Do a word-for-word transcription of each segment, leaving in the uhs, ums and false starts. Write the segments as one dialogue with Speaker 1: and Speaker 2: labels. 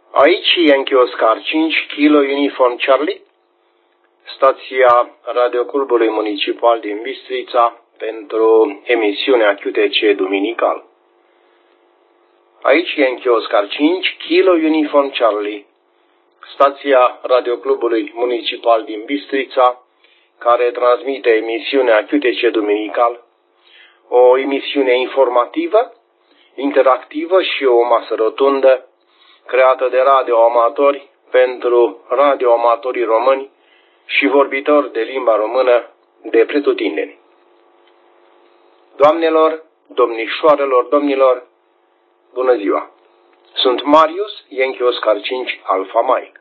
Speaker 1: Aici Yankee Oscar cinci Kilo Uniform Charlie, stația Radioclubului Municipal din Bistrița pentru emisiunea Q T C duminical. Aici Yankee Oscar cinci Kilo Uniform Charlie, stația Radioclubului Municipal din Bistrița, care transmite emisiunea Q T C duminical, o emisiune informativă, interactivă și o masă rotundă creată de radioamatori pentru radioamatorii români și vorbitori de limba română de pretutindeni. Doamnelor, domnișoarelor, domnilor, bună ziua! Sunt Marius, Yankee Oscar cinci Alpha Mike.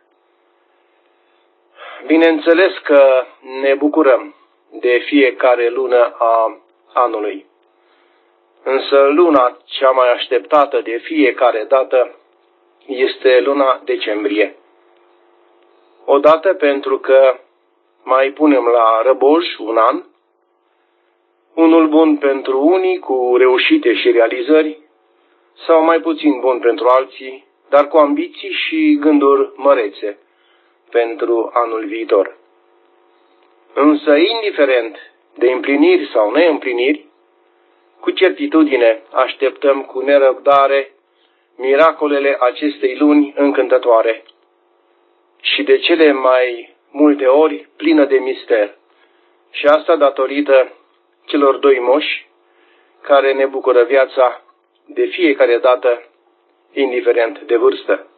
Speaker 1: Bineînțeles că ne bucurăm de fiecare lună a anului, însă luna cea mai așteptată de fiecare dată este luna decembrie. Odată pentru că mai punem la răboj un an, unul bun pentru unii cu reușite și realizări, sau mai puțin bun pentru alții, dar cu ambiții și gânduri mărețe pentru anul viitor. Însă, indiferent de împliniri sau neîmpliniri, cu certitudine așteptăm cu nerăbdare miracolele acestei luni încântătoare și de cele mai multe ori plină de mister. Și asta datorită celor doi moși care ne bucură viața de fiecare dată, indiferent de vârstă.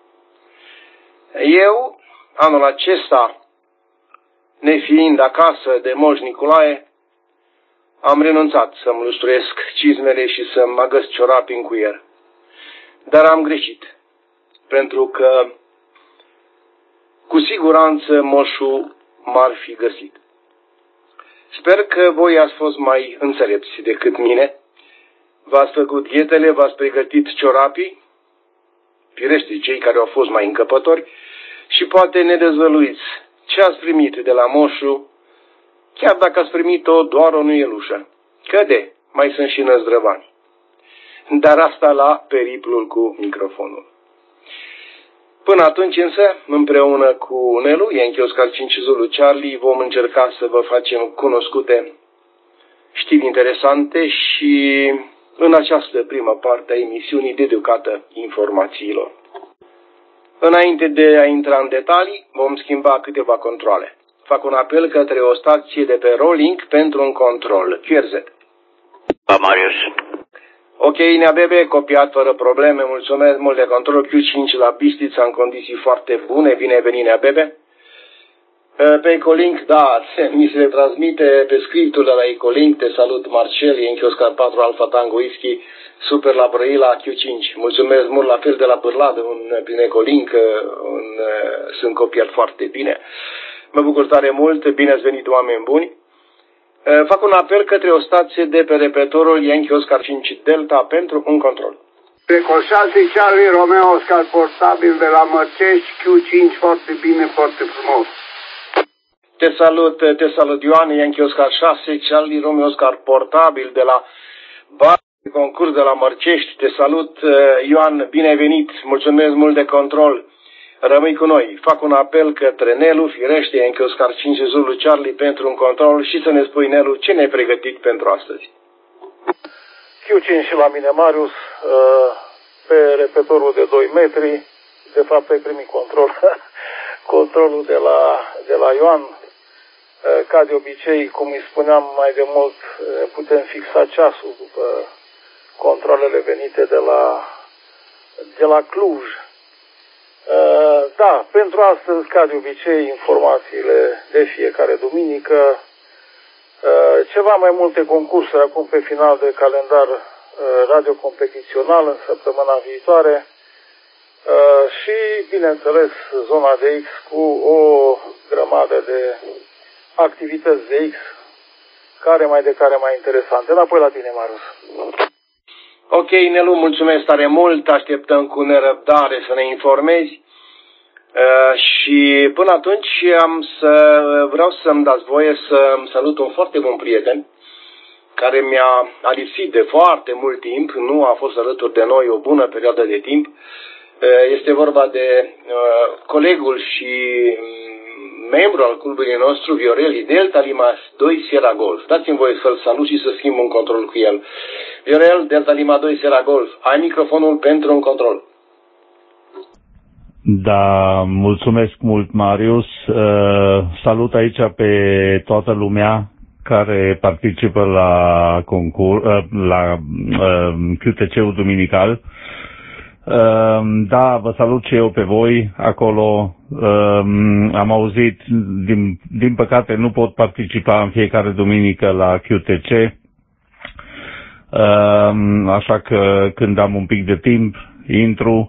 Speaker 1: Eu, anul acesta, nefiind acasă de Moș Nicolae, am renunțat să-mi lustruiesc cizmele și să-mi agăs ciorapii în cuier. Dar am greșit, pentru că cu siguranță moșul m-ar fi găsit. Sper că voi ați fost mai înțelepți decât mine. V-ați făcut ghetele, v-ați pregătit ciorapii, firește cei care au fost mai încăpători, și poate ne dezvăluiți ce ați primit de la moșul, chiar dacă ați primit-o doar o nuielușă. Că de, mai sunt și năzdrăvani. Dar asta la periplul cu microfonul. Până atunci însă, împreună cu Nelu, Yankee Oscar cinci Zulu Charlie, vom încerca să vă facem cunoscute știri interesante și în această primă parte a emisiunii dedicată informațiilor. Înainte de a intra în detalii, vom schimba câteva controle. Fac un apel către o stație de pe Rolling pentru un control. Q R Z.
Speaker 2: Da, Marius.
Speaker 1: Ok, Neabebe, copiat fără probleme, mulțumesc mult de control. Q cinci la Bistrița în condiții foarte bune, bine venit Neabebe. Pe Ecolink, da, mi se transmite pe scriptul de la Ecolink, te salut Marcel, Yankee Oscar patru Alpha Tango Whisky, super la Brăila Q cinci. Mulțumesc mult la fel de la Pârladă, un, prin Ecolink, un, sunt copiat foarte bine. Mă bucur tare mult, bine ați venit oameni buni. Fac un apel către o stație de pe repetorul Yankee Oscar cinci Delta pentru un control.
Speaker 3: Eco șase Charlie Romeo Oscar portabil de la Mărcești, Q cinci, foarte bine, foarte frumos.
Speaker 1: Te salut, te salut Ioan, Yankee Oscar șase Charlie Romeo Oscar portabil de la Bar concurs de la Mărcești. Te salut Ioan, bine ai venit, mulțumesc mult de control. Rămâi cu noi. Fac un apel către Nelu, firește, Yankee Oscar cinci Zulu Charlie pentru un control și să ne spui, Nelu, ce ne-ai pregătit pentru astăzi.
Speaker 4: Q cinci la mine, Marius, pe repetorul de doi metri. De fapt, ai primit control, controlul de la, de la Ioan. Ca de obicei, cum îi spuneam mai de mult, putem fixa ceasul după controlele venite de la, de la Cluj. Uh, da, pentru astăzi, ca de obicei, informațiile de fiecare duminică, uh, ceva mai multe concursuri acum pe final de calendar uh, radiocompetițional în săptămâna viitoare uh, și, bineînțeles, zona de X cu o grămadă de activități de X, care mai de care mai interesante. Înapoi la tine, Marius.
Speaker 1: Ok, Nelu, mulțumesc tare mult, așteptăm cu nerăbdare să ne informezi uh, și până atunci am să vreau să-mi dați voie să-mi salut un foarte bun prieten care mi-a lipsit de foarte mult timp, nu a fost alături de noi o bună perioadă de timp, Este vorba de colegul și membru al clubului nostru, Viorel, Delta Lima doi Sierra Golf. Dați-mi voie să-l salut și să schimb un control cu el. Viorel, Delta Lima doi Sierra Golf, ai microfonul pentru un control.
Speaker 5: Da, mulțumesc mult, Marius. Salut aici pe toată lumea care participă la concurs, la Q T C-ul duminical. Da, vă salut și eu pe voi acolo. Am auzit, din, din păcate nu pot participa în fiecare duminică la Q T C, așa că când am un pic de timp intru.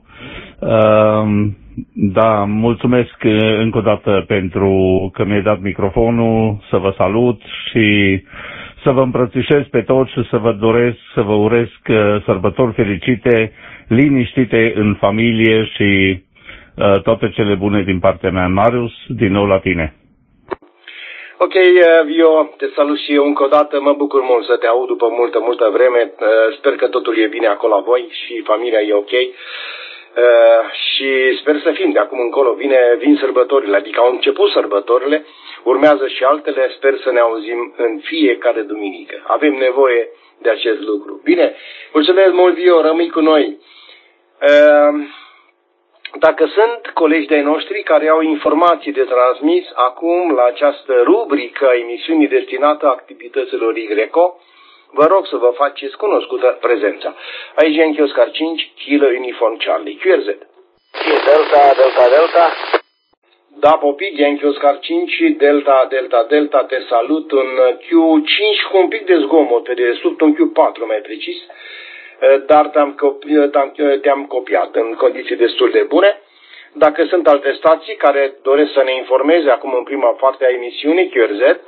Speaker 5: Da, mulțumesc încă o dată pentru că mi-ai dat microfonul, să vă salut și să vă îmbrățișez pe toți și să vă doresc, să vă urez sărbători fericite, liniștite în familie și uh, toate cele bune din partea mea. Marius, din nou la tine.
Speaker 1: Ok, Vio, te salut și eu încă o dată. Mă bucur mult să te aud după multă, multă vreme. Sper că totul e bine acolo la voi și familia e ok. Uh, și sper să fim de acum încolo. Vine, vin sărbătorile, adică au început sărbătorile, urmează și altele. Sper să ne auzim în fiecare duminică. Avem nevoie de acest lucru. Bine, mulțumesc mult, Vio, rămâi cu noi. Uh, dacă sunt colegi de-ai noștri care au informații de transmis acum la această rubrică a emisiunii destinată activităților Y, vă rog să vă faceți cunoscută prezența. Aici Yankee Oscar cinci, Kilo Uniform Charlie, Q R Z.
Speaker 2: Delta, Delta, Delta.
Speaker 1: Da, Popic, Yankee Oscar cinci, Delta, Delta, Delta, te salut în Q cinci cu un pic de zgomot pe dedesubt, un Q patru mai precis, dar te-am copiat, te-am copiat în condiții destul de bune. Dacă sunt alte stații care doresc să ne informeze acum în prima parte a emisiunii, Q R Z.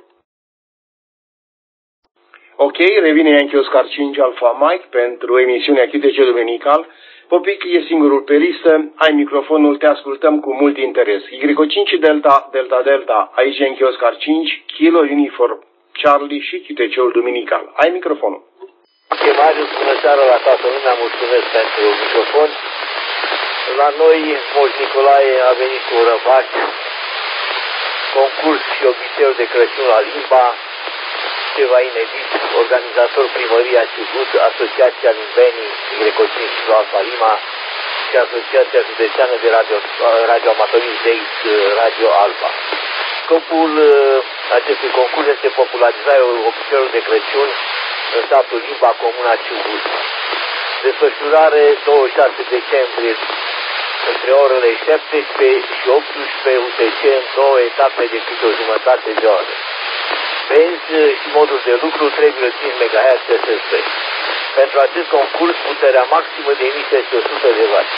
Speaker 1: Ok, revine Yankee Oscar cinci Alpha Mike pentru emisiunea Q T C Dominical. Popic, e singurul pe listă, ai microfonul, te ascultăm cu mult interes. Y cinci Delta, Delta, Delta, aici Yankee Oscar cinci, Kilo Uniform Charlie și Q T C-ul Duminical. Ai microfonul.
Speaker 2: Ok, Marius, bună seara la toată lumea, mulțumesc pentru microfon. La noi, Moș Nicolae a venit cu răbac, concurs și obiceu de Crăciun la limba, ceva inedit, organizator Primăria Ciugut, Asociația Limbenii, Grecotin și Alfa Lima și Asociația Județeană de Radio, Radioamatorism de X, Radio Alba. Scopul acestui concurs este popularizarea obiceiului de Crăciun în satul Limba, Comuna Ciugut. Desfășurare douăzeci și șase decembrie între orele șaptesprezece și optsprezece U T C în două etape de câte o jumătate de oră. Benzi și modul de lucru trei virgulă cinci megahertz S S B. Pentru acest concurs, puterea maximă de emisie este o sută de watt.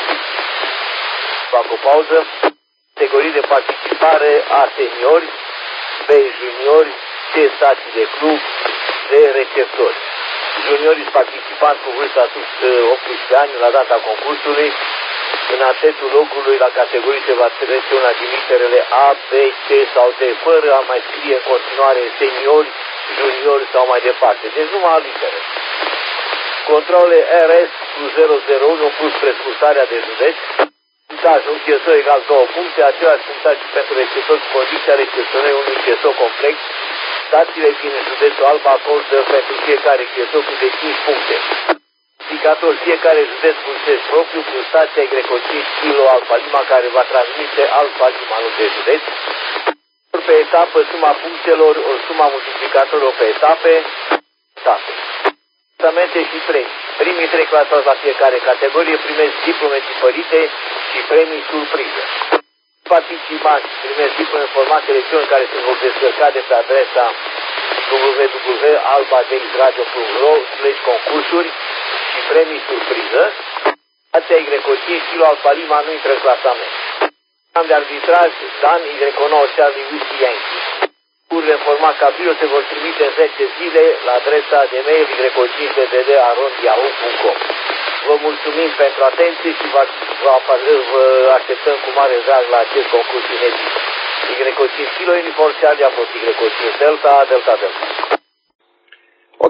Speaker 2: Fac o pauză. Categorii de participare: A seniori, B juniori, C stații de club, D receptori. Juniorii participanți cu vârsta sub optsprezece ani la data concursului. În atentul locului la categorii se va trece una din literele A, B, C sau D, fără a mai scrie în continuare seniori, juniori sau mai departe. Deci numai litere. Controle R S cu zero zero unu plus prescursarea de județ. Punctajul, C S O egal două puncte, același punctaj pentru receptor cu condiția recepționării unui C S O complex. Stațiile din județul Alba acordă pentru fiecare C S O cu de cinci puncte. Indicator: fiecare județ cu test propriu cu stația Y cinci Kilo Alfa Lima care va transmite Alfa Lima nu de județ. Pe etapă, suma punctelor, o suma multiplicatorilor pe etape. Etape. Tratamente și premii. Primii trei clasați la fiecare categorie primesc diplome diferite și premii surpriză. Participanți primesc diplome în format electronic care se vor descărca de pe adresa w w w punct alba d x radio punct ro slash concursuri și premii surpriză. Stația Y cinci Kilo Alfa Lima nu intră în clasament. Program de arbitraj Dan Y nouă Charlie Whiskey Yankee. Curile în format cabrio se vor trimite în zece zile la adresa de mail y cinci b d d arond yahoo punct com. Vă mulțumim pentru atenție și vă, vă, vă așteptăm cu mare drag la acest concurs inedit. Y cinci Kilo Uniform Charlie a fost Y cinci Delta, Delta, Delta.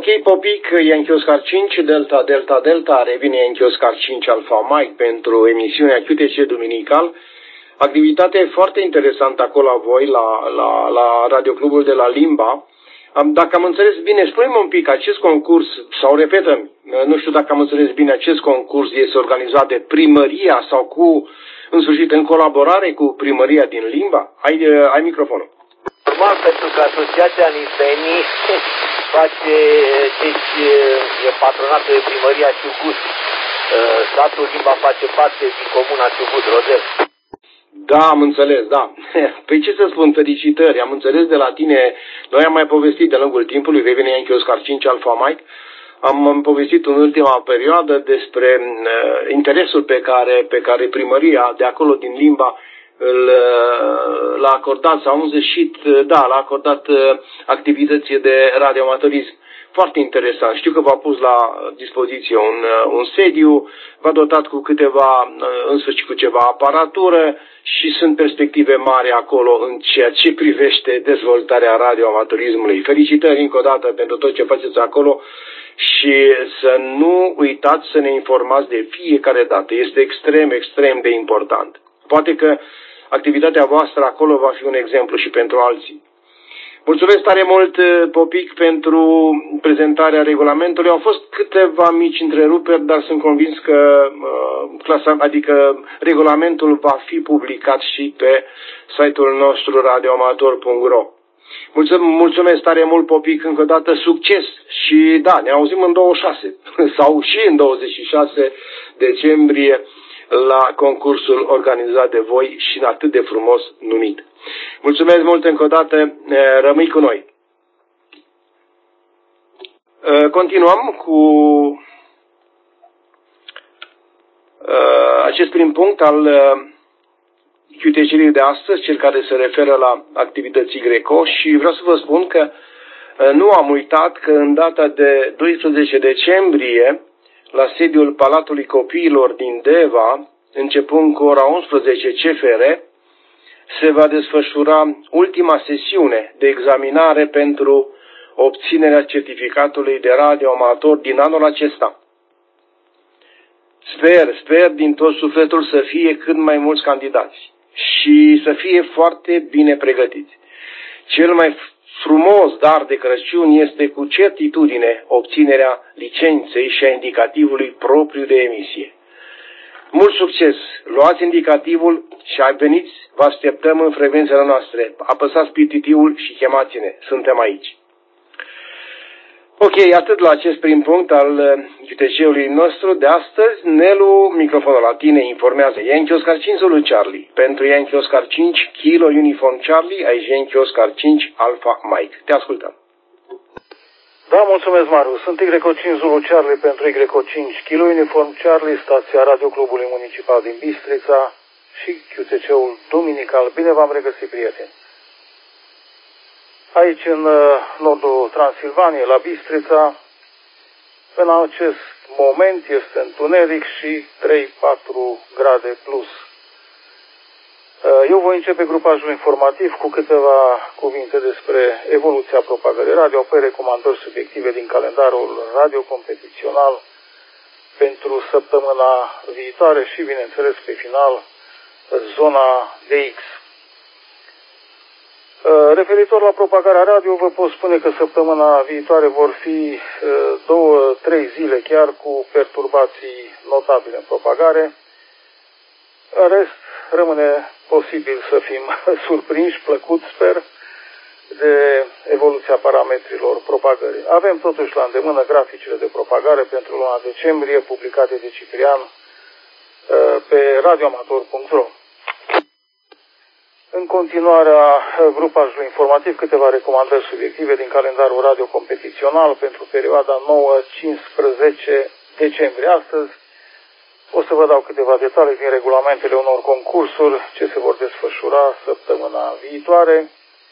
Speaker 1: Ok, Popic, Yankee Oscar cinci, Delta, Delta, Delta, revine Yankee Oscar cinci Alpha Mike pentru emisiunea Q T C Duminical. Activitate foarte interesantă acolo la voi, la, la, la radioclubul de la Limba. Am, dacă am înțeles bine, spune-mi un pic, acest concurs, sau repetăm, nu știu dacă am înțeles bine, acest concurs este organizat de primăria sau cu, în sfârșit, în colaborare cu primăria din Limba? Ai, ai microfonul.
Speaker 2: Normal, pentru că Asociația Nimbenii face, deci e patronată de primăria Ciugut. Satul Limba face parte din comuna Ciugut, Rodel.
Speaker 1: Da, am înțeles, da. Păi ce să spun, felicitări, am înțeles de la tine, noi am mai povestit de-a lungul timpului, vei veni Yankee Oscar cinci Alpha Mike, am, am povestit în ultima perioadă despre uh, interesul pe care, pe care primăria de acolo din Limba îl, uh, l-a acordat, sau înzășit, uh, da, l-a acordat uh, activității de radioamatorism. Foarte interesant. Știu că v-a pus la dispoziție un, un sediu, v-a dotat cu câteva, în sfârșit cu ceva aparatură și sunt perspective mari acolo în ceea ce privește dezvoltarea radioamatorismului. Felicitări încă o dată pentru tot ce faceți acolo și să nu uitați să ne informați de fiecare dată. Este extrem, extrem de important. Poate că activitatea voastră acolo va fi un exemplu și pentru alții. Mulțumesc tare mult, Popic, pentru prezentarea regulamentului. Au fost câteva mici întreruperi, dar sunt convins că uh, clasa, adică regulamentul va fi publicat și pe site-ul nostru radioamator punct ro. Mulțumesc, mulțumesc tare mult, Popic, încă o dată succes și da, ne auzim în douăzeci și șase sau și în douăzeci și șase decembrie la concursul organizat de voi și atât de frumos numit. Mulțumesc mult încă o dată, rămâi cu noi. Continuăm cu acest prim punct al Q T C-ului de astăzi, cel care se referă la activității Greco, și vreau să vă spun că nu am uitat că în data de doisprezece decembrie, la sediul Palatului Copiilor din Deva, începând cu ora unsprezece C F R, se va desfășura ultima sesiune de examinare pentru obținerea certificatului de radioamator din anul acesta. Sper, sper din tot sufletul să fie cât mai mulți candidați și să fie foarte bine pregătiți. Cel mai frumos dar de Crăciun este cu certitudine obținerea licenței și a indicativului propriu de emisie. Mult succes! Luați indicativul și veniți, vă așteptăm în frecvențele noastre. Apăsați pe titiul și chemați-ne. Suntem aici. Ok, atât la acest prim punct al Q T C-ului nostru de astăzi. Nelu, microfonul la tine, informează Yankee Oscar cinci Zulu Charlie. Pentru Yankee Oscar cinci Kilo Uniform Charlie, aici Yankee Oscar cinci Alpha Mike. Te ascultăm.
Speaker 4: Da, mulțumesc, Marius. Sunt Y cinci Zulu Charlie pentru Y cinci Kilo Uniform Charlie, stația Radioclubului Municipal din Bistrița și Q T C-ul Duminical. Bine v-am regăsit, prieteni. Aici, în nordul Transilvaniei, la Bistrița, în acest moment este întuneric și trei patru grade plus. Eu voi începe grupajul informativ cu câteva cuvinte despre evoluția propagării radio, apoi recomandări subiective din calendarul radiocompetițional pentru săptămâna viitoare și, bineînțeles, pe final, zona D X. Referitor la propagarea radio, vă pot spune că săptămâna viitoare vor fi două, trei zile chiar cu perturbații notabile în propagare. În rest, rămâne posibil să fim surprinși, plăcut, sper, de evoluția parametrilor propagării. Avem totuși la îndemână graficele de propagare pentru luna decembrie, publicate de Ciprian pe radioamator punct ro. În continuarea grupajului informativ, câteva recomandări subiective din calendarul radio competițional pentru perioada nouă cincisprezece decembrie. Astăzi o să vă dau câteva detalii din regulamentele unor concursuri ce se vor desfășura săptămâna viitoare.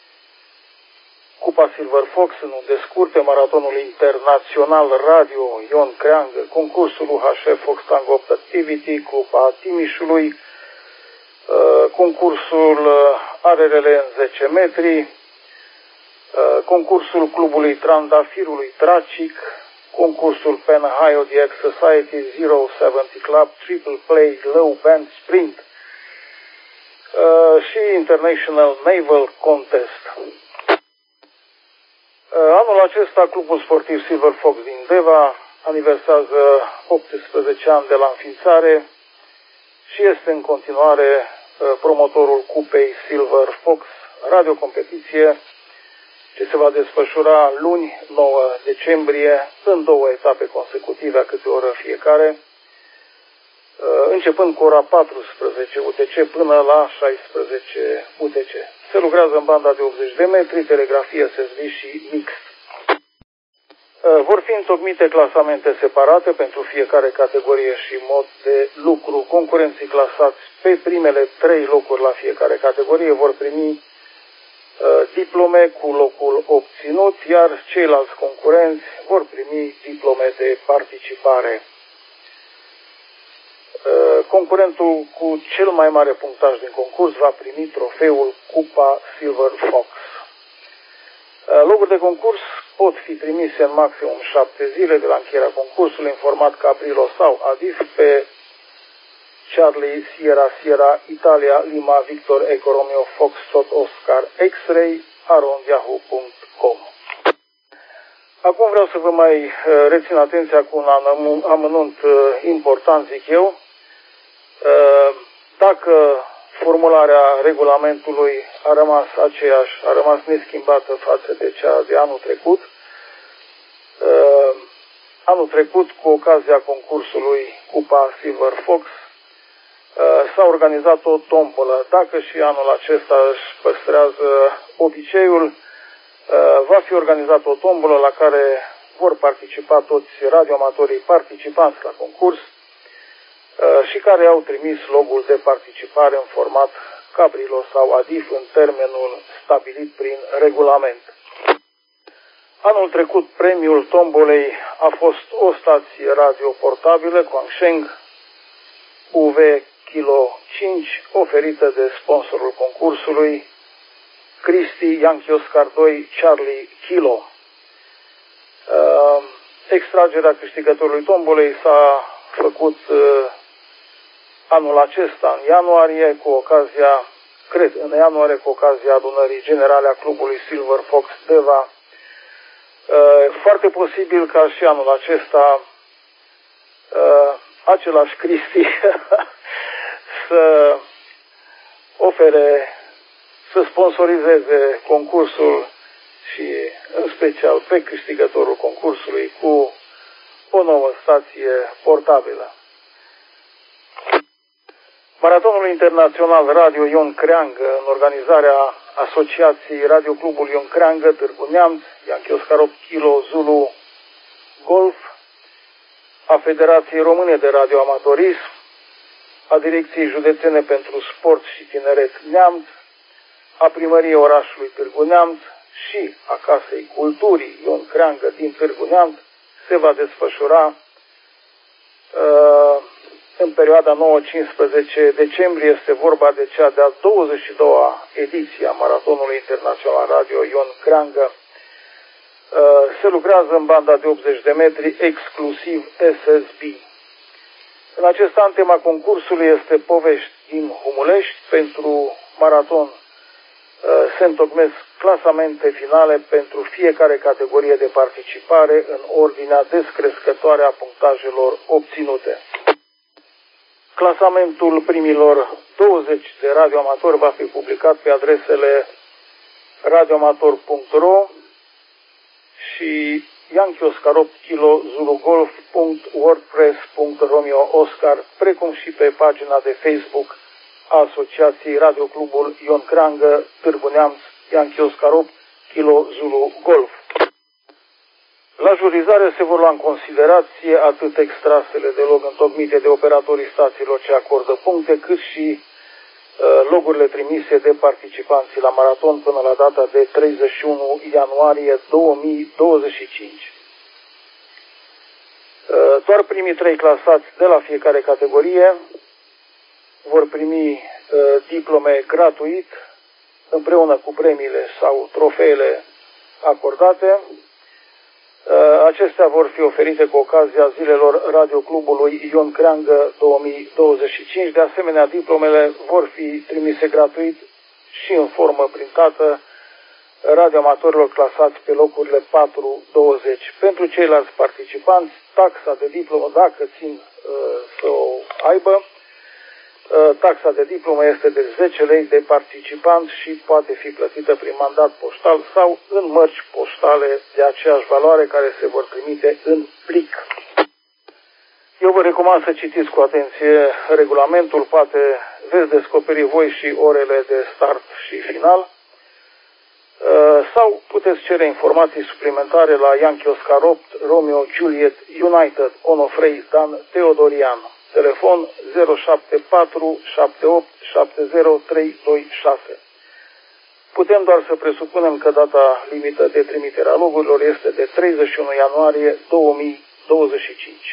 Speaker 4: Cupa Silver Fox în unde scurte, maratonul internațional radio Ion Creangă, concursul U H F Fox Tango opt Activity, Cupa Timișului, concursul A R R L în zece metri, concursul clubului Trandafirului Tracic, concursul Penhaio D X Society zero șaptezeci Club Triple Play Low Band Sprint și International Naval Contest. Anul acesta, Clubul Sportiv Silver Fox din Deva aniversează optsprezece ani de la înființare și este în continuare promotorul Cupei Silver Fox, radiocompetiție, ce se va desfășura luni, nouă decembrie, în două etape consecutive, a câte o oră fiecare, începând cu ora paisprezece U T C până la șaisprezece U T C. Se lucrează în banda de optzeci de metri, telegrafie S S B și mixt. Vor fi întocmite clasamente separate pentru fiecare categorie și mod de lucru. Concurenții clasați pe primele trei locuri la fiecare categorie vor primi diplome cu locul obținut, iar ceilalți concurenți vor primi diplome de participare. Concurentul cu cel mai mare punctaj din concurs va primi trofeul Cupa Silver Fox. Locuri de concurs pot fi trimise în maximum șapte zile de la încheierea concursului în format Caprilo sau Adif pe Charlie Sierra Sierra Italia Lima Victor Eco Romeo Foxtrot Oscar X-Ray arond yahoo punct com. Acum vreau să vă mai rețin atenția cu un amănunt important, zic eu. Dacă formularea regulamentului a rămas aceeași, a rămas neschimbată față de cea de anul trecut, anul trecut, cu ocazia concursului Cupa Silver Fox, s-a organizat o tombolă. Dacă și anul acesta își păstrează obiceiul, va fi organizat o tombolă la care vor participa toți radioamatorii participanți la concurs și care au trimis logul de participare în format Cabrilo sau Adif în termenul stabilit prin regulament. Anul trecut, premiul tombolei a fost o stație radio portabilă Guangsheng U V Kilo cinci, oferită de sponsorul concursului Cristi Yankee Oscar doi Charlie Kilo. Extragerea câștigătorului tombolei s-a făcut anul acesta, în ianuarie, cu ocazia, cred, în ianuarie, cu ocazia adunării generale a clubului Silver Fox Deva. Foarte posibil ca și anul acesta același Cristi să ofere, să sponsorizeze concursul și în special pe câștigătorul concursului cu o nouă stație portabilă. Maratonul internațional Radio Ion Creangă, în organizarea Asociației Radio Clubul Ion Creangă, Târgu Neamț, Yankee Oscar opt Kilo Zulu Golf, a Federației Române de Radioamatorism, a Direcției Județene pentru Sport și Tineret Neamț, a Primăriei orașului Târgu Neamț și a Casei Culturii Ion Creangă din Târgu Neamț se va desfășura uh, în perioada nouă cincisprezece decembrie. Este vorba de cea de-a douăzeci și doua ediție a Maratonului Internațional Radio Ion Creangă. Se lucrează în banda de optzeci de metri, exclusiv S S B. În acest an, tema concursului este Povești din Humulești. Pentru maraton se întocmesc clasamente finale pentru fiecare categorie de participare în ordinea descrescătoare a punctajelor obținute. Clasamentul primilor douăzeci de radioamatori va fi publicat pe adresele radioamator punct ro și Yankee Oscar opt Kilo Zulu Golf punct wordpress punct romeo oscar, precum și pe pagina de Facebook a Asociației Radio Clubul Ion Creangă, Târgu Neamț, Yankee Oscar opt Kilo Zulu Golf. La jurizare se vor lua în considerație atât extrasele de log întocmite de operatorii stațiilor ce acordă puncte, cât și uh, logurile trimise de participanții la maraton până la data de treizeci și unu ianuarie două mii douăzeci și cinci. Uh, doar primii trei clasați de la fiecare categorie vor primi uh, diplome gratuit, împreună cu premiile sau trofeele acordate. Acestea vor fi oferite cu ocazia zilelor Radioclubului Ion Creangă două mii douăzeci și cinci. De asemenea, diplomele vor fi trimise gratuit și în formă printată radioamatorilor clasați pe locurile patru douăzeci. Pentru ceilalți participanți, taxa de diplomă, dacă țin să o aibă, taxa de diplomă este de zece lei de participant și poate fi plătită prin mandat poștal sau în mărci poștale de aceeași valoare care se vor trimite în plic. Eu vă recomand să citiți cu atenție regulamentul, poate veți descoperi voi și orele de start și final, sau puteți cere informații suplimentare la Yankee Oscar opt, Romeo Juliet United, Onofrei Dan Teodorian. Telefon zero șapte patru șapte opt șapte zero trei doi șase. Putem doar să presupunem că data limită de trimitere a logurilor este de treizeci și unu ianuarie două mii douăzeci și cinci.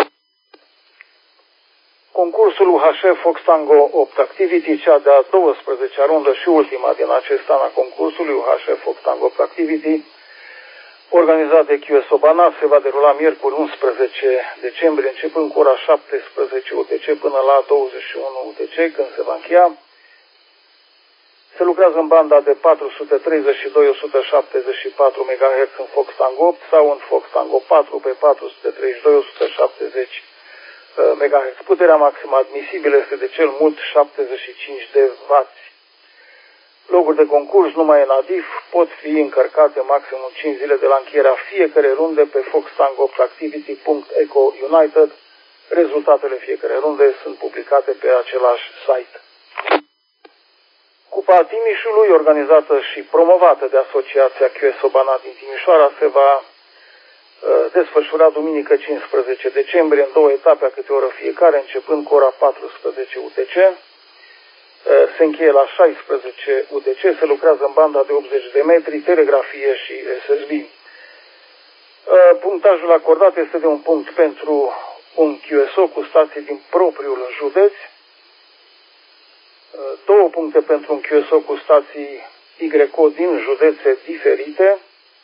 Speaker 4: Concursul U H F Fox Tango opt Activity, cea de-a douăsprezecea rundă și ultima din acest an a concursului U H F Fox Tango opt Activity, organizat de Q S O Banat, se va derula miercuri unsprezece decembrie, începând cu ora șaptesprezece U T C până la douăzeci și unu U T C, când se va încheia. Se lucrează în banda de patru sute treizeci și doi la o sută șaptezeci și patru megahertz în Fox Tango opt sau în Fox Tango patru pe patru sute treizeci și doi la o sută șaptezeci megahertz. Puterea maximă admisibilă este de cel mult șaptezeci și cinci de wați. Loguri de concurs numai în ADIF pot fi încărcate maximum cinci zile de la încheierea fiecare runde pe fox tango opt activity punct eco united. Rezultatele fiecare runde sunt publicate pe același site. Cupa Timișului, organizată și promovată de Asociația Q S O Banat din Timișoara, se va desfășura duminică cincisprezece decembrie în două etape a câte o oră fiecare, începând cu ora paisprezece U T C. Se încheie la șaisprezece U T C, se lucrează în banda de optzeci de metri, telegrafie și S S B. Punctajul acordat este de un punct pentru un Q S O cu stații din propriul județ, două puncte pentru un Q S O cu stații Y O din județe diferite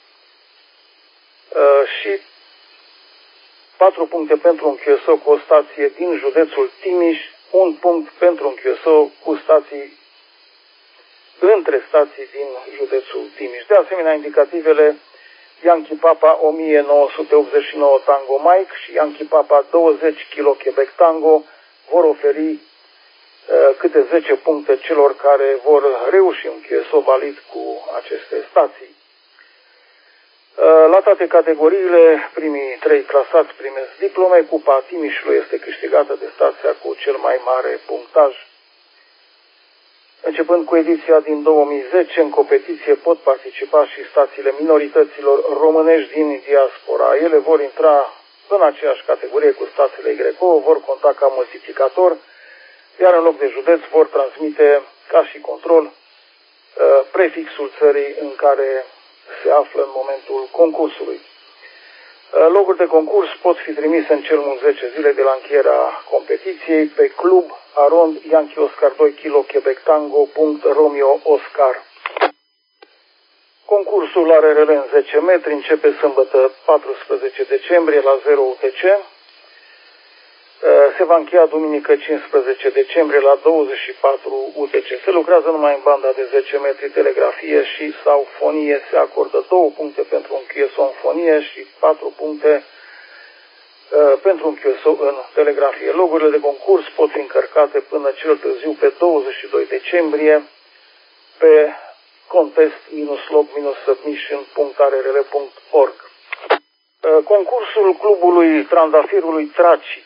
Speaker 4: și patru puncte pentru un Q S O cu o stație din județul Timiș, un punct pentru un Q S O cu stații între stații din județul Timiș. De asemenea, indicativele Yankee Papa o mie nouă sute optzeci și nouă Tango Mike și Yankee Papa douăzeci Kilo Quebec Tango vor oferi uh, câte zece puncte celor care vor reuși un Q S O valid cu aceste stații. La toate categoriile, primii trei clasați primesc diplome. Cupa Timișului este câștigată de stația cu cel mai mare punctaj. Începând cu ediția din două mii zece, în competiție pot participa și stațiile minorităților românești din diaspora. Ele vor intra în aceeași categorie cu stațiile Y O, vor conta ca multiplicator, iar în loc de județ vor transmite ca și control prefixul țării în care se află în momentul concursului. Loguri de concurs pot fi trimise în cel mult zece zile de la încheierea competiției pe club arond Yankee Oscar doi Kilo Quebec Tango punct Romeo Oscar. Concursul are rele în zece metri, începe sâmbătă paisprezece decembrie la zero U T C. Se va încheia duminică cincisprezece decembrie la douăzeci și patru U T C. Se lucrează numai în banda de zece metri, telegrafie și sau fonie. Se acordă două puncte pentru un Q S O în fonie și patru puncte uh, pentru un Q S O în telegrafie. Logurile de concurs pot fi încărcate până cel târziu pe douăzeci și doi decembrie pe contest log submission punct r r l punct org. Uh, concursul clubului Trandafirului Tracic.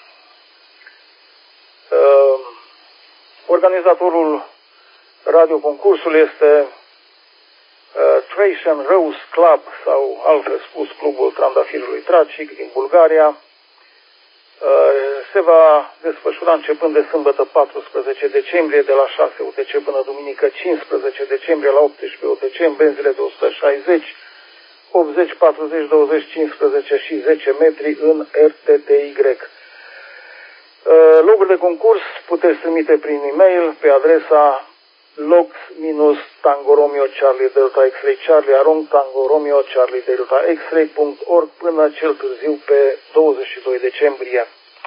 Speaker 4: Uh, organizatorul radioconcursului este uh, Thracian Rose Club, sau altfel spus Clubul Trandafirului Tracic din Bulgaria. Uh, se va desfășura începând de sâmbătă paisprezece decembrie de la șase U T C până duminică cincisprezece decembrie la optsprezece U T C în benzile de o sută șaizeci, optzeci, patruzeci, douăzeci, cincisprezece și zece metri în R T T Y. Loguri de concurs puteți trimite prin e-mail pe adresa Lox minus Tango Romeo Charlie Delta X-Ray Charlie Arong Tango Romeo Charlie Delta X-Ray punct org până cel târziu pe douăzeci și doi decembrie.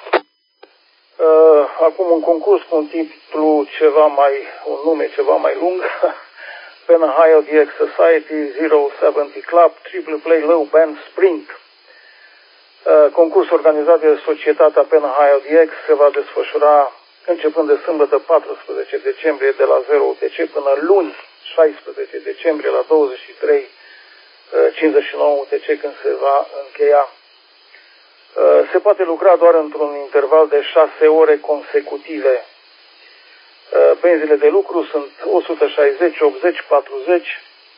Speaker 4: Uh, acum un concurs cu un titlu ceva mai, un nume ceva mai lung. Penahio D X Society zero șaptezeci Club Triple Play Low Band Sprint. Uh, concurs organizat de Societatea Penahio D X se va desfășura începând de sâmbătă paisprezece decembrie de la zero U T C până luni șaisprezece decembrie la douăzeci și trei cincizeci și nouă U T C când se va încheia. Se poate lucra doar într-un interval de șase ore consecutive. Benzile de lucru sunt o sută șaizeci, optzeci, patruzeci,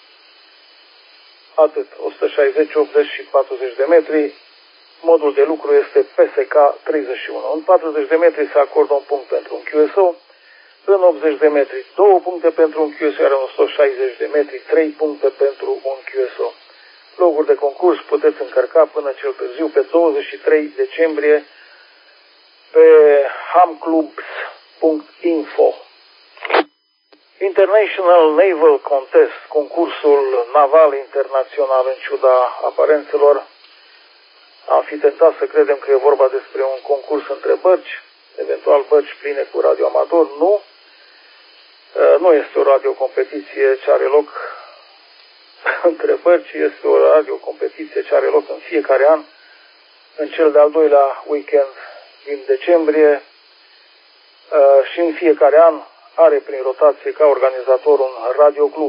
Speaker 4: atât, o sută șaizeci, optzeci și patruzeci de metri. Modul de lucru este P S K treizeci și unu. În patruzeci de metri se acordă un punct pentru un Q S O, în optzeci de metri două puncte pentru un Q S O, iar în o sută șaizeci de metri trei puncte pentru un Q S O. Loguri de concurs puteți încărca până cel târziu pe douăzeci și trei decembrie pe hamclubs punct info. International Naval Contest, concursul naval internațional, în ciuda aparențelor, am fi tentat să credem că e vorba despre un concurs între bărci, eventual bărci pline cu radioamatori. Nu. Nu este o radiocompetiție ce are loc între bărci, este o radiocompetiție ce are loc în fiecare an, în cel de-al doilea weekend din decembrie, și în fiecare an are prin rotație ca organizator un radioclub.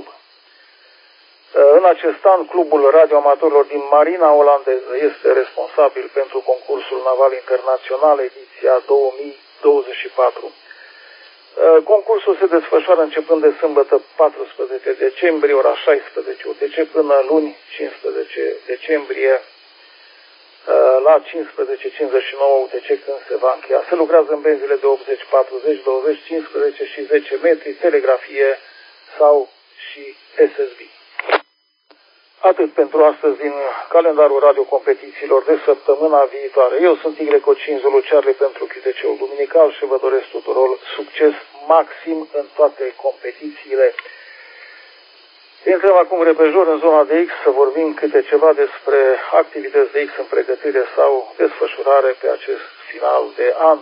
Speaker 4: În acest an, Clubul Radioamatorilor din Marina Olandeză este responsabil pentru concursul naval internațional ediția două mii douăzeci și patru. Concursul se desfășoară începând de sâmbătă paisprezece decembrie, ora șaisprezece U T C, până luni cincisprezece decembrie la cincisprezece cincizeci și nouă U T C, când se va încheia. Se lucrează în benzile de optzeci, patruzeci, douăzeci, cincisprezece și zece metri, telegrafie sau și S S B. Atât pentru astăzi din calendarul radiocompetițiilor de săptămâna viitoare. Eu sunt Y cinci Zulu Charlie pentru Q T C-ul duminical și vă doresc tuturor succes maxim în toate competițiile. Intrăm acum repejor în zona de X să vorbim câte ceva despre activități de X în pregătire sau desfășurare pe acest final de an.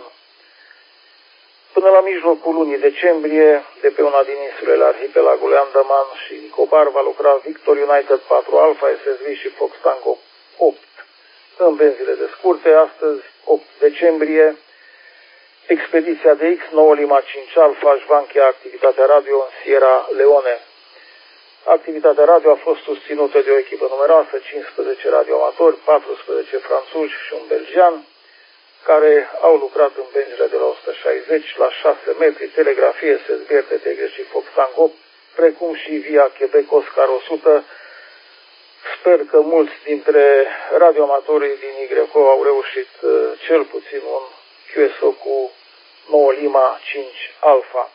Speaker 4: Până la mijlocul lunii decembrie, de pe una din insulele arhipelagului Andaman și Nicobar va lucra Victor United patru Alpha, S S V și Fox Tango opt în benzile de scurte. Astăzi, opt decembrie, expediția de X nouă Lima cinci Alpha își va încheia activitatea radio în Sierra Leone. Activitatea radio a fost susținută de o echipă numeroasă, cincisprezece radioamatori, paisprezece franțuzi și un belgian, care au lucrat în benzile de la o sută șaizeci la șase metri, telegrafie, S S B, R T T Y și Fox Tango, precum și via Quebec Oscar o sută. Sper că mulți dintre radioamatorii din Y C O au reușit uh, cel puțin un Q S O cu nouă Lima cinci Alpha.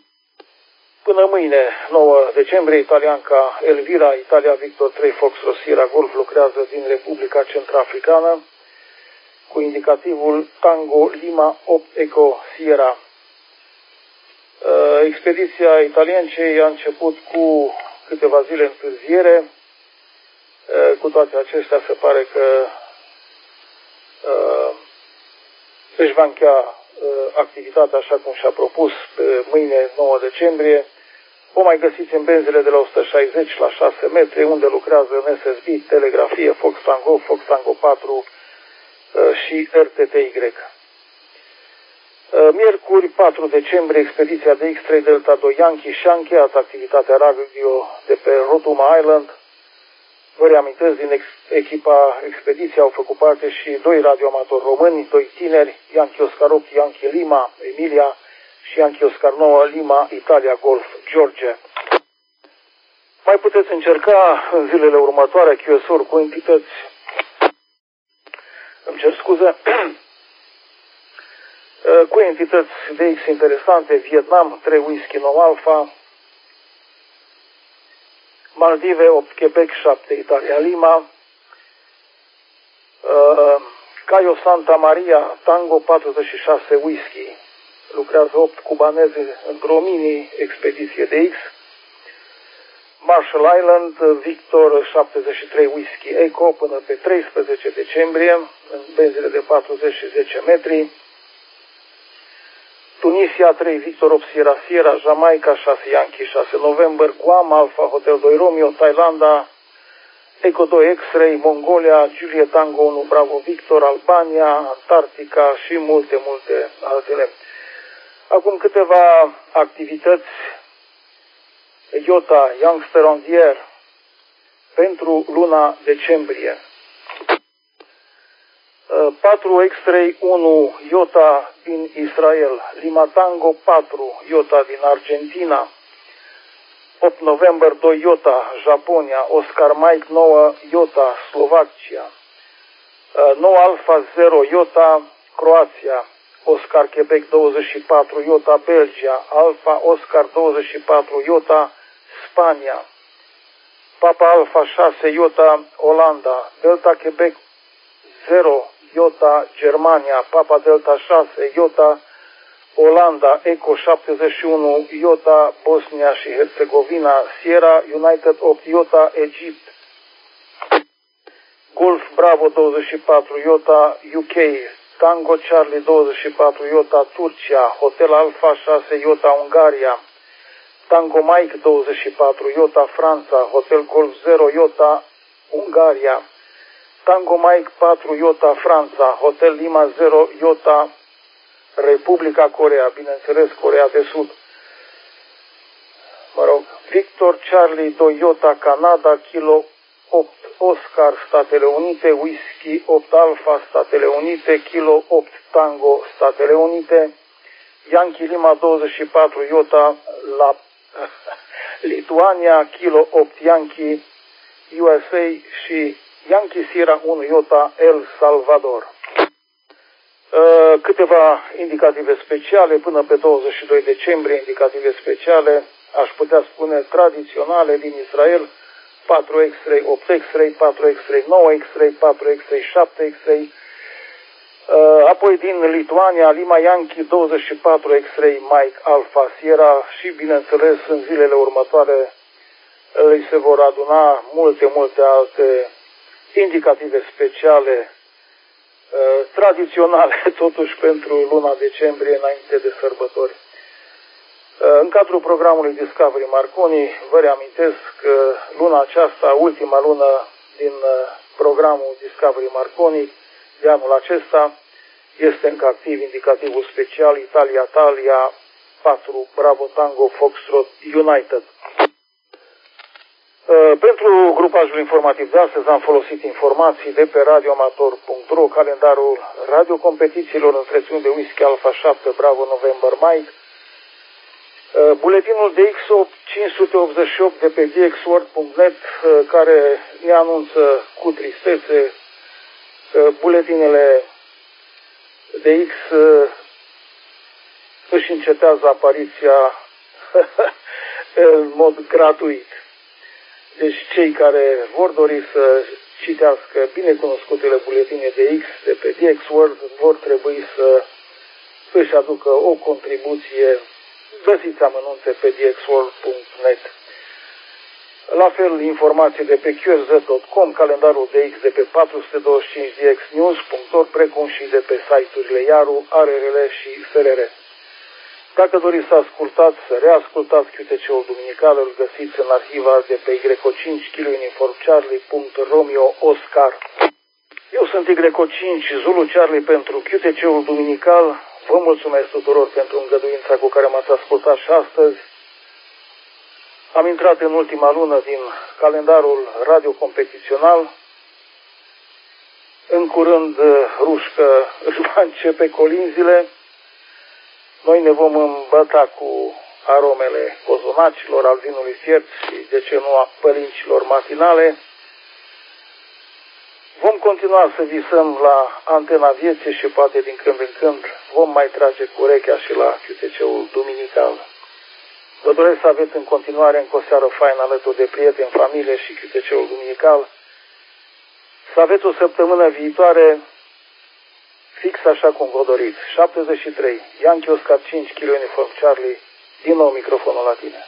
Speaker 4: Până mâine, nouă decembrie, italianca Elvira, Italia Victor trei Fox Rosira Golf lucrează din Republica Centrafricană cu indicativul Tango Lima opt Eco Sierra. Expediția italiencei a început cu câteva zile întârziere. Cu toate acestea se pare că își va încheia activitatea așa cum și-a propus pe mâine, nouă decembrie. O mai găsiți în benzile de la o sută șaizeci la șase metri, unde lucrează în S S B, telegrafie, Fox Tango, Fox Tango patru și R T T Y. Miercuri, patru decembrie, expediția de X trei Delta doi Yankee și-a încheiat activitatea radio de pe Rotuma Island. Vă reamintesc, din ex echipa expediției au făcut parte și doi radioamatori români, doi tineri, Yankee Oscar opt, Yankee Lima, Emilia, și Yankee Oscar nouă, Lima, Italia Golf, George. Mai puteți încerca în zilele următoare Q S O-uri cu entități, îmi cer scuze, cu entități de X interesante: Vietnam trei Whisky nouă Alpha, Maldive opt Quebec șapte Italia Lima, uh, Cayo Santa Maria Tango patruzeci și șase Whisky, lucrează opt cubanezi într-o mini-expediție de X. Marshall Island, Victor șaptezeci și trei Whisky Echo până pe treisprezece decembrie, în benzile de patruzeci și zece metri. Tunisia trei Victor opt Sierra Sierra, Jamaica șase Yankee șase November, Guam Alpha Hotel doi Romeo, Thailanda, Eco doi X-Ray, Mongolia, Juliet Tango unu Bravo Victor, Albania, Antarctica și multe, multe altele. Acum câteva activități Iota Youngster on the Air pentru luna decembrie. patru X-Ray unu Iota din Israel, Lima Tango patru Iota din Argentina, opt November doi Iota Japonia, Oscar Mike nouă Iota Slovacia, nouă Alpha zero Iota Croația, Oscar Quebec douăzeci și patru Iota Belgia, Alpha Oscar douăzeci și patru Iota Spania, Papa Alpha șase Iota Olanda, Delta Quebec zero Iota Germania, Papa Delta șase Iota Olanda, Eco șaptezeci și unu Iota Bosnia și Herțegovina, Sierra United opt Iota Egipt, Golf Bravo douăzeci și patru Iota U K, Tango Charlie douăzeci și patru Iota Turcia, Hotel Alpha șase Iota Ungaria, Tango Mike douăzeci și patru Iota Franța, Hotel Golf zero Iota Ungaria, Tango Mike patru Iota Franța, Hotel Lima zero Iota Republica Coreea, bineînțeles Coreea de Sud. Mă rog, Victor Charlie doi Iota Canada, Kilo opt Oscar Statele Unite, Whisky opt Alpha Statele Unite, Kilo opt Tango Statele Unite, Yankee Lima douăzeci și patru Iota la Lituania, Kilo opt Yankee U S A și Yankee Sierra unu Iota El Salvador. Câteva indicative speciale până pe douăzeci și doi decembrie, indicative speciale, aș putea spune tradiționale din Israel, patru X-Ray, opt X-Ray, patru X-Ray, nouă X-Ray, patru X-Ray, șapte X-Ray, apoi din Lituania, Lima Yankee douăzeci și patru X-Ray, Mike Alpha Sierra și, bineînțeles, în zilele următoare îi se vor aduna multe, multe alte indicative speciale, tradiționale, totuși, pentru luna decembrie, înainte de sărbători. În cadrul programului Discovery Marconi, vă reamintesc că luna aceasta, ultima lună din programul Discovery Marconi de anul acesta, este încă activ indicativul special Italia-Talia patru Bravo Tango Foxtrot United. Pentru grupajul informativ de astăzi am folosit informații de pe radioamator punct ro, calendarul radiocompetițiilor întreținut de Whisky Alpha șapte Bravo November Mike, buletinul de X opt cinci sute optzeci și opt de pe d x world punct net, care ne anunță cu tristețe că buletinele de X își încetează apariția în mod gratuit. Deci cei care vor dori să citească binecunoscutele buletine de X de pe D X World vor trebui să își aducă o contribuție. Găsiți amănunțe pe d x world punct net. La fel, informații de pe Q R Z punct com, calendarul de X de pe patru sute douăzeci și cinci d x news punct org, precum și de pe site-urile Iaru, A R R L și F R R. Dacă doriți să ascultați, să reascultați Q T C-ul duminical, îl găsiți în arhiva de pe Y O cinci Kilo Uniform Charlie punct Romeo Oscar. Eu sunt Y O cinci Zulu Charlie pentru Q T C-ul duminical. Vă mulțumesc tuturor pentru îngăduința cu care m-ați ascultat și astăzi. Am intrat în ultima lună din calendarul radiocompetițional. În curând Rușcă își va începe colinzile. Noi ne vom îmbăta cu aromele cozonacilor, al vinului fiert și, de ce nu, a pălincilor matinale. Vom continua să visăm la Antena Vieții și poate din când în când vom mai trage cu urechea și la Q T C-ul duminical. Vă doresc să aveți în continuare încă o seară faină alături de prieteni, familie și Q T C-ul duminical. Să aveți o săptămână viitoare fix așa cum vă doriți. șaptezeci și trei, Yankee Oscar cinci, Kilo Uniform Charlie, din nou microfonul la tine.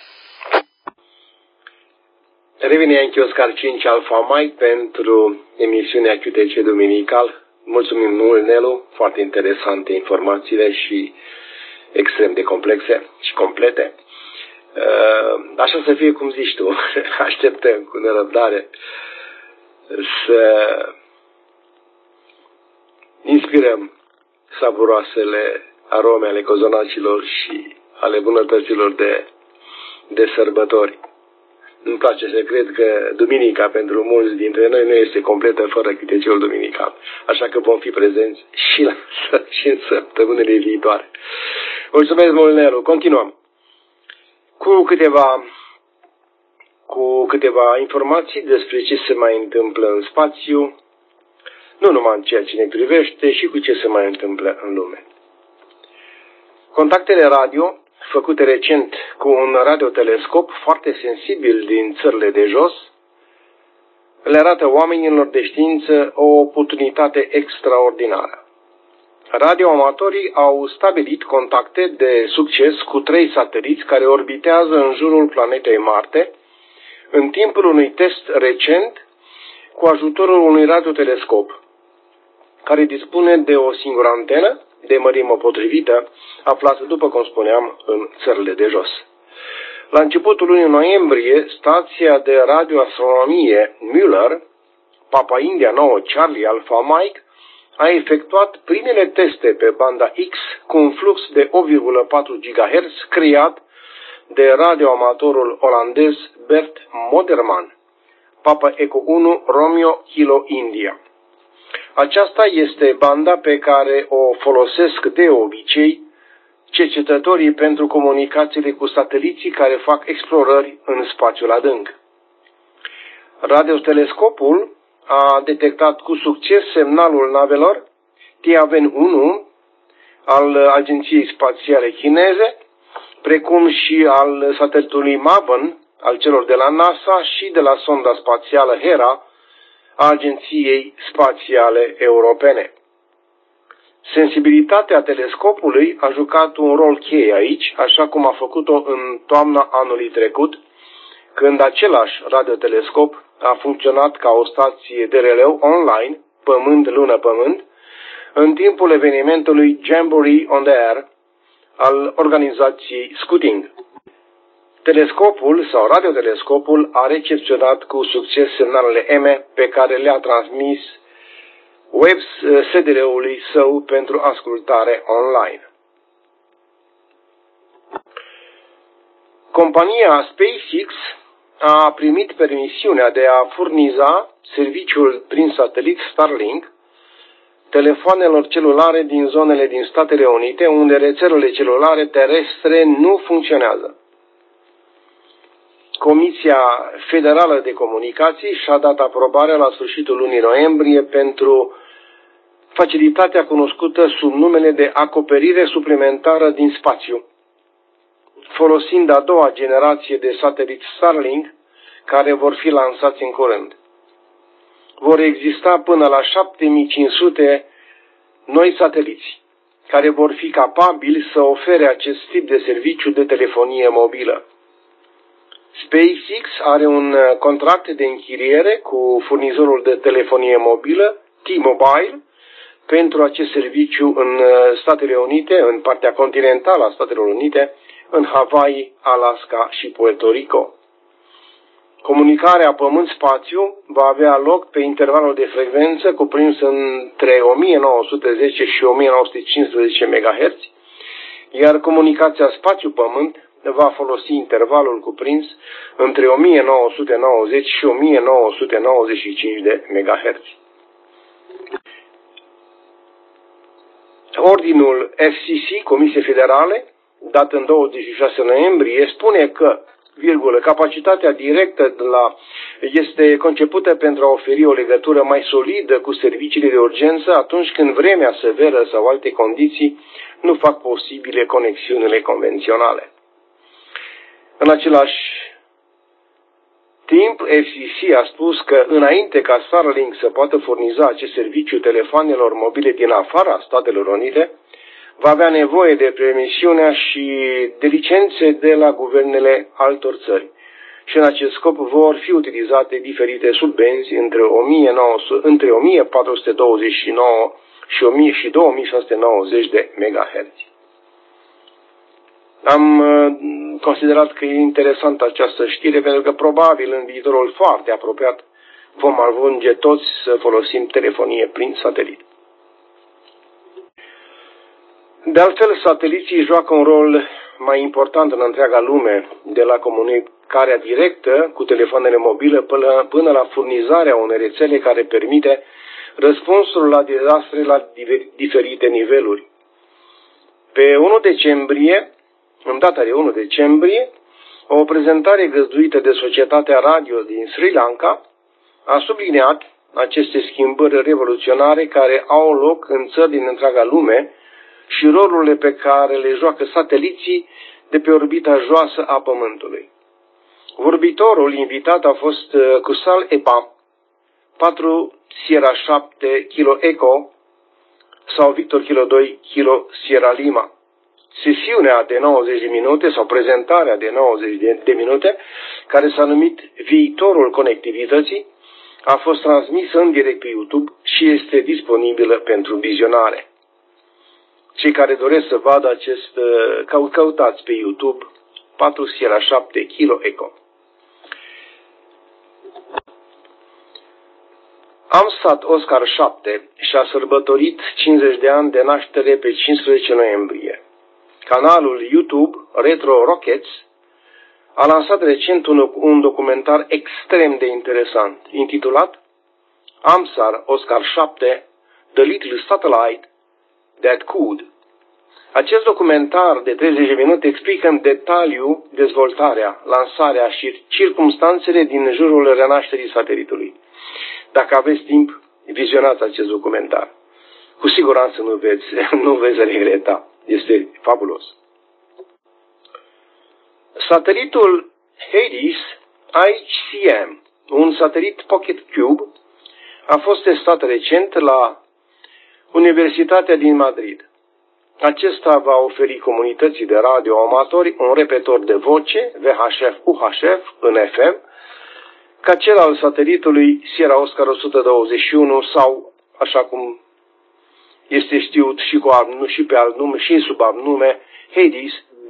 Speaker 1: Revine Yankee Oscar cinci Alpha Mike pentru emisiunea Q T C Duminical. Mulțumim mult, Nelu, foarte interesante informațiile și extrem de complexe și complete. Așa să fie cum zici tu, așteptăm cu nerăbdare să inspirăm savuroasele arome ale cozonacilor și ale bunătăților de, de sărbători. Îmi place să cred că duminica pentru mulți dintre noi nu este completă fără Q T C-ul duminical. Așa că vom fi prezenți și, la, și în săptămânile viitoare. Mulțumesc mult, Nelu. Continuăm cu câteva, cu câteva informații despre ce se mai întâmplă în spațiu, nu numai în ceea ce ne privește, și cu ce se mai întâmplă în lume. Contactele radio făcute recent cu un radiotelescop foarte sensibil din țările de jos le arată oamenilor de știință o oportunitate extraordinară. Radioamatorii au stabilit contacte de succes cu trei sateliți care orbitează în jurul planetei Marte în timpul unui test recent cu ajutorul unui radiotelescop care dispune de o singură antenă de mărime potrivită, aflată, după cum spuneam, în țările de jos. La începutul lunii noiembrie, stația de radioastronomie Mueller, Papa India nouă Charlie Alpha Mike, a efectuat primele teste pe banda X cu un flux de opt virgulă patru gigahertz creat de radioamatorul olandez Bert Moderman, Papa Echo unu Romeo Kilo India. Aceasta este banda pe care o folosesc de obicei cercetătorii pentru comunicațiile cu sateliții care fac explorări în spațiul adânc. Radiotelescopul a detectat cu succes semnalul navelor Tianwen unu al Agenției Spațiale Chineze, precum și al satelitului Maven, al celor de la NASA și de la sonda spațială Hera a Agenției Spațiale Europene. Sensibilitatea telescopului a jucat un rol cheie aici, așa cum a făcut-o în toamna anului trecut, când același radiotelescop a funcționat ca o stație de releu online, Pământ-Lună-Pământ, în timpul evenimentului Jamboree on the Air al organizației Scouting. Telescopul sau radiotelescopul a recepționat cu succes semnalele M pe care le-a transmis web S D R-ului său pentru ascultare online. Compania SpaceX a primit permisiunea de a furniza serviciul prin satelit Starlink telefoanelor celulare din zonele din Statele Unite unde rețelele celulare terestre nu funcționează. Comisia Federală de Comunicații și-a dat aprobarea la sfârșitul lunii noiembrie pentru facilitatea cunoscută sub numele de acoperire suplimentară din spațiu, folosind a doua generație de sateliți Starlink, care vor fi lansați în curând. Vor exista până la șapte mii cinci sute noi sateliți, care vor fi capabili să ofere acest tip de serviciu de telefonie mobilă. SpaceX are un contract de închiriere cu furnizorul de telefonie mobilă, T-Mobile, pentru acest serviciu în Statele Unite, în partea continentală a Statelor Unite, în Hawaii, Alaska și Puerto Rico. Comunicarea Pământ-Spațiu va avea loc pe intervalul de frecvență cuprins între o mie nouă sute zece și o mie nouă sute cincisprezece megahertz, iar comunicația Spațiu-Pământ va folosi intervalul cuprins între o mie nouă sute nouăzeci și o mie nouă sute nouăzeci și cinci de megahertz. Ordinul F C C, Comisie Federale, dat în douăzeci și șase noiembrie, spune că, virgulă, capacitatea directă de la, este concepută pentru a oferi o legătură mai solidă cu serviciile de urgență atunci când vremea severă sau alte condiții nu fac posibile conexiunile convenționale. În același timp, F C C a spus că înainte ca Starlink să poată furniza acest serviciu telefoanelor mobile din afara Statelor Unite, va avea nevoie de permisiunea și de licențe de la guvernele altor țări. Și în acest scop vor fi utilizate diferite subbenzi între, o mie nouă sute, între o mie patru sute douăzeci și nouă și, o mie și două mii șase sute nouăzeci de megahertz. Am considerat că e interesantă această știre pentru că probabil în viitorul foarte apropiat vom ajunge toți să folosim telefonie prin satelit. De altfel, sateliții joacă un rol mai important în întreaga lume, de la comunicarea directă cu telefoanele mobile până, până la furnizarea unei rețele care permite răspunsul la dezastre la diferite niveluri. Pe unu decembrie, în data de unu decembrie, o prezentare găzduită de Societatea Radio din Sri Lanka a subliniat aceste schimbări revoluționare care au loc în țări din întreaga lume și rolurile pe care le joacă sateliții de pe orbita joasă a Pământului. Vorbitorul invitat a fost Kusal Epa, patru Sierra șapte Kilo Echo sau Victor Kilo doi Kilo Sierra Lima. Sesiunea de nouăzeci de minute sau prezentarea de nouăzeci de minute, care s-a numit Viitorul Conectivității, a fost transmisă în direct pe YouTube și este disponibilă pentru vizionare. Cei care doresc să vadă acest, căutați pe YouTube patru Sierra șapte Kilo Echo. Amsat Oscar șapte și-a sărbătorit cincizeci de ani de naștere pe cincisprezece noiembrie. Canalul YouTube Retro Rockets a lansat recent un, un documentar extrem de interesant, intitulat Amsar Oscar șapte, The Little Satellite That Could. Acest documentar de treizeci de minute explică în detaliu dezvoltarea, lansarea și circumstanțele din jurul renașterii satelitului. Dacă aveți timp, vizionați acest documentar. Cu siguranță nu veți, nu veți regreta. Este fabulos. Satelitul Hades I C M, un satelit Pocket Cube, a fost testat recent la Universitatea din Madrid. Acesta va oferi comunității de radioamatori un repetor de voce V H F U H F în F M, ca cel al satelitului Sierra Oscar o sută douăzeci și unu sau, așa cum este știut și, cu alt, și pe alt nume și sub alt nume, Hades D.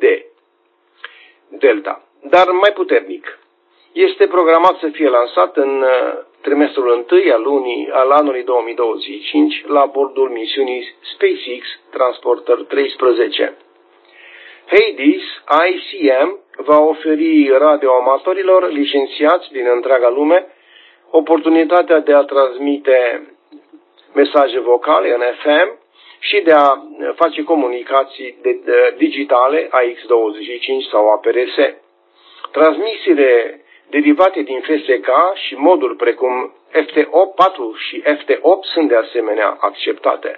Speaker 1: Delta, dar mai puternic. Este programat să fie lansat în trimestrul întâi al, lunii, al anului două mii douăzeci și cinci la bordul misiunii SpaceX Transporter treisprezece. Hades I C M va oferi radioamatorilor licențiați din întreaga lume oportunitatea de a transmite mesaje vocale în F M și de a face comunicații de, de, digitale A X douăzeci și cinci sau A P R S. Transmisiile derivate din F S K și modul precum F T opt patru și F T opt sunt de asemenea acceptate.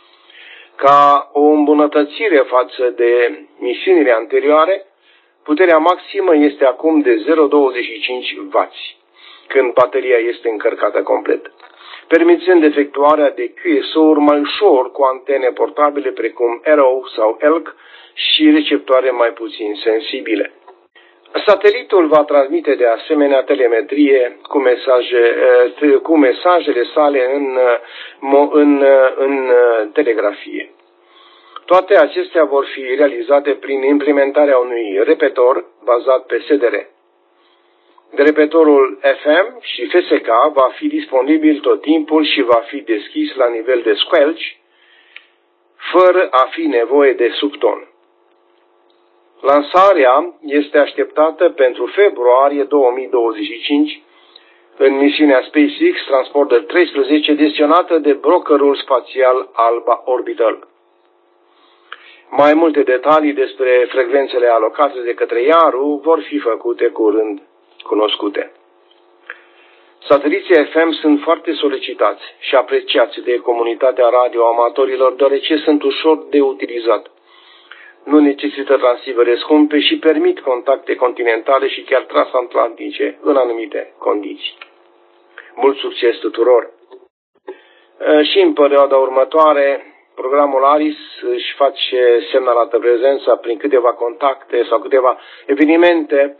Speaker 1: Ca o îmbunătățire față de misiunile anterioare, puterea maximă este acum de zero virgulă douăzeci și cinci wați, când bateria este încărcată complet, permițând efectuarea de Q S O-uri mai ușor cu antene portabile precum Arrow sau Elk și receptoare mai puțin sensibile. Satelitul va transmite de asemenea telemetrie cu, mesaje, cu mesajele sale în, în, în telegrafie. Toate acestea vor fi realizate prin implementarea unui repetor bazat pe S D R. Repetorul F M și F S K va fi disponibil tot timpul și va fi deschis la nivel de squelch, fără a fi nevoie de subton. Lansarea este așteptată pentru februarie două mii douăzeci și cinci în misiunea SpaceX Transporter treisprezece gestionată de brokerul spațial Alba Orbital. Mai multe detalii despre frecvențele alocate de către I A R U vor fi făcute curând cunoscute. Sateliții F M sunt foarte solicitați și apreciați de comunitatea radioamatorilor deoarece sunt ușor de utilizat. nu necesită transivere scumpe și permit contacte continentale și chiar transatlantice în anumite condiții. Mult succes tuturor! Și în perioada următoare, programul ARIS își face semnalată prezența prin câteva contacte sau câteva evenimente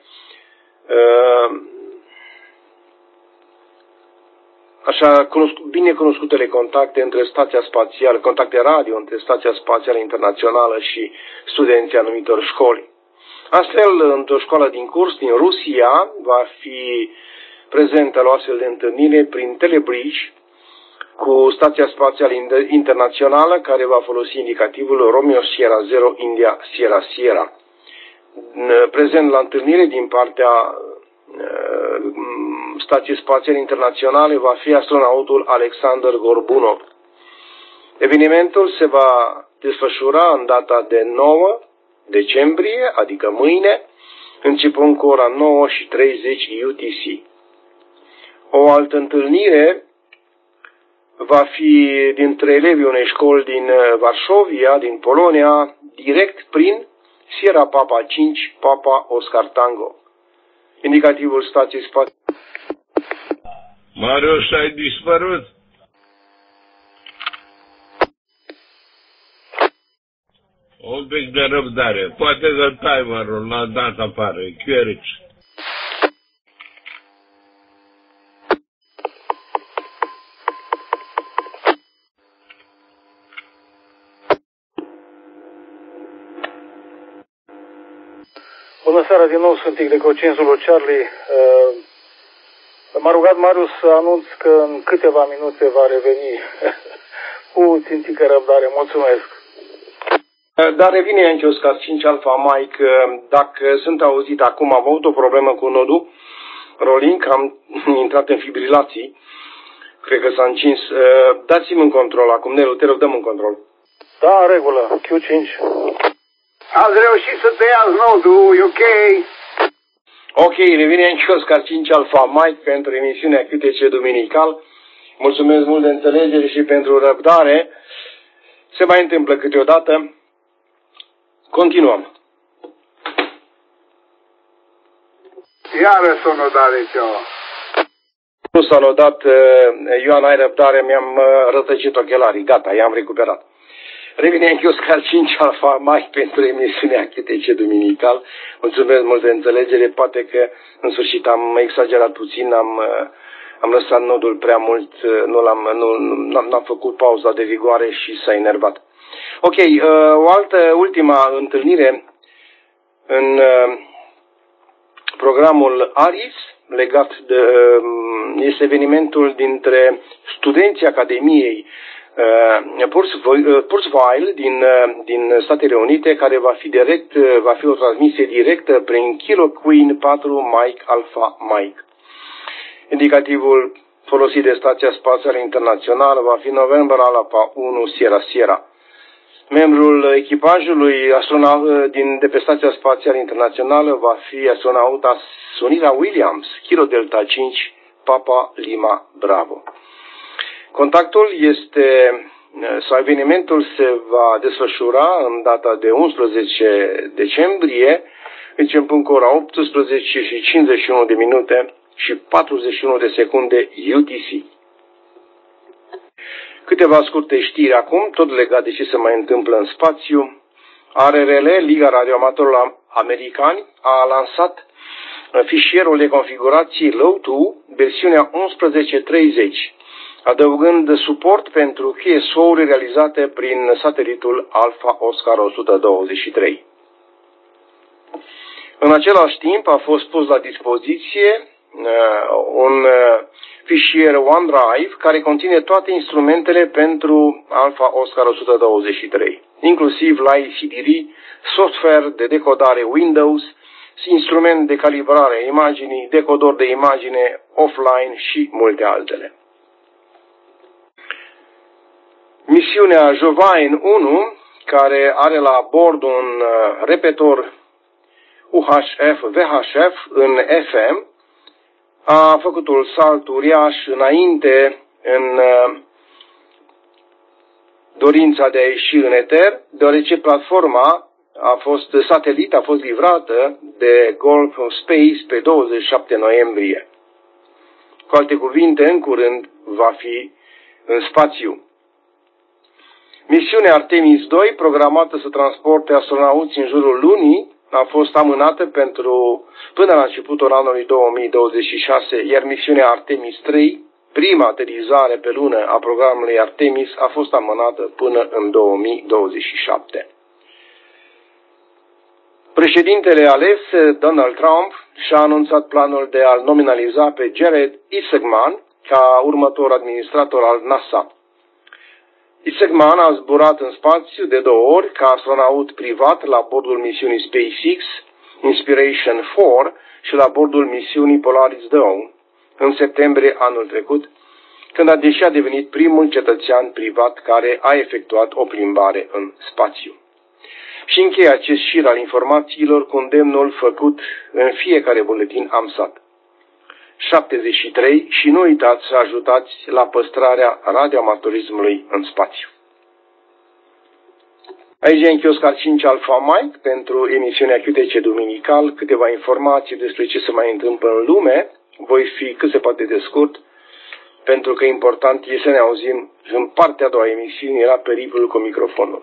Speaker 1: așa bine cunoscutele contacte între stația spațială, contacte radio între Stația Spațială Internațională și studenții anumitor școli. Astfel, într-o școală din curs din Rusia va fi prezentă la o astfel de întâlnire prin Telebridge cu Stația Spațială Internațională, care va folosi indicativul Romeo Sierra zero India Sierra Sierra. Prezent la întâlnire din partea Stației Spațiale Internaționale va fi astronautul Alexander Gorbunov. Evenimentul se va desfășura în data de nouă decembrie, adică mâine, începând cu ora nouă și treizeci U T C. O altă întâlnire va fi dintre elevii unei școli din Varșovia, din Polonia, direct prin Sierra Papa cinci, Papa Oscar Tango. Indicativul Stației Spațiale.
Speaker 6: Marius, ai dispărut? Un pic de răbdare. Poate că timerul l-a dat afară. Chierici.
Speaker 4: Bună seara din nou, sunt Igrecocenzul Charlie. M-a rugat Marius să anunț că în câteva minute va reveni cu țintică răbdare. Mulțumesc.
Speaker 1: Dar revine aici Oscar cinci Alpha Mike. Dacă sunt auzit acum, am avut o problemă cu nodul rolling, am intrat în fibrilații. Cred că s-a încins. Dați-mi în control acum, Nelu, te rog, dăm în control.
Speaker 4: Da, în regulă. Q cinci.
Speaker 3: Ați reușit să tăiați nodul, e ok?
Speaker 1: Ok, revine aici Oscar cinci Alpha Mike pentru emisiunea Q T C Duminical. Mulțumesc mult de înțelegere și pentru răbdare. Se mai întâmplă câteodată. Continuăm.
Speaker 3: Iară s-o nodare ceva.
Speaker 1: Nu s-a nodat, Ioan, ai răbdare, mi-am rătăcit ochelarii. Gata, i-am recuperat. Revine în Oscar cinci Alpha Mike pentru emisiunea Q T C Duminical. Mulțumesc mult de înțelegere. Poate că în sfârșit am exagerat puțin, am, am lăsat nodul prea mult, nu l-am, nu, n-am făcut pauza de vigoare și s-a enervat. Ok, o altă, ultima întâlnire în programul ARIS legat de, este evenimentul dintre studenții Academiei Kurzweil din, din Statele Unite, care va fi direct, va fi o transmisie directă prin Kilo Queen patru Mike Alpha Mike. Indicativul folosit de Stația Spațială Internațională va fi November Alpha unu Sierra Sierra. Membrul echipajului astronaut din, de pe Stația Spațială Internațională va fi astronauta Sunita Williams, Kilo Delta cinci Papa Lima Bravo. Contactul este, sau evenimentul se va desfășura în data de unsprezece decembrie, începând cu ora optsprezece și cincizeci și unu de minute și patruzeci și unu de secunde U T C. Câteva scurte știri acum, tot legat de ce se mai întâmplă în spațiu. A R R L, Liga Radioamatorilor Americani, a lansat fișierul de configurație Low doi, versiunea unsprezece treizeci, adăugând suport pentru Q S O-uri realizate prin satelitul Alpha Oscar o sută douăzeci și trei. În același timp a fost pus la dispoziție uh, un uh, fișier OneDrive care conține toate instrumentele pentru Alpha Oscar o sută douăzeci și trei, inclusiv Live C D R, software de decodare Windows, instrument de calibrare a imaginii, decodor de imagine offline și multe altele. Misiunea Jovain unu, care are la bord un repetor U H F V H F în F M, a făcut un salt uriaș înainte în dorința de a ieși în eter, deoarece platforma a fost, satelit a fost livrată de Gulf of Space pe douăzeci și șapte noiembrie. Cu alte cuvinte, în curând va fi în spațiu. Misiunea Artemis doi, programată să transporte astronauți în jurul lunii, a fost amânată pentru până la începutul anului două mii douăzeci și șase, iar misiunea Artemis trei, prima aterizare pe lună a programului Artemis, a fost amânată până în două mii douăzeci și șapte. Președintele ales, Donald Trump, și-a anunțat planul de a-l nominaliza pe Jared Isaacman ca următor administrator al NASA. Isaacman a zburat în spațiu de două ori ca astronaut privat la bordul misiunii SpaceX Inspiration patru și la bordul misiunii Polaris Dawn în septembrie anul trecut, când a deși a devenit primul cetățean privat care a efectuat o plimbare în spațiu. Și încheie acest șir al informațiilor cu îndemnul făcut în fiecare buletin AMSAT. șaptezeci și trei și nu uitați să ajutați la păstrarea radioamatorismului în spațiu. Aici e în Chioscar cinci Alpha Mike pentru emisiunea Q T C Duminical, câteva informații despre ce se mai întâmplă în lume. Voi fi cât se poate de scurt, pentru că important e să ne auzim în partea a doua emisiunii la pericolul cu microfonul.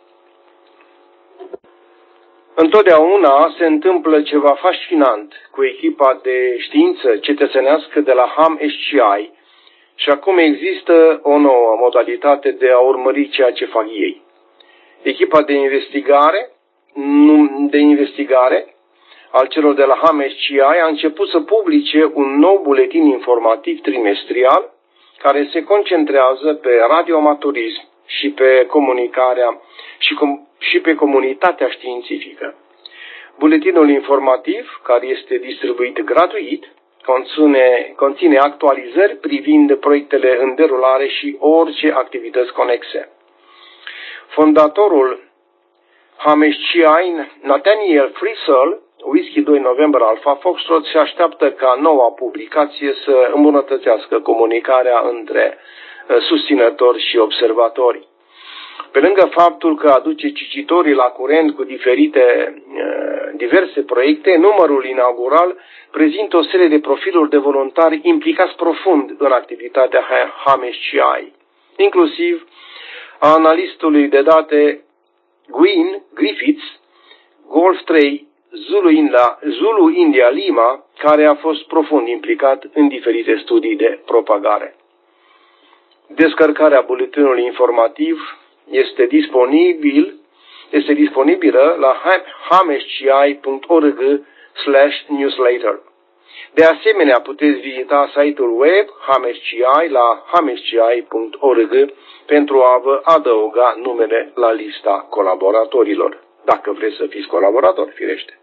Speaker 1: Întotdeauna se întâmplă ceva fascinant cu echipa de știință cetățenească de la H A M S C I și acum există o nouă modalitate de a urmări ceea ce fac ei. Echipa de investigare, de investigare al celor de la H A M S C I a început să publice un nou buletin informativ trimestrial care se concentrează pe radioamatorism și pe comunicarea și, com, și pe comunitatea științifică. Buletinul informativ, care este distribuit gratuit, conține, conține actualizări privind proiectele în derulare și orice activități conexe. Fondatorul H A M S C I, Nathaniel Frissell, Whisky doi November Alpha Foxtrot, se așteaptă ca noua publicație să îmbunătățească comunicarea între susținători și observatori. Pe lângă faptul că aduce cititorii la curent cu diferite, diverse proiecte, numărul inaugural prezintă o serie de profiluri de voluntari implicați profund în activitatea H A M S C I, inclusiv a analistului de date Gwyn Griffiths, Golf trei Zulu, India, Zulu India Lima, care a fost profund implicat în diferite studii de propagare. Descărcarea buletinului informativ este disponibil, este disponibilă la h m s c i punct org slash newsletter. De asemenea, puteți vizita site-ul web H M S C I la h m s c i punct org pentru a vă adăuga numele la lista colaboratorilor, dacă vreți să fiți colaboratori, firește.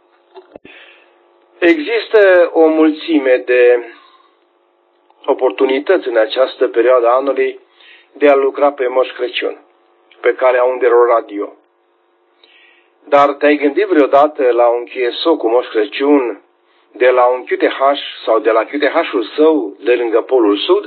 Speaker 1: Există o mulțime de oportunități în această perioadă a anului de a lucra pe Moș Crăciun, pe calea undelor radio. Dar te-ai gândit vreodată la un Q S O cu Moș Crăciun de la un Q T H sau de la Q T H-ul său de lângă Polul Sud?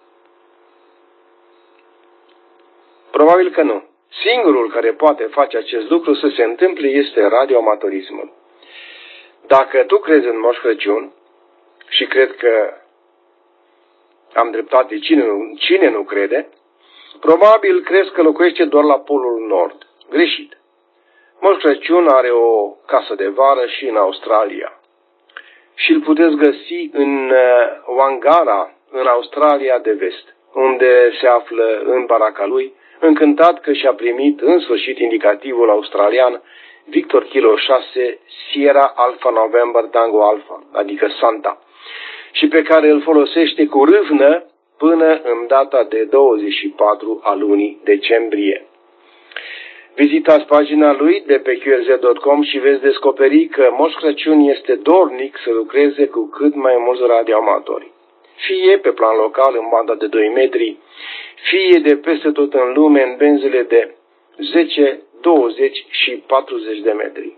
Speaker 1: Probabil că nu. Singurul care poate face acest lucru să se întâmple este radioamatorismul. Dacă tu crezi în Moș Crăciun, și cred că am dreptate, cine nu, cine nu crede, probabil crezi că locuiește doar la Polul Nord. Greșit. Moș Crăciun are o casă de vară și în Australia. Și îl puteți găsi în Wangara, în Australia de Vest, unde se află în baraca lui, încântat că și-a primit în sfârșit indicativul australian Victor Kilo șase Sierra Alpha November Tango Alpha, adică Santa, și pe care îl folosește cu râvnă până în data de douăzeci și patru a lunii decembrie. Vizitați pagina lui de pe Q R Z punct com și veți descoperi că Moș Crăciun este dornic să lucreze cu cât mai mulți radioamatori, fie pe plan local în banda de doi metri, fie de peste tot în lume în benzile de zece, douăzeci și patruzeci de metri.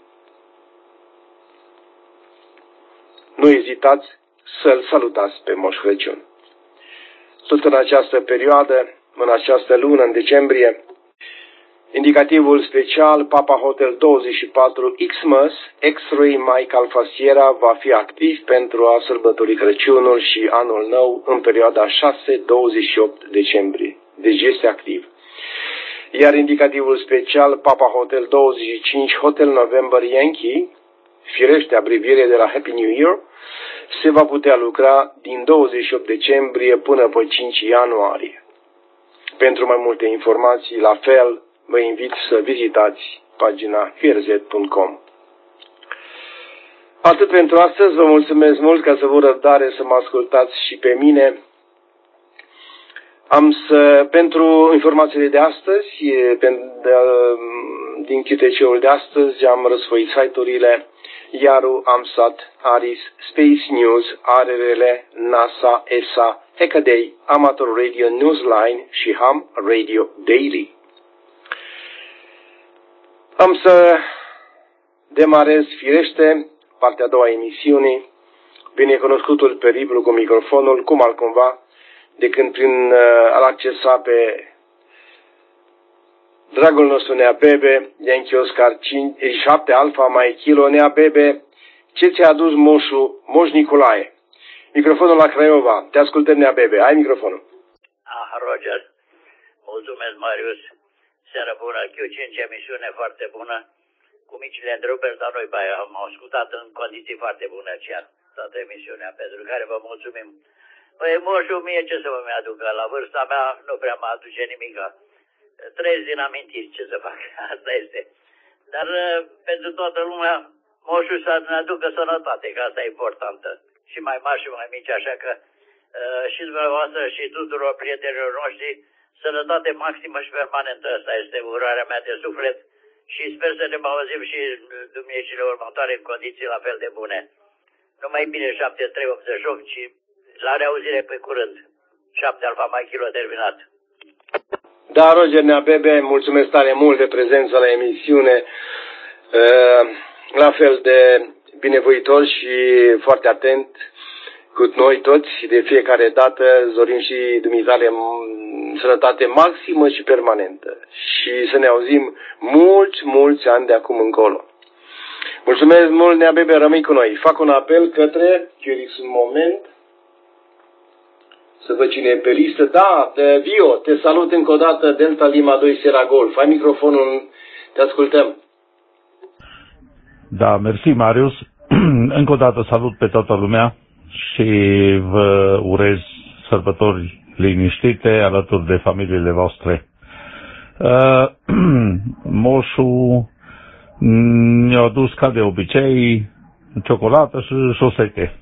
Speaker 1: Nu ezitați să-l salutați pe Moș Crăciun. Tot în această perioadă, în această lună, în decembrie, Indicativul special Papa Hotel douăzeci și patru Xmas X-Ray Mike Alpha Sierra va fi activ pentru a sărbători Crăciunul și Anul Nou în perioada șase douăzeci și opt decembrie. Deci este activ. Iar indicativul special Papa Hotel douăzeci și cinci Hotel November Yankee, firește abreviere de la Happy New Year, se va putea lucra din douăzeci și opt decembrie până pe cinci ianuarie. Pentru mai multe informații, la fel, vă invit să vizitați pagina h r z punct com. Atât pentru astăzi, vă mulțumesc mult ca să vă răbdare să mă ascultați și pe mine. Am să, pentru informațiile de astăzi, din Q T C-ul de astăzi, am răsfoit site-urile Yaru, AMSAT, ARIS, Space News, R R L, NASA, E S A, Hackaday, Amateur Radio Newsline și Ham Radio Daily. Am să demarez firește partea a doua a emisiunii, binecunoscutul periplu cu microfonul, cum altcumva, de când prin a-l accesa pe dragul nostru Nea Bebe, Yankee Oscar șapte Alfa Mai Kilo. Nea Bebe, ce ți-a adus moșul, Moș Nicolae? Microfonul la Craiova. Te ascultăm, Nea Bebe. Ai microfonul.
Speaker 7: Ah, Roger. Mulțumesc, Marius. Seară bună, Q cinci, emisiune foarte bună. Cu micile întreruperi, dar noi am ascultat în condiții foarte bune chiar toată emisiunea, pentru care vă mulțumim. Păi, moșul mie ce să mă mi-aducă? La vârsta mea nu prea mă aduce nimica. Trăiesc din amintiri, ce să fac, asta este. Dar pentru toată lumea, moșul să ne aducă sănătate, că asta e importantă. Și mai mari și mai mici, așa că uh, și dumneavoastră și tuturor prietenilor noștri, sănătate maximă și permanentă. Asta este urarea mea de suflet și sper să ne auzim și duminiecile următoare în condiții la fel de bune. Numai bine șapte trei optzeci și opt și la reauzire pe curând. șapte Alfa Mai Kilo terminat.
Speaker 1: Da, Roger Nea Bebe, mulțumesc tare mult de prezența la emisiune, la fel de binevoitor și foarte atent cu noi toți. De fiecare dată zorim și dumitale sănătate maximă și permanentă și să ne auzim mulți, mulți ani de acum încolo. Mulțumesc mult, Nea Bebe, rămâi cu noi. Fac un apel către Chirix un moment. Să văd cine e pe listă. Da, Vio, te salut încă o dată, Delta Lima doi Sierra Golf. Ai microfonul, te ascultăm.
Speaker 5: Da, mersi, Marius. Încă o dată salut pe toată lumea și vă urez sărbători liniștite alături de familiile voastre. Uh, moșul mi-a dus ca de obicei ciocolată și șosete.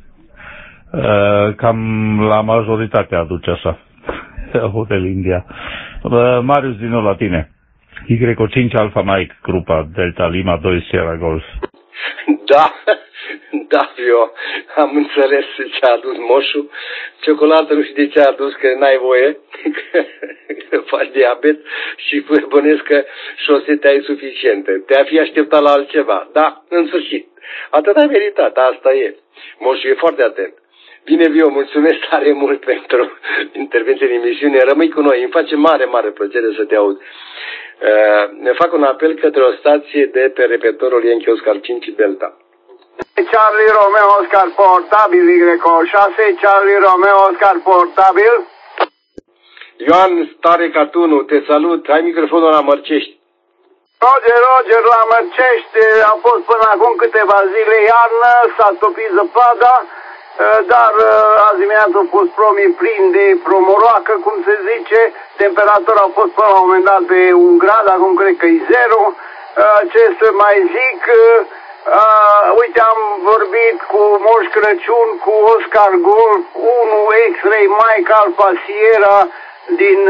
Speaker 5: Uh, cam la majoritatea aduce așa. Hotel India. Uh, Marius, din nou la tine. Y cinci Alfa Mike, grupa Delta Lima doi Sierra Golf.
Speaker 1: Da, da, eu am înțeles ce a adus moșul. Ciocolată nu știu de ce a adus, că n-ai voie, că faci diabet și bănesc că șosete ai suficiente. Te-a fi așteptat la altceva. Da, în sfârșit. Atât ai meritat, asta e. Moșul e foarte atent. Bine, Vio, mulțumesc tare mult pentru intervenție în emisiune. Rămâi cu noi, îmi face mare, mare plăcere să te aud. Uh, ne fac un apel către o stație de pe repetorul Yankee Oscar cinci Delta.
Speaker 3: Charlie Romeo Oscar portabil Y șase, Charlie Romeo Oscar portabil.
Speaker 1: Ioan Stare Catunu, te salut, ai microfonul la Mărcești.
Speaker 3: Roger, Roger, la Mărcești, a fost până acum câteva zile iarnă, s-a topit zăpada, dar azi dimineața a fost promii plin de promoroacă, cum se zice, temperatura a fost până la un moment dat pe un grad, acum cred că e zero. Ce să mai zic, uite, am vorbit cu Moș Crăciun, cu Oscar Golf unu X-Ray Mike Alpha Sierra din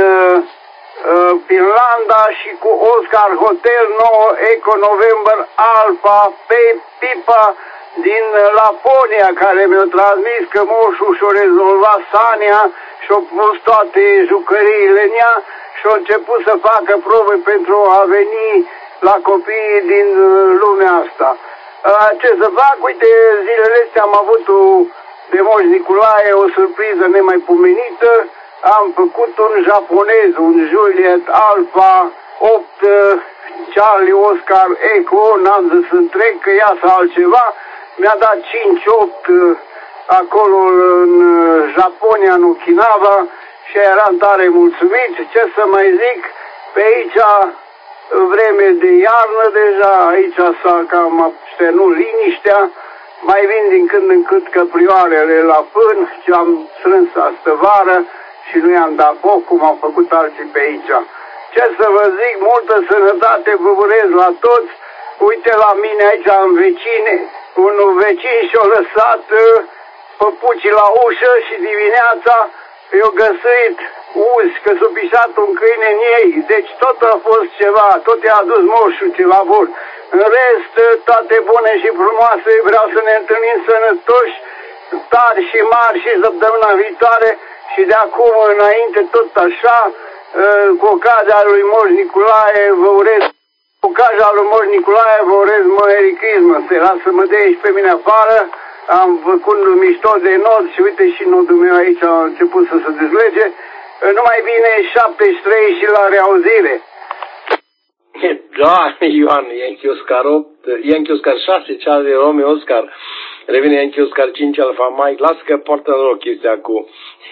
Speaker 3: Finlanda și cu Oscar Hotel nouă Eco November Alpha pe Pipa din Laponia, care mi-a transmis că moșul și-a rezolvat sania și-a pus toate jucăriile în ea și-a început să facă probe pentru a veni la copiii din lumea asta. Ce să fac? Uite, zilele astea am avut de Moș Nicolae o surpriză nemaipomenită. Am făcut un japonez, un Juliet Alpha opt Charlie Oscar Echo, n-am zis întreg că iasă altceva, mi-a dat cinci opt acolo în Japonia, în Okinawa, și eram tare mulțumit. Ce să mai zic, pe aici vreme de iarnă deja, aici s-a cam abținut liniștea, mai vin din când în când căprioarele la pân, ce am strâns astă vară și nu i-am dat foc, cum au făcut alții pe aici. Ce să vă zic, multă sănătate vă urez la toți. Uite la mine aici în vecine, un vecin și-a lăsat păpucii la ușă și dimineața i-a găsit uzi, că s-a pișat un câine în ei. Deci tot a fost ceva, tot i-a adus moșul ceva bun. În rest, toate bune și frumoase, vreau să ne întâlnim sănătoși, tari și mari și săptămâna viitoare și de acum înainte tot așa, cu ocazia lui Moș Nicolae vă urez, cu ocazia lui Moș Nicolae vă urez Merry Christmas. Era să mă dea și pe mine afară, am făcut mișto de nod și uite și nodul meu aici a început să se dezlege. Numai bine, șaptezeci și trei și la reauzire.
Speaker 1: Da, Ioan, Yankee Oscar opt, Yankee Oscar șase, Charlie Romeo Oscar, revine Yankee Oscar cinci, Alfa Mike, las că poartă noroc chestia cu...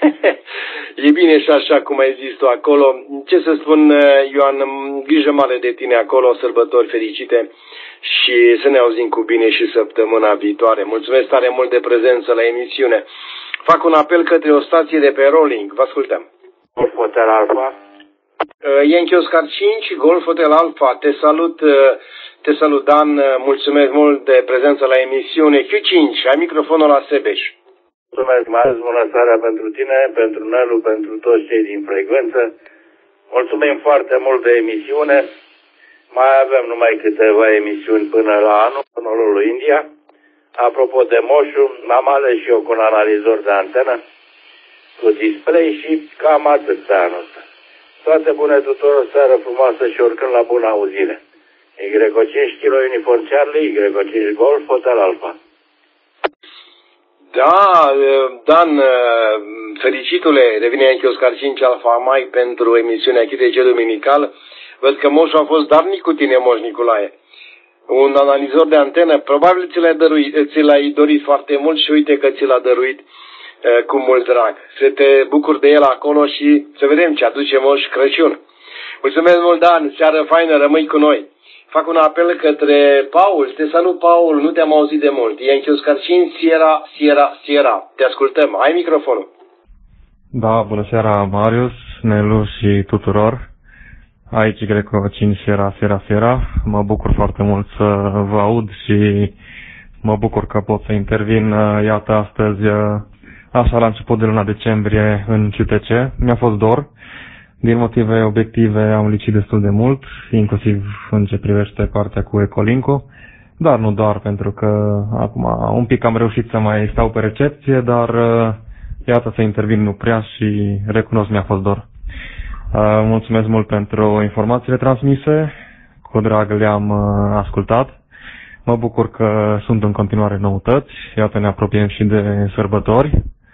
Speaker 1: E bine și așa cum ai zis tu acolo. Ce să spun, Ioan, grijă mare de tine acolo, sărbători fericite și să ne auzim cu bine și săptămâna viitoare. Mulțumesc tare mult de prezență la emisiune. Fac un apel către o stație de pe Rolling, vă ascultăm.
Speaker 8: Golf Hotel Alfa.
Speaker 1: Yankee Oscar cinci, Golf Hotel Alfa, te salut, te salut Dan, mulțumesc mult de prezență la emisiune. Q cinci, ai microfonul la Sebeș.
Speaker 8: Mulțumesc, mai bună seara pentru tine, pentru Nelu, pentru toți cei din frecvență. Mulțumim foarte mult de emisiune. Mai avem numai câteva emisiuni până la anul, până lui India. Apropo de moșul, am ales și eu cu un analizor de antenă, cu display și cam atât de anul ăsta. Toate bune tuturor, seară frumoasă și oricând la bună auzire. Y cinci Kilo Uniform Charlie, Y cinci Golf Hotel Alfa.
Speaker 1: Da, Dan, fericitule, revine Yankee Oscar cinci Alfa Mai pentru emisiunea Q T C Duminical. Văd că moșul a fost darnic cu tine, Moș Nicolae. Un analizor de antenă, probabil ți l-ai, dăruit, ți l-ai dorit foarte mult și uite că ți l-a dăruit uh, cu mult drag. Să te bucuri de el acolo și să vedem ce aduce Moș Crăciun. Mulțumesc mult, Dan, seară faină, rămâi cu noi. Fac un apel către Paul. Te salut, Paul, nu te-am auzit de mult. Yankee Oscar cinci, Sierra, Sierra, Sierra. Te ascultăm, ai microfonul.
Speaker 9: Da, bună seara, Marius, Nelu și tuturor. Aici Greco cinci, Sierra, Sierra, Sierra. Mă bucur foarte mult să vă aud și mă bucur că pot să intervin, iată, astăzi, așa la început de luna decembrie în Q T C. Mi-a fost dor. Din motive obiective am licit destul de mult, inclusiv în ce privește partea cu Ecolink-ul, dar nu doar pentru că acum un pic am reușit să mai stau pe recepție, dar iată să intervin nu prea și recunosc mi-a fost dor. Mulțumesc mult pentru informațiile transmise, cu drag le-am ascultat. Mă bucur că sunt în continuare noutăți, iată ne apropiem și de sărbători.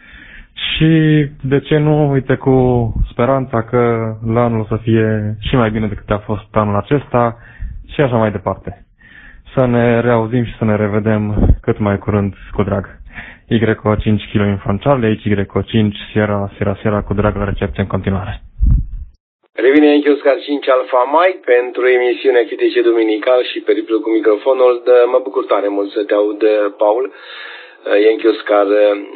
Speaker 9: Și, de ce nu, uite, cu speranța că la anul o să fie și mai bine decât a fost anul acesta și așa mai departe. Să ne reauzim și să ne revedem cât mai curând cu drag. Y cinci Kilo Infant Charlie, aici Y cinci Sierra, Sierra, Sierra, cu drag la recepție în continuare.
Speaker 1: Revine Yankee Oscar cinci Alfa Mike pentru emisiunea Q T C Duminical și periplu cu microfonul. Mă bucur tare mult să te aud, Paul. Yankee Oscar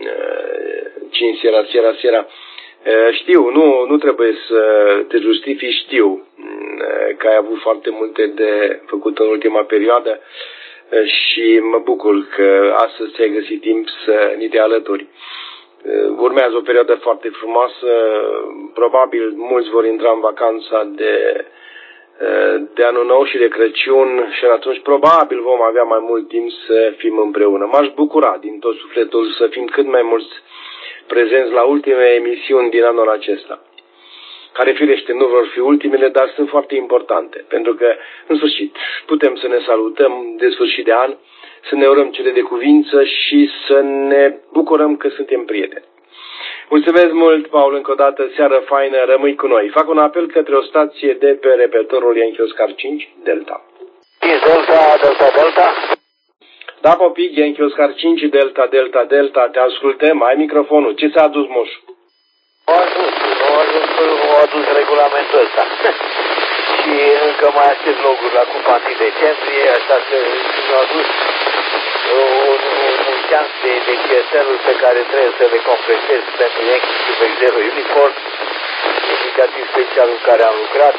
Speaker 1: cinci Sierra, Sierra, Sierra. Știu, nu, nu trebuie să te justifici, știu că ai avut foarte multe de făcut în ultima perioadă și mă bucur că astăzi ți-ai găsit timp să ni te alături. Urmează o perioadă foarte frumoasă, probabil mulți vor intra în vacanța de, de Anul Nou și de Crăciun și atunci probabil vom avea mai mult timp să fim împreună. M-aș bucura din tot sufletul să fim cât mai mulți prezenți la ultimele emisiuni din anul acesta, care firește nu vor fi ultimele, dar sunt foarte importante, pentru că în sfârșit putem să ne salutăm de sfârșit de an, să ne urăm cele de cuvință și să ne bucurăm că suntem prieteni. Mulțumesc mult, Paul, încă o dată, seară faină, rămâi cu noi. Fac un apel către o stație de pe repetorul Yankee Oscar cinci, Delta.
Speaker 2: Delta, Delta, Delta.
Speaker 1: Da, Popic, Yankee Oscar cinci, Delta, Delta, Delta, te ascultăm, ai microfonul. Ce ți-a adus, moș?
Speaker 2: Nu a adus, nu a adus, nu a adus regulamentul ăsta. Și încă mai aștept loguri la Cupa întâi decembrie, așa că mi-a adus un, un, un șans de, de cheselul pe care trebuie să le completez pentru Yankee Quebec zero Uniform, indicativ special în care am lucrat.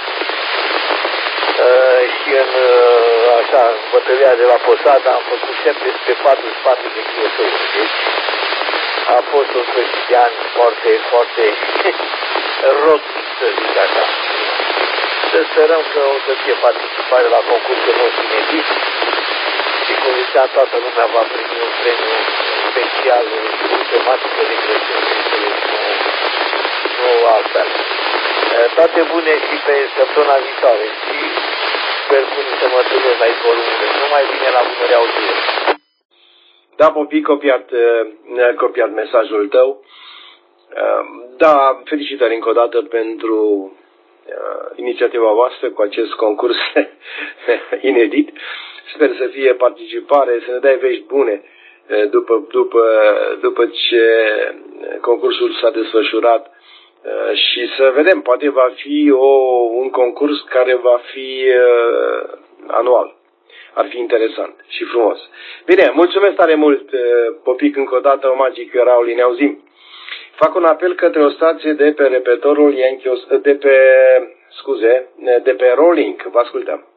Speaker 2: Uh, și în uh, așa, bătălia de la Posada am făcut șaptesute patruzeci și patru de kilosuri. Deci a fost un treizeci de ani foarte, foarte rodnic, să zic așa. Să sperăm că o să fie participare la concursul nostru inedit și cum ziceam, toată lumea va primi un premiu special cu tematică de Crăciun, nu altfel. Toate bune și pe săptămâna viitoare și sper cu să mă întâlnesc la volumele. Numai bine, la bună reauzire.
Speaker 1: Da, Popi, copiat, copiat mesajul tău. Da, felicitări încă o dată pentru inițiativa voastră cu acest concurs inedit. Sper să fie participare, să ne dai vești bune după, după, după ce concursul s-a desfășurat și să vedem, poate va fi o, un concurs care va fi uh, anual. Ar fi interesant și frumos. Bine, mulțumesc tare mult, Popic, încă o dată, Magic Rauli, ne auzim. Fac un apel către o stație de pe repetorul Yankee, de pe, scuze, de pe Rolling, vă ascultăm.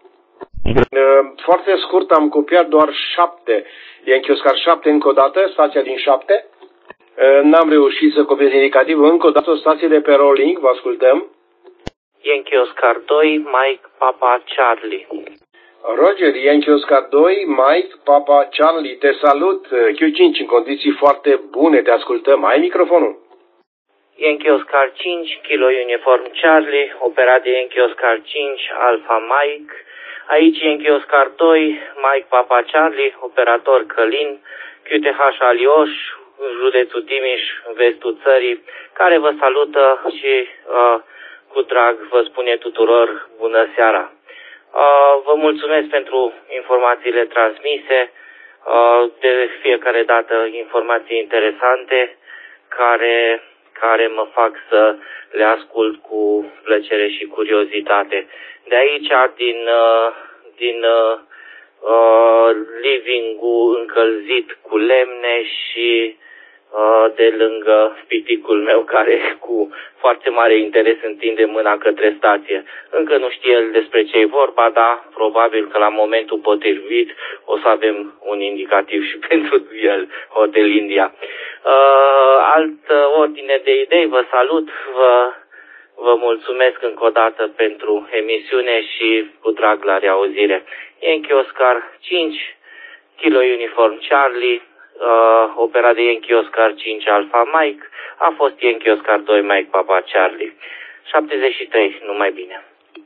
Speaker 1: Foarte scurt, am copiat doar șapte, Yankee Oscar șapte încă o dată, stația din șapte. N-am reușit să copiez indicativ, încă o dată o stație de pe Rolling, vă ascultăm.
Speaker 10: Yankee Oscar doi, Mike, Papa, Charlie.
Speaker 1: Roger, Yankee Oscar doi, Mike, Papa, Charlie, te salut, Q cinci în condiții foarte bune, te ascultăm, ai microfonul.
Speaker 10: Yankee Oscar cinci, Kilo Uniform Charlie, operat de Yankee Oscar cinci, Alpha Mike. Aici Yankee Oscar doi, Mike, Papa, Charlie, operator Călin, Q T H Alioș, județul Timiș, vestul țării, care vă salută și uh, cu drag vă spune tuturor bună seara. Uh, vă mulțumesc pentru informațiile transmise, uh, de fiecare dată informații interesante care, care mă fac să le ascult cu plăcere și curiozitate. De aici, din, uh, din uh, uh, living-ul încălzit cu lemne și de lângă piticul meu care cu foarte mare interes întinde mâna către stație. Încă nu știe el despre ce e vorba, dar probabil că la momentul potrivit o să avem un indicativ și pentru el, Hotel India. Uh, altă ordine de idei, vă salut, vă, vă mulțumesc încă o dată pentru emisiune și cu drag la reauzire. Yankee Oscar cinci, Kilo Uniform Charlie, Uh, operat de Yankee Oscar cinci Alpha Mike, a fost Yankee Oscar doi Mike Papa Charlie. șaptezeci și trei, numai bine.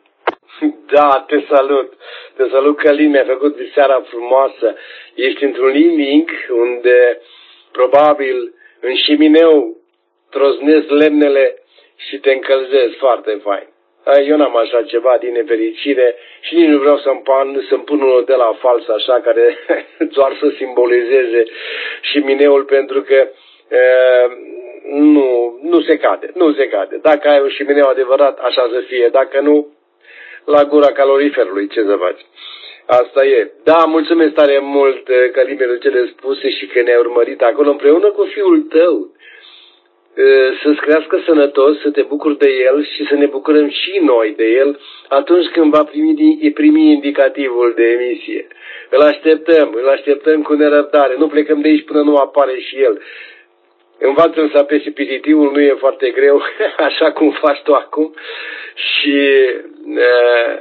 Speaker 1: Da, te salut. Te salut, Călin, mi-a făcut seara frumoasă. Ești într-un living unde probabil în șimineu troznesc lemnele și te încălzesc foarte fain. Eu n-am așa ceva, din nefericire, și nici nu vreau să-mi pun, să-mi pun unul de la fals așa, care doar să simbolizeze șimineul, pentru că e, nu, nu se cade, nu se cade. Dacă ai un șimineu adevărat, așa să fie, dacă nu, la gura caloriferului, ce să faci? Asta e. Da, mulțumesc tare mult, Călim, pentru cele spuse și că ne-ai urmărit acolo împreună cu fiul tău. Să-ți crească sănătos, să te bucuri de el și să ne bucurăm și noi de el atunci când va primi, primi indicativul de emisie. Îl așteptăm, îl așteptăm cu nerăbdare. Nu plecăm de aici până nu apare și el. Învață să apese pozitivul, nu e foarte greu, așa cum faci tu acum. Și uh,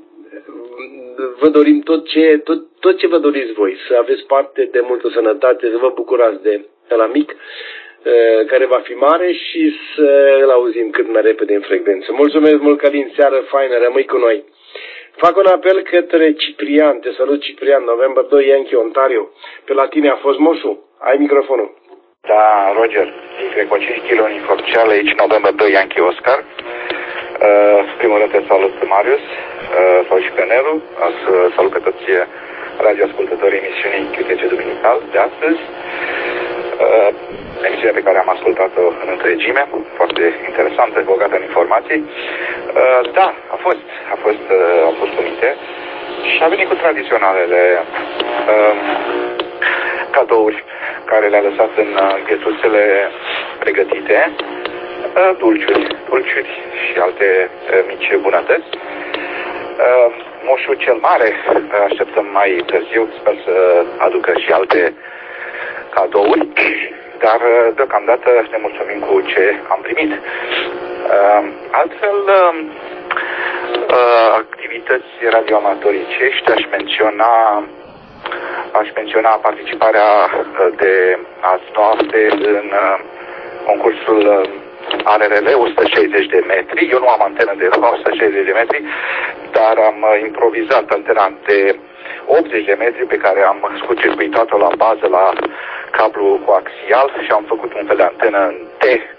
Speaker 1: vă dorim tot ce, tot, tot ce vă doriți voi. Să aveți parte de multă sănătate, să vă bucurați de la mic, care va fi mare și să îl auzim cât mai repede în frecvență. Mulțumesc mult, Călin, seară faină, rămâi cu noi. Fac un apel către Ciprian, te salut Ciprian, November doi, Yankee, Ontario. Pe la tine a fost moșul, ai microfonul.
Speaker 11: Da, Roger, Y cinci kilo uniform Charlie, aici November doi Yankee Oscar. Uh, primul rând te salut, Marius, uh, sau și pe Nelu, uh, salut pe toți radioascultătorii emisiunii Q T C Duminical de astăzi. Uh, emisiunea pe care am ascultat-o în întregime, foarte interesantă, bogată în informații. Uh, da, a fost, a fost, uh, au fost umite și a venit cu tradiționalele uh, cadouri care le-a lăsat în uh, ghetuțele pregătite, uh, dulciuri, dulciuri și alte uh, mici bunătăți. Uh, moșul cel mare uh, așteptăm mai târziu, sper să aducă și alte cadouri, dar uh, deocamdată ne mulțumim cu ce am primit. Uh, altfel, uh, uh, activități radioamatoricești, aș menționa aș menționa participarea de azi noapte în concursul A R R L o sută șaizeci de metri. Eu nu am antenă de o sută șaizeci de metri, dar am improvizat antena de optzeci de metri pe care am scurcircuitat-o la bază la cablu coaxial și am făcut un fel de antenă în T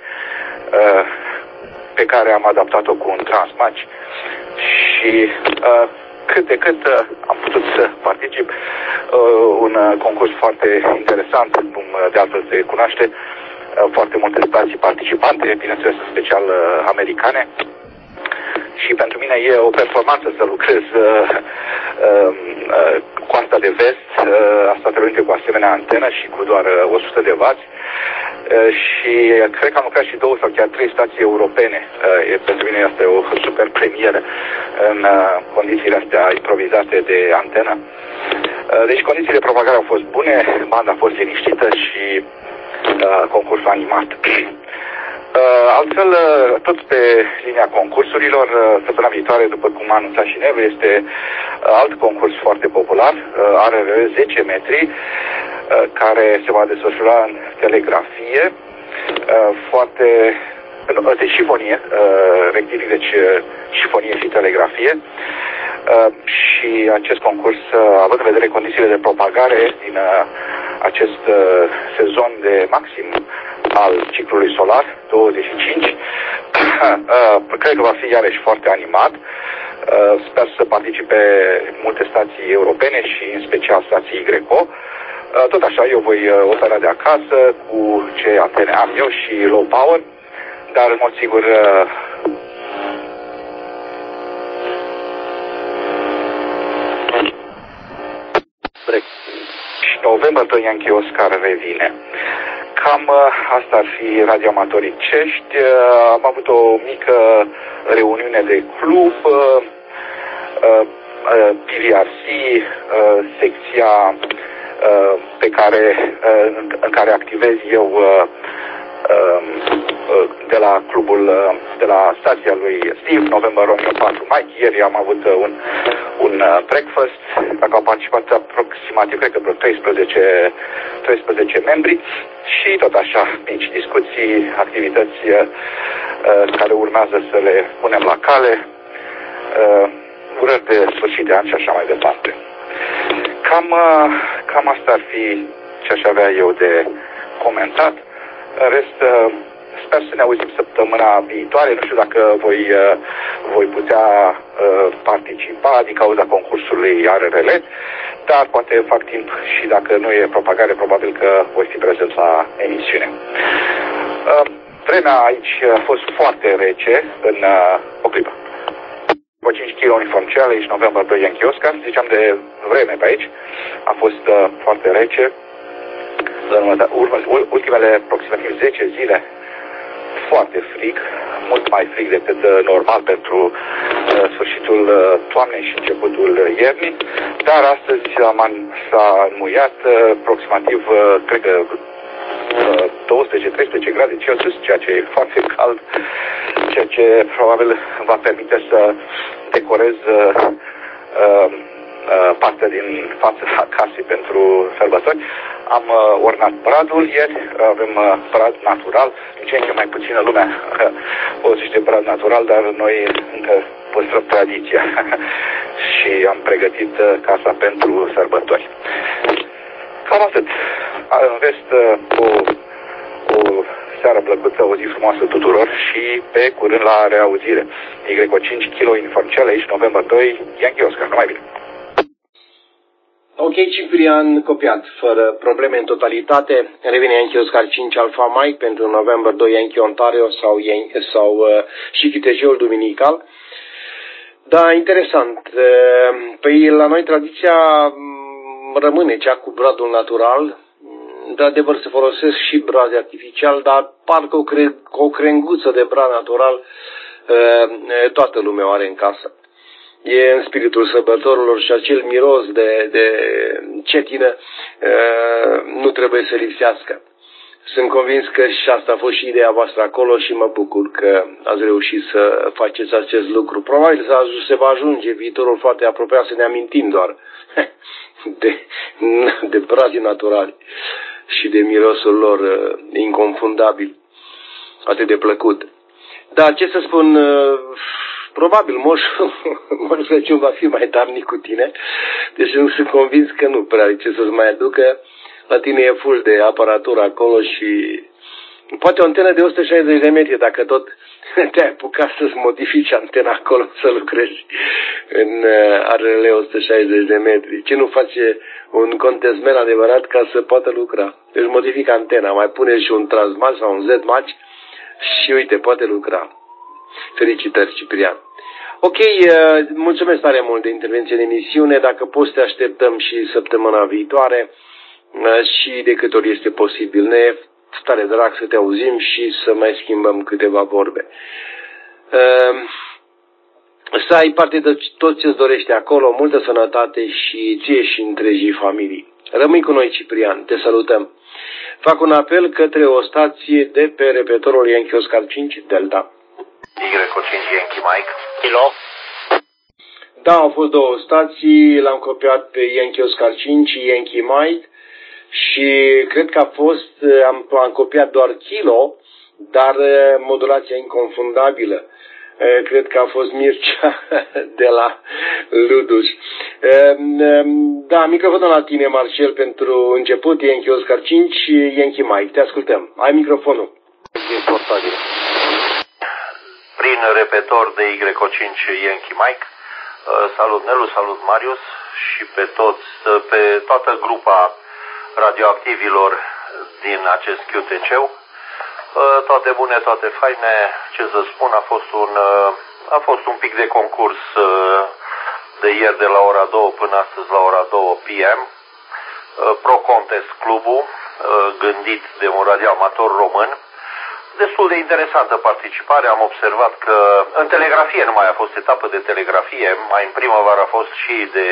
Speaker 11: pe care am adaptat-o cu un transmatch și cât de cât uh, am putut să particip. Uh, un uh, concurs foarte interesant, cum uh, de altfel se cunoaște, uh, foarte multe stații participante, bineînțeles în special uh, americane. Și pentru mine e o performanță să lucrez uh, uh, uh, cu asta de vest, uh, a Statelor Unite cu asemenea antenă și cu doar uh, o sută de wați. Uh, și cred că am lucrat și două sau chiar trei stații europene. Uh, e, pentru mine este o super premieră în uh, condițiile astea improvizate de antenă. Uh, deci condițiile de propagare au fost bune, banda a fost liniștită și uh, concursul animat. Uh, altfel, uh, tot pe linia concursurilor, uh, săptămâna viitoare, după cum a anunțat și Nelu, este uh, alt concurs foarte popular, uh, A R R L zece metri, uh, care se va desfășura în telegrafie, uh, foarte, uh, de șifonie, uh, rectific, deci uh, șifonie și telegrafie. Uh, și acest concurs, uh, având în vedere condițiile de propagare din uh, acest uh, sezon de maxim al ciclului solar, douăzeci și cinci, uh, cred că va fi iarăși foarte animat. Uh, sper să participe multe stații europene și în special stații Y C O. Uh, tot așa, eu voi uh, opera de acasă cu ce antene am eu și low power, dar în mod sigur uh, November doi Yankee Oscar revine. Cam uh, asta ar fi radioamatoricești. Uh, am avut o mică reuniune de club, uh, uh, P V R C, uh, secția uh, pe care, uh, în care activez eu uh, uh, de la clubul, uh, de la stația lui Steve, November Romeo patru Mike. Ieri am avut uh, un, un uh, breakfast, dacă au participat aproximativ, cred că vreo treisprezece, treisprezece membri. Și tot așa, mici discuții, activități uh, care urmează să le punem la cale, uh, urări de sfârșit de an și așa mai departe. Cam, uh, cam asta ar fi ce aș avea eu de comentat. În rest, uh, sper să ne auzim săptămâna viitoare. Nu știu dacă voi, uh, voi putea uh, participa din cauza concursului A R R L, dar poate fac timp și dacă nu e propagare, probabil că voi fi prezent la emisiune. Uh, vremea aici a fost foarte rece în uh, o clipă. cinci kilo uniform challenge, November doi Yankee Oscar, ziceam de vreme pe aici, a fost uh, foarte rece. În ultimele aproximativ zece zile foarte frig, mult mai frig decât uh, normal pentru uh, sfârșitul uh, toamnei și începutul iernii, dar astăzi s-a înmuiat uh, aproximativ, uh, cred că uh, douăsprezece treisprezece grade Celsius, ceea ce e foarte cald, ceea ce probabil va permite să decorez uh, uh, partea din fața casei pentru sărbători. Am uh, ornat bradul ieri, avem uh, brad natural, din ce în ce mai puțină lumea uh, o zice brad natural, dar noi încă păstrăm tradiția și am pregătit uh, casa pentru sărbători. Cam atât. În rest, uh, o seară plăcută, o zi frumoasă tuturor și pe curând la reauzire. Y O cinci Kilo Uniform Charlie, aici November doi, Yankee Oscar, numai bine.
Speaker 1: Ok, Ciprian, copiat, fără probleme în totalitate. Revine Yankee Oscar cinci Alpha Mike pentru November doi Yankee Ontario sau, sau uh, și Q T C-ul duminical. Da, interesant. Păi la noi tradiția rămâne cea cu bradul natural. De adevăr se folosesc și brazi artificial, dar parcă o, cre o crenguță de brad natural toată lumea o are în casă. E în spiritul sărbătorilor și acel miros de, de cetină nu trebuie să lipsească. Sunt convins că și asta a fost și ideea voastră acolo și mă bucur că ați reușit să faceți acest lucru. Probabil se va ajunge viitorul foarte apropiat să ne amintim doar de, de brazii naturali și de mirosul lor inconfundabil, atât de plăcut. Dar ce să spun, probabil Moș, Moș Crăciun va fi mai darnic cu tine, deci nu sunt convins că nu prea are ce să-ți mai aducă. La tine e full de aparatură acolo și poate o antenă de o sută șaizeci de metri, dacă tot te-ai apucat să-ți modifici antena acolo, să lucrezi în R L o sută șaizeci de metri. Ce nu face un contesmen adevărat ca să poată lucra? Deci modifică antena, mai pune și un transmat sau un Z-match și uite, poate lucra. Felicitări, Ciprian. Ok, mulțumesc tare mult de intervenție în emisiune. Dacă poți, te așteptăm și săptămâna viitoare și de câte ori este posibil. Ne e tare drag să te auzim și să mai schimbăm câteva vorbe. Să ai parte de tot ce-ți dorește acolo, multă sănătate și ție și întregii familii. Rămâi cu noi, Ciprian, te salutăm. Fac un apel către o stație de pe repetorul Yankee Oscar cinci Delta.
Speaker 12: Y O cinci Yankee Mike. Kilo.
Speaker 1: Da, au fost două stații, l-am copiat pe Yankee Oscar cinci, Yankee Mike și cred că a fost, am, am copiat doar Kilo, dar modulația inconfundabilă. Cred că a fost Mircea de la Luduș. Da, microfonul la tine, Marcel, pentru început, Yankee Oscar cinci și Yankee Mike. Te ascultăm. Ai microfonul.
Speaker 12: Prin repetor de Y O cinci Yankee Mike, salut Nelu, salut Marius și pe toți, pe toată grupa radioactivilor din acest Q T C-ul. Toate bune, toate faine, ce să spun, a fost un, a fost un pic de concurs de ieri de la ora două până astăzi la ora două P M. Pro Contest Clubul, gândit de un radioamator român. Destul de interesantă participare, am observat că în telegrafie nu mai a fost etapă de telegrafie, mai în primăvară a fost și de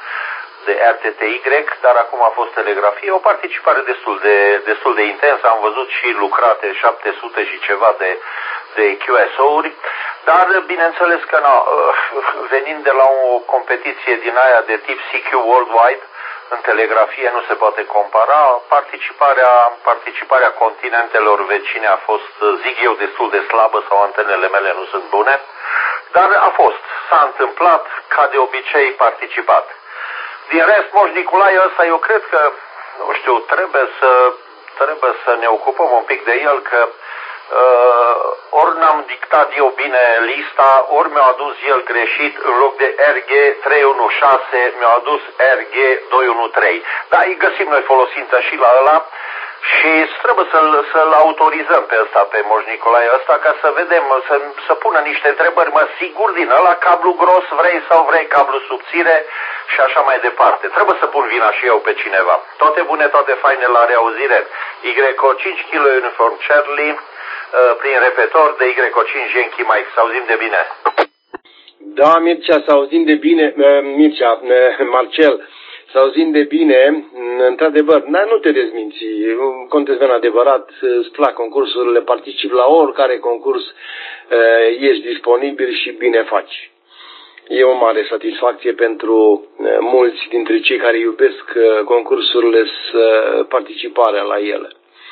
Speaker 12: de R T T Y, dar acum a fost telegrafie, o participare destul de, destul de intensă, am văzut și lucrate șapte sute și ceva de, de Q S O-uri, dar bineînțeles că na, venind de la o competiție din aia de tip C Q Worldwide, în telegrafie nu se poate compara, participarea, participarea continentelor vecine a fost, zic eu, destul de slabă sau antenele mele nu sunt bune, dar a fost, s-a întâmplat, ca de obicei participat. Din rest, Moș Nicolae ăsta, eu cred că, nu știu, trebuie să, trebuie să ne ocupăm un pic de el, că uh, ori n-am dictat eu bine lista, ori mi-a adus el greșit, în loc de R G trei unu șase, mi-a adus R G doi unu trei. Dar îi găsim noi folosință și la ăla și trebuie să-l să-l autorizăm pe ăsta, pe Moș Nicolae ăsta, ca să vedem, să, să pună niște întrebări, mă, sigur din ăla cablu gros vrei sau vrei cablu subțire și așa mai departe. Trebuie să pun vina și eu pe cineva. Toate bune, toate faine, la reauzire. Y O cinci Kilo Uniform Charlie, prin repetor de Y O cinci Yankee Mike. Să auzim de bine.
Speaker 1: Da, Mircea, să auzim de bine, Mircea, Marcel, să auzim de bine, într-adevăr, nu te dezminți, un contesmen adevărat, îți plac concursurile, participi la oricare concurs, ești disponibil și bine faci. E o mare satisfacție pentru mulți dintre cei care iubesc concursurile să participarea la ele.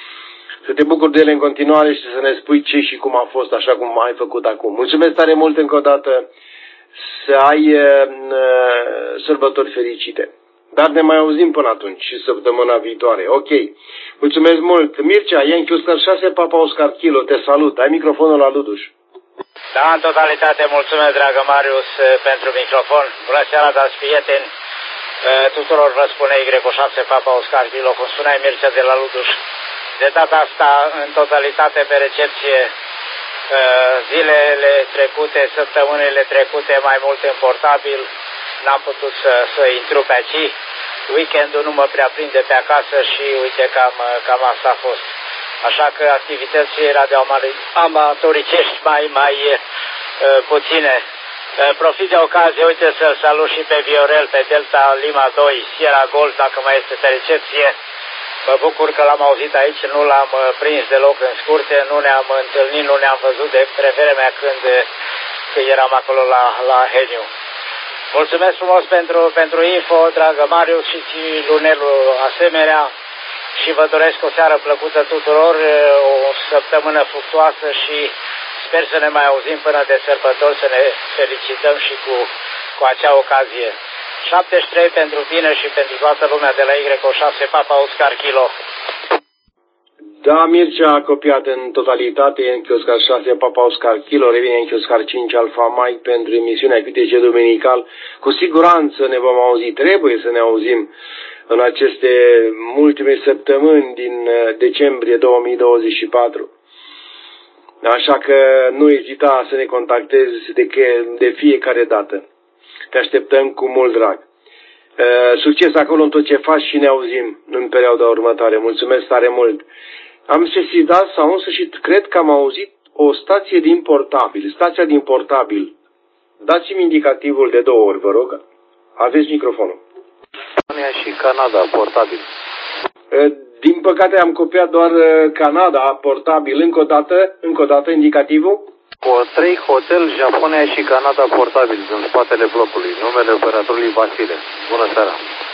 Speaker 1: Să te bucuri de ele în continuare și să ne spui ce și cum a fost, așa cum ai făcut acum. Mulțumesc tare mult încă o dată, să ai uh, sărbători fericite. Dar ne mai auzim până atunci și săptămâna viitoare. Ok. Mulțumesc mult. Mircea, Yankee Oscar șase, Papa Oscar Kilo, te salut. Ai microfonul la Luduș.
Speaker 13: Da, în totalitate, mulțumesc, dragă Marius, pentru microfon. Bună seara, dați prieteni. Tuturor vă spune Y șase, Papa Oscar Kilo, cum spuneai, Mircea de la Luduș. De data asta, în totalitate, pe recepție, zilele trecute, săptămânile trecute, mai mult în portabil, n-am putut să, să intru pe aici. Weekendul nu mă prea prinde pe acasă și uite, cam, cam asta a fost. Așa că activității radioamatoricești mai, mai uh, puține. Uh, profit de ocazie, uite, să-l salut și pe Viorel, pe Delta Lima doi, Sierra Gold, dacă mai este pe recepție. Mă bucur că l-am auzit aici, nu l-am uh, prins deloc în scurte, nu ne-am întâlnit, nu ne-am văzut de prevremea când, când eram acolo la, la Heniu. Mulțumesc frumos pentru, pentru info, dragă Marius, și Lunelu asemenea, și vă doresc o seară plăcută tuturor, o săptămână fructuoasă și sper să ne mai auzim până de sărbători, să ne felicităm și cu, cu acea ocazie. șaptezeci și trei pentru tine și pentru toată lumea de la Y șase, Papa Oscar Kilo.
Speaker 1: Da, Mircea a copiat în totalitate Yankee Oscar șase, Papa Oscar Kilo, revine Yankee Oscar cinci, Alfa Mike pentru emisiunea Q T C Duminical. Cu siguranță ne vom auzi, trebuie să ne auzim în aceste ultime săptămâni din decembrie două mii douăzeci și patru. Așa că nu ezita să ne contactezi de, că, de fiecare dată. Te așteptăm cu mult drag. Succes acolo în tot ce faci și ne auzim în perioada următoare. Mulțumesc tare mult. Am sesizat sau în sfârșit, cred că am auzit o stație din portabil. Stația din portabil. Dați-mi indicativul de două ori, vă rog. Aveți microfonul.
Speaker 2: Și Canada, portabil.
Speaker 1: Din păcate am copiat doar Canada, portabil. Încă o dată, încă o dată indicativul.
Speaker 2: Cu trei hotel, Japonia și Canada, portabil, în spatele blocului. Numele operatorului Vasile. Bună seara.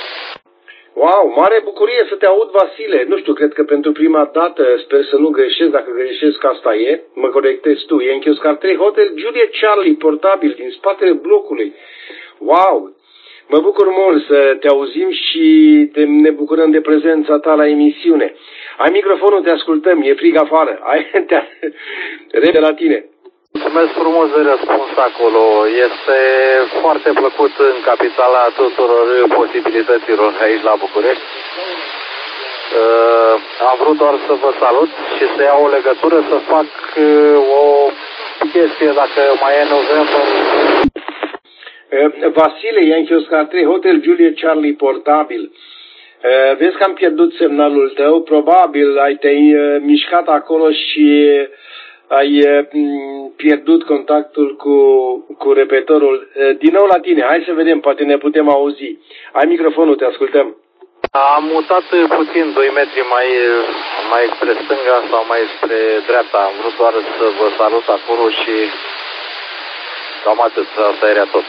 Speaker 1: Wow, mare bucurie să te aud, Vasile. Nu știu, cred că pentru prima dată, sper să nu greșesc, dacă greșesc asta e, mă corectezi tu. Yankee Oscar trei, Hotel Juliet Charlie, portabil, din spatele blocului. Wow, mă bucur mult să te auzim și te, ne bucurăm de prezența ta la emisiune. Ai microfonul, te ascultăm, e frig afară. Ai, te, repede la tine.
Speaker 2: Mulțumesc frumos de răspuns acolo. Este foarte plăcut în capitala tuturor posibilităților aici la București. Uh, am vrut doar să vă salut și să iau o legătură, să fac uh, o chestie, dacă mai e November.
Speaker 1: Uh, Vasile, Yankee Oscar trei, Hotel Juliet Charlie, portabil. Uh, vezi că am pierdut semnalul tău, probabil ai te-ai uh, mișcat acolo și ai pierdut contactul cu, cu repetorul. Din nou la tine, hai să vedem, poate ne putem auzi. Ai microfonul, te ascultăm.
Speaker 2: Am mutat puțin doi metri mai, mai spre stânga sau mai spre dreapta. Am vrut doar să vă salut acolo și cam atât, asta era tot.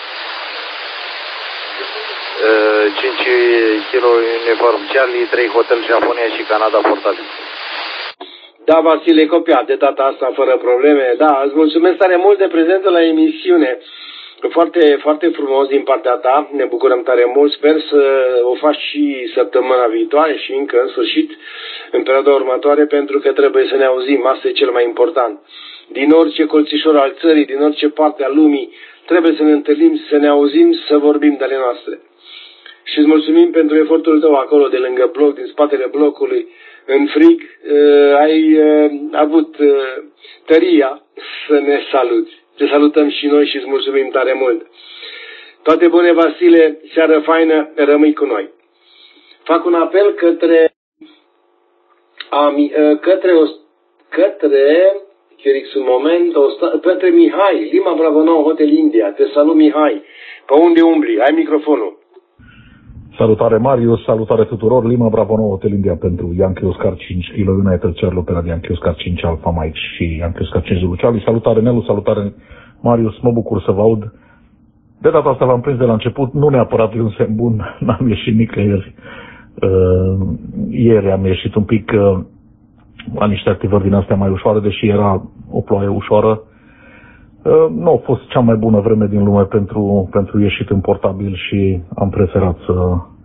Speaker 2: cinci kilo uniform Charlie, trei hotel Japonia și Canada, portabil.
Speaker 1: Da, Vasile, copiat de data asta fără probleme. Da, îți mulțumesc tare mult de prezență la emisiune. Foarte, foarte frumos din partea ta. Ne bucurăm tare mult. Sper să o faci și săptămâna viitoare și încă în sfârșit în perioada următoare, pentru că trebuie să ne auzim. Asta e cel mai important. Din orice colțișor al țării, din orice parte a lumii, trebuie să ne întâlnim, să ne auzim, să vorbim de ale noastre. Și îți mulțumim pentru efortul tău acolo, de lângă bloc, din spatele blocului, în frig, uh, ai uh, avut uh, tăria să ne saluți. Te salutăm și noi și îți mulțumim tare mult. Toate bune, Vasile, seară faină, rămâi cu noi. Fac un apel către ami, uh, către o, către Chirix, un moment, o, către Mihai, Lima Bravo nouă, Hotel India. Te salut, Mihai. Pe unde umbli? Ai microfonul.
Speaker 14: Salutare Marius, salutare tuturor, Lima Bravo nouă, Hotel India pentru Yankee Oscar cinci, Kilo United Charlie, opera de Yankee Oscar cinci, Alfa Mike și Yankee Oscar cinci Zulu Charlie. Salutare Nelu, salutare Marius, mă bucur să vă aud. De data asta l-am prins de la început, nu neapărat de un semn bun, n-am ieșit nicăieri. Uh, ieri am ieșit un pic uh, la niște activări din astea mai ușoare, deși era o ploaie ușoară. Uh, nu a fost cea mai bună vreme din lume pentru, pentru ieșit în portabil și am preferat să,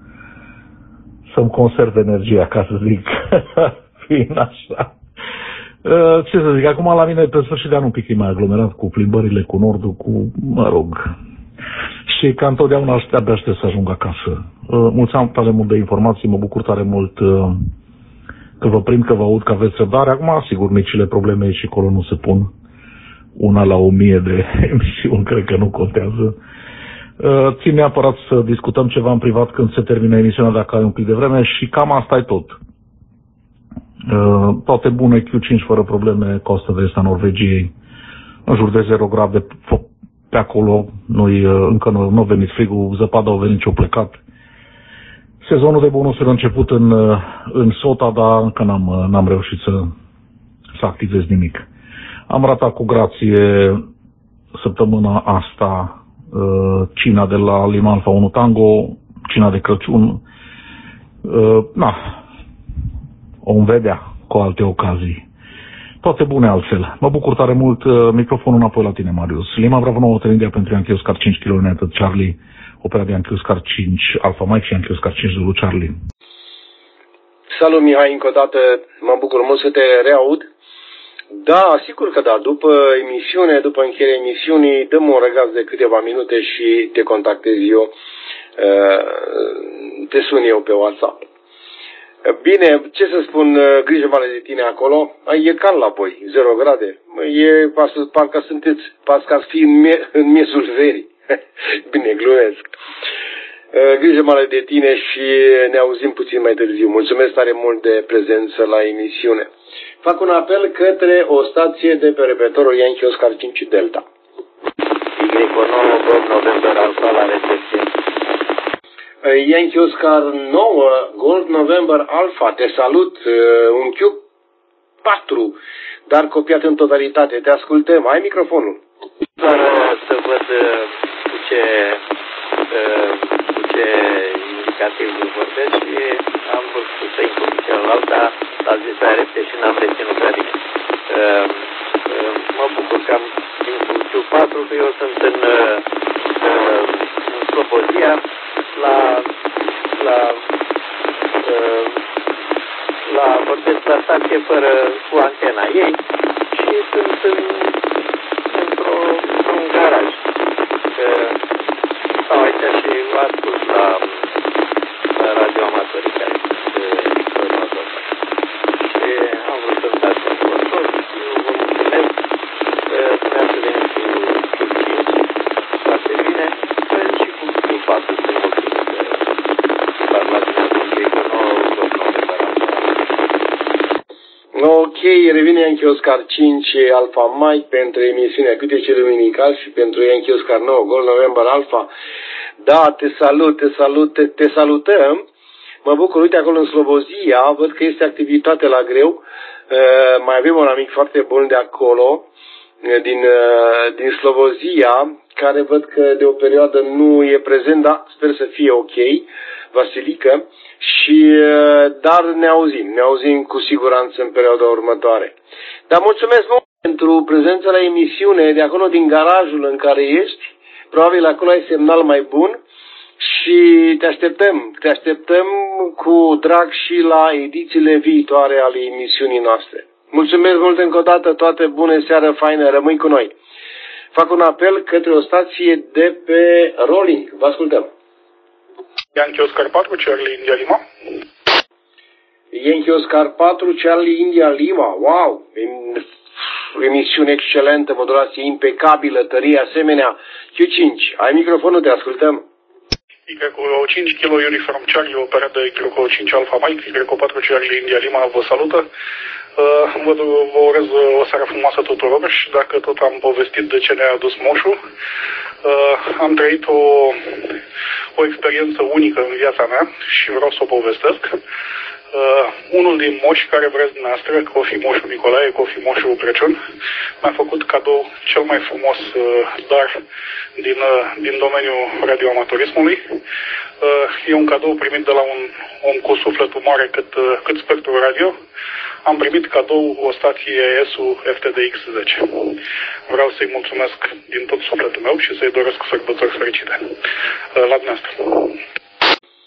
Speaker 14: să-mi conserv energia, ca să zic, fiind așa. Ce să zic, acum la mine pe sfârșit de an un pic e mai aglomerat cu plimbările cu nordul, cu, mă rog, și ca întotdeauna aștept, abia aștept să ajung acasă. Mulțumim tare mult de informații, mă bucur tare mult că vă prind, că vă aud, că aveți răbdare. Acum, sigur, micile probleme aici și acolo nu se pun. Una la o mie de emisiuni, cred că nu contează. Țin neapărat să discutăm ceva în privat când se termină emisiunea, dacă ai un pic de vreme, și cam asta e tot. Toate bune, Q cinci fără probleme, costa de est a Norvegiei, în jur de zero grade pe acolo. Noi încă nu, nu a venit frigul, zăpada a venit și a plecat. Sezonul de bonusuri a început în, în Sota, dar încă n-am, n-am reușit să, să activez nimic. Am ratat cu grație săptămâna asta cina de la Lima Alfa unu Tango, cina de Crăciun. Na, o vedea cu alte ocazii. Toate bune altfel. Mă bucur tare mult. Microfonul înapoi la tine, Marius. Lima Bravo nouă, India pentru Yankee Oscar cinci Kilo United Charlie, opera de Yankee Oscar cinci Alpha Mike și Yankee Oscar cinci Zulu Charlie.
Speaker 1: Salut, Mihai, încă o dată. Mă bucur mult să te reaud. Da, sigur că da. După emisiune, după încheierea emisiunii, dăm un răgaz de câteva minute și te contactez eu. Te sun eu pe WhatsApp. Bine, ce să spun, grijă mare de tine acolo. E cald la voi, zero grade. E, parcă sunteți, parcă ați fi în, mie, în miezul verii. Bine, glumesc. Grijă mare de tine și ne auzim puțin mai târziu. Mulțumesc tare mult de prezență la emisiune. Fac un apel către o stație de pe repetorul Yankee Oscar cinci Delta.
Speaker 2: Y nouă, Golf November Alpha la recepție.
Speaker 1: Yankee Oscar nouă, Golf November Alpha, te salut, un Q patru, dar copiat în totalitate. Te ascultăm, ai microfonul.
Speaker 2: Doar să văd cu ce, cu ce indicativ vorbesc și am vrut să intru cu celălalt, dar a zis să repede și n-am reținut prea bine. Mă bucur că am intru Q patru, că eu sunt în, în Slobozia, la, la, la, vorbesc la stație fără, cu antena ei și sunt în, într-o, într-un garaj. Stau aici și ascult la, la radioamatorii care sunt în zona. Și am vrut să-mi dați un control și vă mulțumesc. Spuneam să veniți cu cinci, foarte bine, și cu Q patru sunt mulțumesc.
Speaker 1: Ok, revine Yankee Oscar cinci Alpha Mike pentru emisiunea Câte ce Duminical și pentru Yankee Oscar nouă Golf November Alpha. Da, te salut, te salut, te, te salutăm. Mă bucur, uite acolo în Slobozia, văd că este activitate la greu. Uh, mai avem un amic foarte bun de acolo, din, uh, din Slobozia, care văd că de o perioadă nu e prezent, dar sper să fie ok, Vasilică. Și, dar ne auzim, ne auzim cu siguranță în perioada următoare. Dar mulțumesc mult pentru prezența la emisiune de acolo din garajul în care ești. Probabil acolo ai semnal mai bun și te așteptăm, te așteptăm cu drag și la edițiile viitoare ale emisiunii noastre. Mulțumesc mult încă o dată, toate bune, seară faină, rămâi cu noi. Fac un apel către o stație de pe Rolling, vă ascultăm.
Speaker 15: Yankee Oscar patru, Charlie India Lima.
Speaker 1: Yankee Oscar patru, Charlie India Lima. Wow! Emisiune excelentă, modulație impecabilă, tărie asemenea. Q cinci, ai microfonul, te ascultăm.
Speaker 15: Y cinci Kilo Uniform Charlie, operat de Y cinci Alpha Mike, Y patru Charlie India Lima vă salută. Uh, vă, vă urez o seară frumoasă tuturor și dacă tot am povestit de ce ne-a adus moșul, uh, am trăit o, o experiență unică în viața mea și vreau să o povestesc. Uh, unul din moși care vreți dumneavoastră, Cofi Moșul Nicolae, Cofi Moșul Crăciun, mi-a făcut cadou cel mai frumos uh, dar din, uh, din domeniul radioamatorismului. Uh, e un cadou primit de la un om cu sufletul mare cât, uh, cât spectrul radio. Am primit cadou o stație S U F T D X zece. Vreau să-i mulțumesc din tot sufletul meu și să-i doresc sărbători fericite. Uh, la dumneavoastră.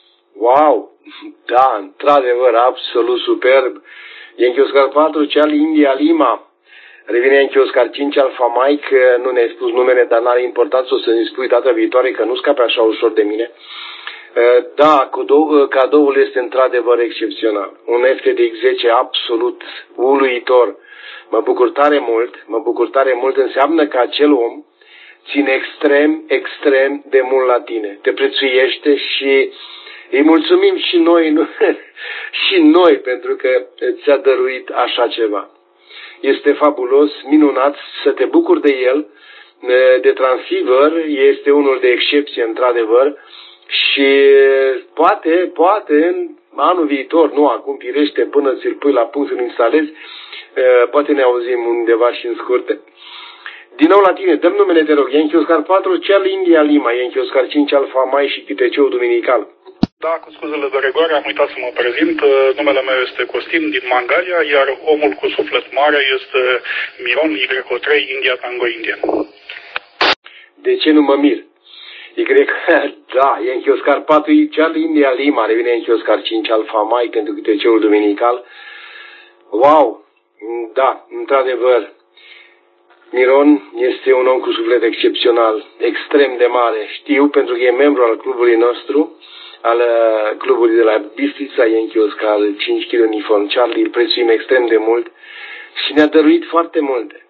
Speaker 1: Wow! Da, într-adevăr, absolut superb. Yankee Oscar patru, Charlie India Lima. Revine Yankee Oscar cinci, Alpha Mike. Nu ne-ai spus numele, dar n-are importanță, o să ne spui data viitoare, că nu scape așa ușor de mine. Da, cadoul este într-adevăr excepțional. Un F T D X zece absolut uluitor. Mă bucur tare mult, mă bucur tare mult, înseamnă că acel om ține extrem, extrem de mult la tine. Te prețuiește și îi mulțumim și noi, nu? și noi, pentru că ți-a dăruit așa ceva. Este fabulos, minunat, să te bucuri de el, de transceiver, este unul de excepție, într-adevăr, și poate, poate, în anul viitor, nu acum, pirește, până ți-l pui la punct să-l instalezi, poate ne auzim undeva și în scurte. Din nou la tine, dăm numele, te rog, Yankee Oscar patru, Charlie India Lima, Yankee Oscar cinci, Alpha Mai și Q T C-ul duminical.
Speaker 15: Da, cu scuzele de rigoare, am uitat să mă prezint. Numele meu este Costin din Mangalia, iar omul cu suflet mare este Miron Y O trei India Tango Indian.
Speaker 1: De ce nu mă mir? Y, da, Yankee Oscar patru, Charlie India Lima, revine Yankee Oscar cinci, Alpha Mai pentru Q T C-ul duminical. Wow, da, într-adevăr, Miron este un om cu suflet excepțional, extrem de mare. Știu, pentru că e membru al clubului nostru, al clubului de la Bistrița, Yankee Oscar cinci kilo Uniform Charlie, îl prețuim extrem de mult și ne-a dăruit foarte multe.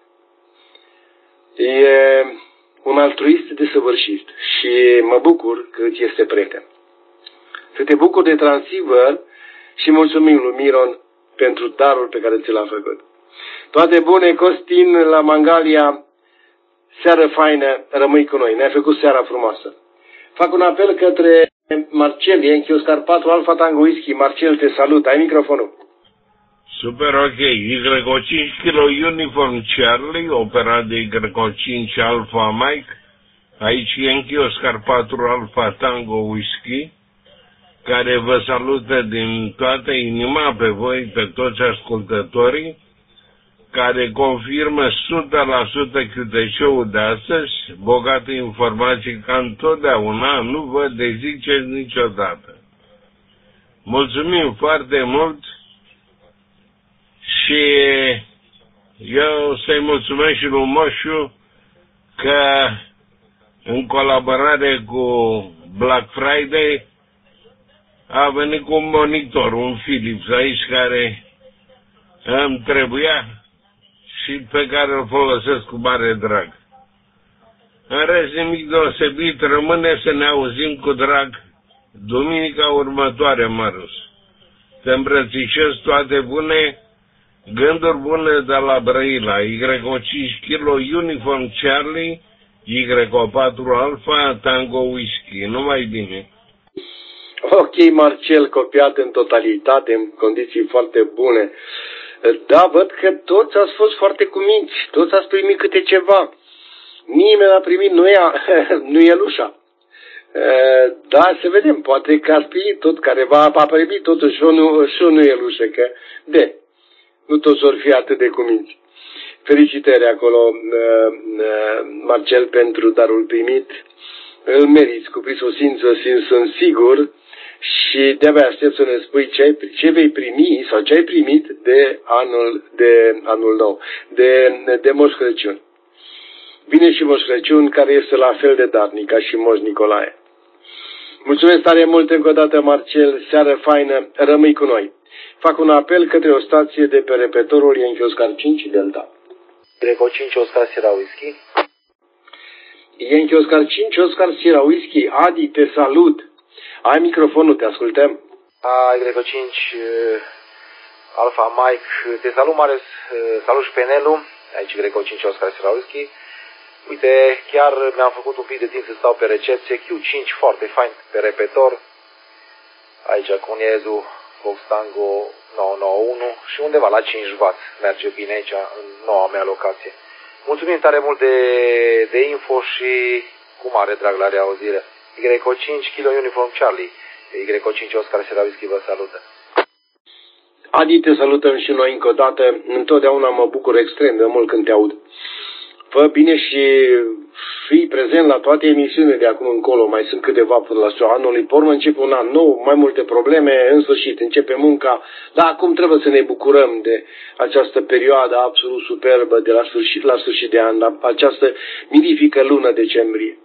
Speaker 1: E un altruist desăvârșit și mă bucur că îți este prieten. Să te bucuri de transceiver și mulțumim lui Miron pentru darul pe care ți l-a făcut. Toate bune, Costin, la Mangalia, seară faină, rămâi cu noi, ne-ai făcut seara frumoasă. Fac un apel către Marcel, Yankee Oscar patru, Alpha Tango Whisky. Marcel, te salut, ai microfonul.
Speaker 6: Super ok, Y O cinci kilo Uniform Charlie, operat de Y O cinci Alpha Mike, aici Yankee Oscar patru, Alpha Tango Whisky, care vă salută din toată inima pe voi, pe toți ascultătorii, care confirmă o sută la sută Q T C-ul de astăzi, bogat în informații ca întotdeauna, nu vă deziceți niciodată. Mulțumim foarte mult și eu să-i mulțumesc și lui Moșu că în colaborare cu Black Friday a venit cu un monitor, un Philips aici care îmi trebuia și pe care îl folosesc cu mare drag. În rest, nimic deosebit, rămâne să ne auzim cu drag duminica următoare, Marius. Te îmbrățișez, toate bune, gânduri bune de la Brăila, Y O cinci kilo Uniform Charlie, Y O patru Alpha Tango Whisky. Numai bine.
Speaker 1: Ok, Marcel, copiat în totalitate, în condiții foarte bune. Da, văd că toți ați fost foarte cuminți, toți ați primit câte ceva. Nimeni n-a primit nuia, nuielușa. Da, să vedem, poate că ați primit tot, careva a primit totuși și o, nu, și o nuielușă, că de, nu toți vor fi atât de cuminți. Felicitări acolo, Marcel, pentru darul primit. Îl meriți cu prisosință, sunt sigur. Și de-abia aștept să ne spui ce, ai, ce vei primi sau ce ai primit de anul, de anul nou, de, de Moș Crăciun. Vine și Moș Crăciun, care este la fel de darnic ca și Moș Nicolae. Mulțumesc tare mult încă o dată, Marcel, seară faină, rămâi cu noi. Fac un apel către o stație de pe repetorul Yankee Oscar cinci Delta.
Speaker 2: Y O cinci Oscar Sierra Whisky.
Speaker 1: Yankee Oscar cinci Oscar Sierra Whisky. Adi, te salut. Ai microfonul, te ascultăm.
Speaker 2: Y O cinci Alpha Mike, te salut, Marius, salut și pe Nelu, aici Y O cinci Oscar Sierra Whisky. Uite, chiar mi-am făcut un pic de timp să stau pe recepție, Q cinci foarte fain pe repetor, aici cu Niezu, Fox Tango nouă nouă unu și undeva la cinci watt, merge bine aici în noua mea locație. Mulțumim tare mult de, de info și cu mare drag la reauzire. Y O cinci kilo Uniform Charlie, Y O cinci Oscar Sierra Whisky vă salută.
Speaker 1: Adi, te salutăm și noi încă o dată. Întotdeauna mă bucur extrem de mult când te aud. Fă bine și fi prezent la toate emisiunile de acum încolo. Mai sunt câteva până la sfârșitul anului. Pe urmă începe un an nou, mai multe probleme, în sfârșit începe munca. Dar acum trebuie să ne bucurăm de această perioadă absolut superbă de la sfârșit, la sfârșit de an, la această mirifică lună decembrie.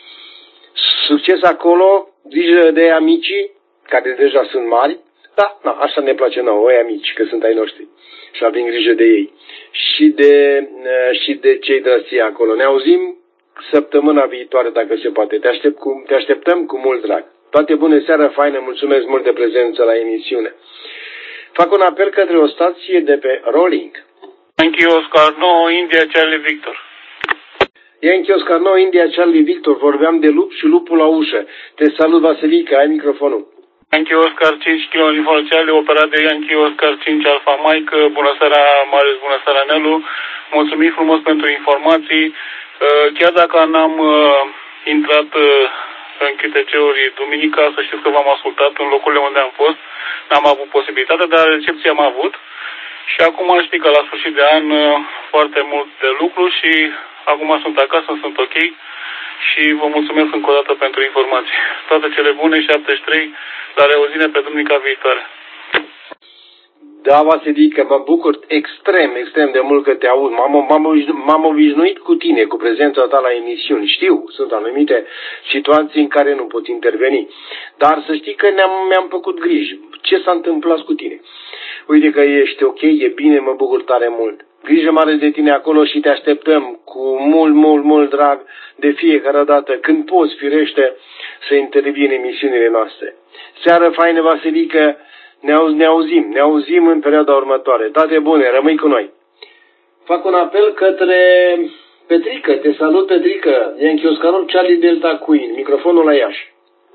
Speaker 1: Succes acolo, grijă de amicii, care deja sunt mari. Da, na, așa ne place nouă, oi amici, că sunt ai noștri. Și avem grijă de ei. Și de, și de cei drății acolo. Ne auzim săptămâna viitoare, dacă se poate. Te, aștept cu, te așteptăm cu mult drag. Toate bune, seară faină, mulțumesc mult de prezență la emisiune. Fac un apel către o stație de pe Rolling.
Speaker 15: Yankee Oscar nouă, India Charlie Victor.
Speaker 1: Yankee Oscar nouă, India Charlie Victor. Vorbeam de lup și lupul la ușă. Te salut, Vasilica, ai microfonul.
Speaker 15: Yankee Oscar cinci, Kilo Uniform Charlie, operat de Yankee Oscar cinci Alpha Mike. Bună seara, Marius, bună seara, Nelu. Mulțumim frumos pentru informații. Chiar dacă n-am intrat în Q T C-uri duminica, să știți că v-am ascultat în locurile unde am fost. N-am avut posibilitatea, dar recepție am avut. Și acum știi că la sfârșit de an foarte mult de lucru și acum sunt acasă, sunt ok. Și vă mulțumesc încă o dată pentru informații. Toate cele bune, șaptezeci și trei, la reauzire pe duminica viitoare.
Speaker 1: Da, Vasilica, mă bucur extrem, extrem de mult că te aud. M-am obișnuit cu tine, cu prezența ta la emisiuni. Știu, sunt anumite situații în care nu pot interveni. Dar să știi că ne-am, mi-am făcut griji. Ce s-a întâmplat cu tine? Uite că ești ok, e bine, mă bucur tare mult. Grijă mare de tine acolo și te așteptăm cu mult, mult, mult drag de fiecare dată, când poți, firește, să intervii în emisiunile noastre. Seară faină, Vasilică, ne, auz, ne auzim, ne auzim în perioada următoare. Toate bune, rămâi cu noi. Fac un apel către Petrică, te salut, Petrică, Yankee Oscar Charlie Delta Queen, microfonul la Iași.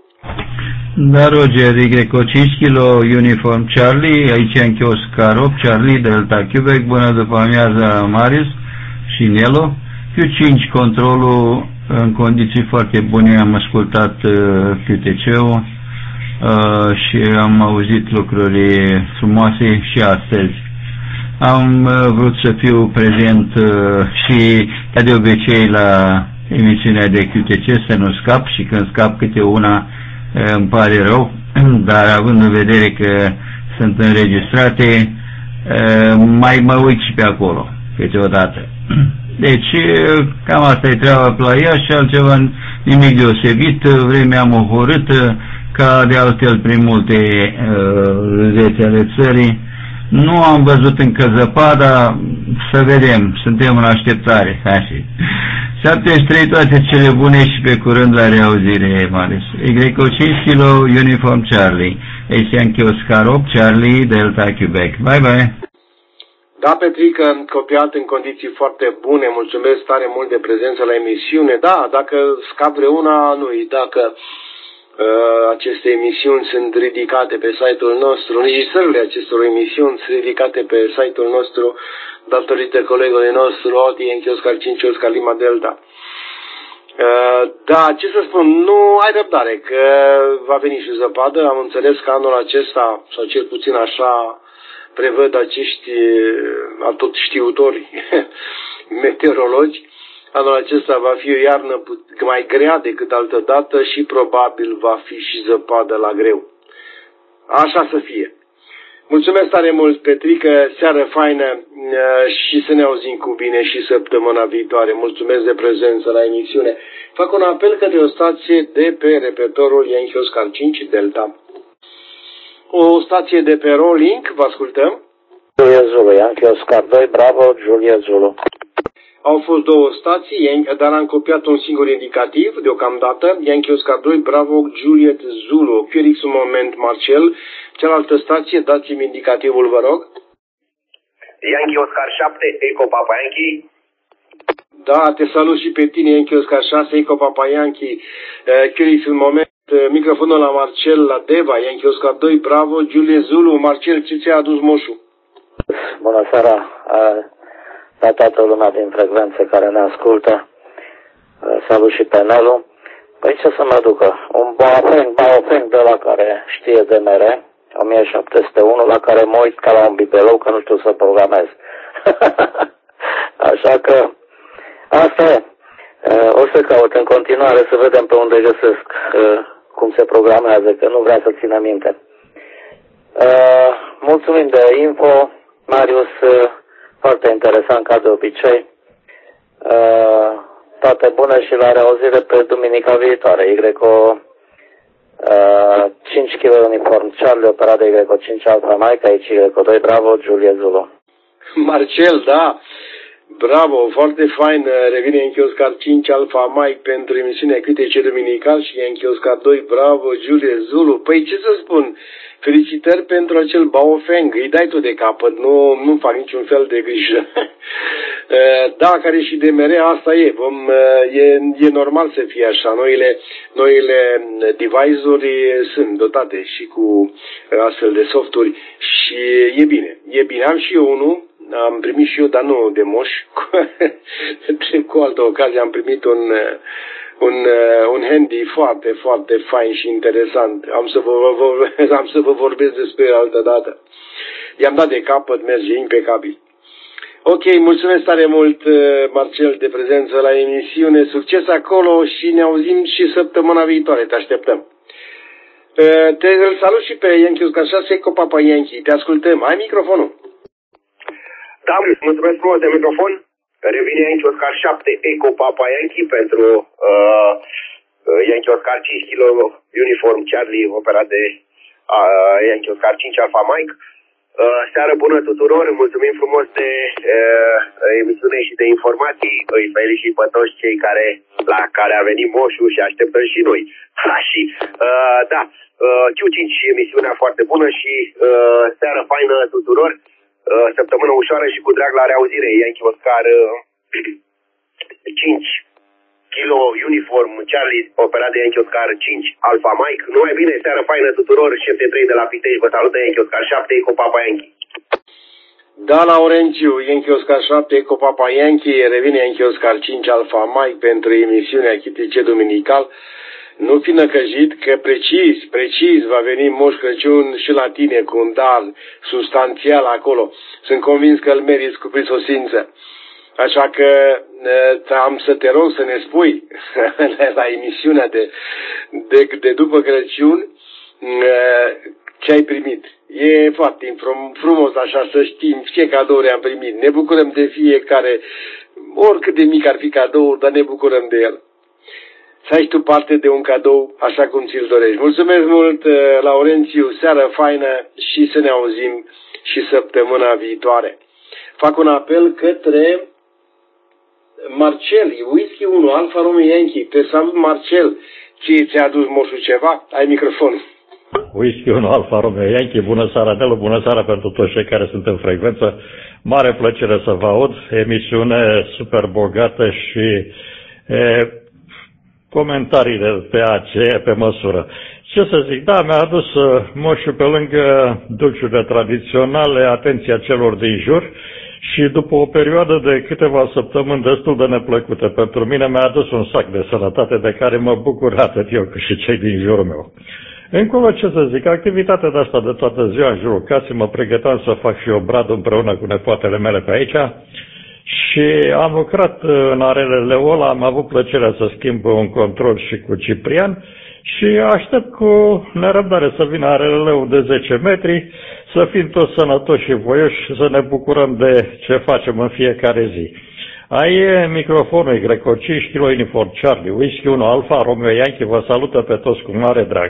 Speaker 16: Da, Roger, Y cinci Kilo Uniform Charlie, aici Yankee Oscar opt Charlie Delta Quebec, bună după amiază, Marius și Nelo. Q cinci controlul în condiții foarte bune, am ascultat uh, Q T C-ul uh, și am auzit lucruri frumoase și astăzi. Am uh, vrut să fiu prezent uh, și, ca de obicei, la emisiunea de Q T C, să nu scap, și când scap câte una îmi pare rău, dar având în vedere că sunt înregistrate, mai mă uit și pe acolo, câteodată. Deci, cam asta e treaba pe la ea și altceva nimic deosebit, vremea mohorâtă, ca de altfel prin multe județe ale țării. Nu am văzut încă zăpada, să vedem, suntem în așteptare. șaptezeci și trei, toate cele bune și pe curând la reauzire, Marius. Y cinci Kilo Uniform Charlie, Yankee Oscar opt Charlie Delta Quebec. Bye bye!
Speaker 1: Da, Petrică, copiat în condiții foarte bune, mulțumesc tare mult de prezență la emisiune. Da, dacă scap vreuna, nu-i, dacă uh, aceste emisiuni sunt ridicate pe site-ul nostru, înregistrările acestor emisiuni sunt ridicate pe site-ul nostru, datorită colegului nostru, Oti, Yankee Oscar cinci, Oscar Lima Delta. Uh, da, ce să spun, nu ai răbdare, că va veni și zăpadă. Am înțeles că anul acesta, sau cel puțin așa prevăd acești atot știutori meteorologi, anul acesta va fi o iarnă mai grea decât altă dată și probabil va fi și zăpadă la greu. Așa să fie. Mulțumesc tare mult, Petrică, seară faină și să ne auzim cu bine și săptămâna viitoare. Mulțumesc de prezență la emisiune. Fac un apel către o stație de pe repertorul Yankee Oscar cinci Delta. O stație de pe Rolling, vă ascultăm.
Speaker 17: Julia Zulu, Yankee Oscar doi, Bravo, Julia Zulu.
Speaker 1: Au fost două stații, dar am copiat un singur indicativ deocamdată. Yankee Oscar doi, Bravo, Juliet Zulu. Felix, un moment, Marcel. Cealaltă stație, dați-mi indicativul, vă rog.
Speaker 18: Yankee Oscar șapte, Eco Papa Yankee.
Speaker 1: Da, te salut și pe tine, Yankee Oscar șase, Eco Papa Yankee. Felix, un moment. Microfonul la Marcel, la Deva, Yankee Oscar doi, Bravo, Juliet Zulu. Marcel, ce ți-a adus moșul?
Speaker 17: Bună seara la toată lumea din frecvențe care ne ascultă. Salut și pe Nelu. Păi ce să mă ducă? Un Baofeng, Baofeng de la care știe de mere, o mie șapte sute unu, la care mă uit ca la un bibelou, că nu știu să programez. Așa că asta e. O să caut în continuare, să vedem pe unde găsesc uh, cum se programează, că nu vrea să țină minte. Uh, mulțumim de info, Marius, uh, foarte interesant ca de obicei. Uh, toate bune și la reauzire pe duminica viitoare. Y O uh, cinci kilo uniform Charlie, operat de Y O cinci Alpha Mike, aici Y O doi Bravo, Julie Zulu.
Speaker 1: Marcel, da, bravo, foarte fain, revine Yankee Oscar cinci Alpha Mike pentru emisiunea Q T C Duminical și Yankee Oscar doi Bravo, Julie Zulu. Păi ce să spun, felicitări pentru acel Baofeng, îi dai tu de capăt, nu, nu fac niciun fel de grijă. Da, care și D M R, asta e, vom, e, e normal să fie așa, noile, noile device-uri sunt dotate și cu astfel de softuri și e bine, e bine, am și eu unul, am primit și eu, dar nu de moș, cu altă ocazie am primit un, un, un handy foarte, foarte fain și interesant. Am să vă, vă, am să vă vorbesc despre altă dată. I-am dat de capăt, merge impecabil. Ok, mulțumesc tare mult, Marcel, de prezență la emisiune. Succes acolo și ne auzim și săptămâna viitoare. Te așteptăm. Te îl salut și pe Yankee Oscar șase, Eco Papa Yankee. Te ascultăm. Ai microfonul.
Speaker 18: Da, mulțumesc frumos de microfon. Revine Yankee Oscar șapte, Eco Papa Yankee pentru uh, Yankee Oscar cinci kilo uniform Charlie, operat de uh, Yankee Oscar cinci Alpha Mike. Uh, seară bună tuturor, mulțumim frumos de uh, emisiune și de informații. Îi felicit pe toți cei care, la care a venit moșul și așteptăm și noi. Ha, și, uh, da, uh, Q cinci emisiunea foarte bună și uh, seară faină tuturor. Uh, săptămână ușoară și cu drag la reauzire. Yankee Oscar uh, cinci kilo uniform Charlie, operat de Yankee Oscar cinci Alpha Mike. Numai bine, seară faină tuturor, șef de trei de la Pitești, vă salută Yankee Oscar șapte, Eco Papa Yankee.
Speaker 1: Da, Laurențiu, Yankee Oscar șapte, Eco Papa Yankee, revine Yankee Oscar cinci Alpha Mike pentru emisiunea Q T C Duminical. Nu fi năcăjit că precis, precis va veni Moș Crăciun și la tine cu un dar substanțial acolo. Sunt convins că îl meriți cu prisosință. Așa că am să te rog să ne spui la emisiunea de, de, de după Crăciun ce ai primit. E foarte frumos așa să știm ce cadouri am primit. Ne bucurăm de fiecare, oricât de mic ar fi cadou, dar ne bucurăm de el. Să ai tu parte de un cadou așa cum ți-l dorești. Mulțumesc mult, Laurențiu, seară faină și să ne auzim și săptămâna viitoare. Fac un apel către Marcel, Whisky unu, Alfa Romeo Yankee. Te salut, Marcel. Ție ți-a adus moșul ceva? Ai microfonul.
Speaker 19: Whisky unu, Alfa Romeo Yankee. Bună seara, Nelu, bună seara pentru toți cei care sunt în frecvență. Mare plăcere să vă aud. Emisiune super bogată și e, comentariile pe aceea, pe măsură. Ce să zic, da, mi-a adus moșul pe lângă dulciurile tradiționale, atenția celor din jur și după o perioadă de câteva săptămâni destul de neplăcută pentru mine, mi-a adus un sac de sănătate de care mă bucur atât eu cât și cei din jurul meu. Încolo, ce să zic, activitatea de asta de toată ziua în jurul casei, mă pregăteam să fac și eu brad împreună cu nepoatele mele pe aici și am lucrat în arele Leola, am avut plăcerea să schimb un control și cu Ciprian și aștept cu nerăbdare să vină arele Leu de zece metri, să fim toți sănătoși și voioși și să ne bucurăm de ce facem în fiecare zi. Ai microfonul Y O cinci kilo uniform Charlie, Whisky unu Alfa Romeo Yankee, vă salută pe toți cu mare drag.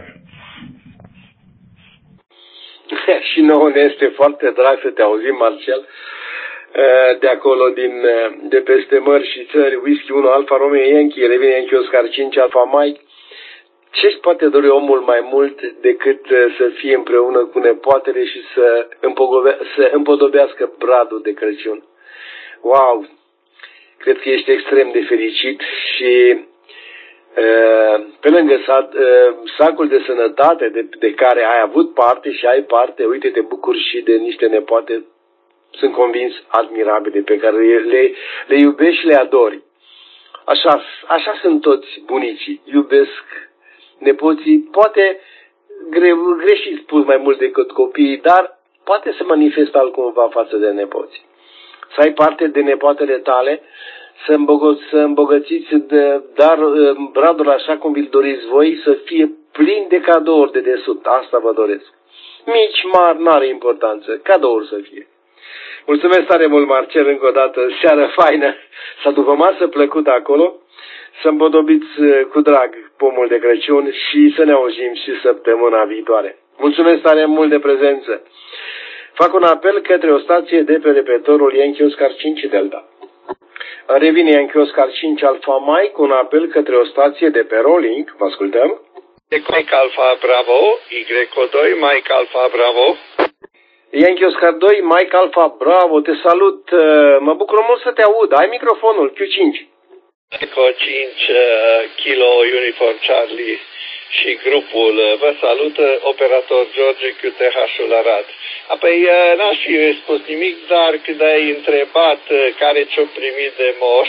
Speaker 1: Și nouă ne este foarte drag să te auzim, Marcel, de acolo, din, de peste mări și țări. Whisky unu Alfa Romeo Yankee, revine Yankee Oscar cinci Alpha Mike. Ce-și poate dori omul mai mult decât să fie împreună cu nepoatele și să, să împodobească bradul de Crăciun? Wow! Cred că ești extrem de fericit și pe lângă sacul de sănătate de, de care ai avut parte și ai parte, uite, te bucuri și de niște nepoate, sunt convins, admirabile, pe care le, le iubești și le adori. Așa, așa sunt toți bunicii, iubesc nepoții, poate gre, greșit spus mai mult decât copiii, dar poate să manifestă altcumva față de nepoți. Să ai parte de nepoatele tale, să, îmbogă, să îmbogățiți, de, dar bradul așa cum vi-l doriți voi, să fie plin de cadouri de desubt. Asta vă doresc. Mici, mari, n-are importanță. Cadouri să fie. Mulțumesc tare mult, Marcel, încă o dată. Seară faină. S-a după masă plăcută acolo. Să împodobiți cu drag pomul de Crăciun și să ne auzim și săptămâna viitoare. Mulțumesc tare mult de prezență. Fac un apel către o stație de pe repetorul Yankee Oscar cinci Delta. Revine Yankee Oscar cinci Alpha Mike, un apel către o stație de pe Rolling. Vă ascultăm.
Speaker 20: Mike Alpha Bravo, Y doi, Mike Alpha Bravo.
Speaker 1: Yankee Oscar doi, Mike Alpha Bravo, te salut. Mă bucur mult să te aud. Ai microfonul Q cinci.
Speaker 20: Eco cinci, Kilo Uniform Charlie și grupul vă salută, operator George Q T H-ul Arad. Apoi n-aș fi spus nimic, dar când ai întrebat care ce-o primit de moș,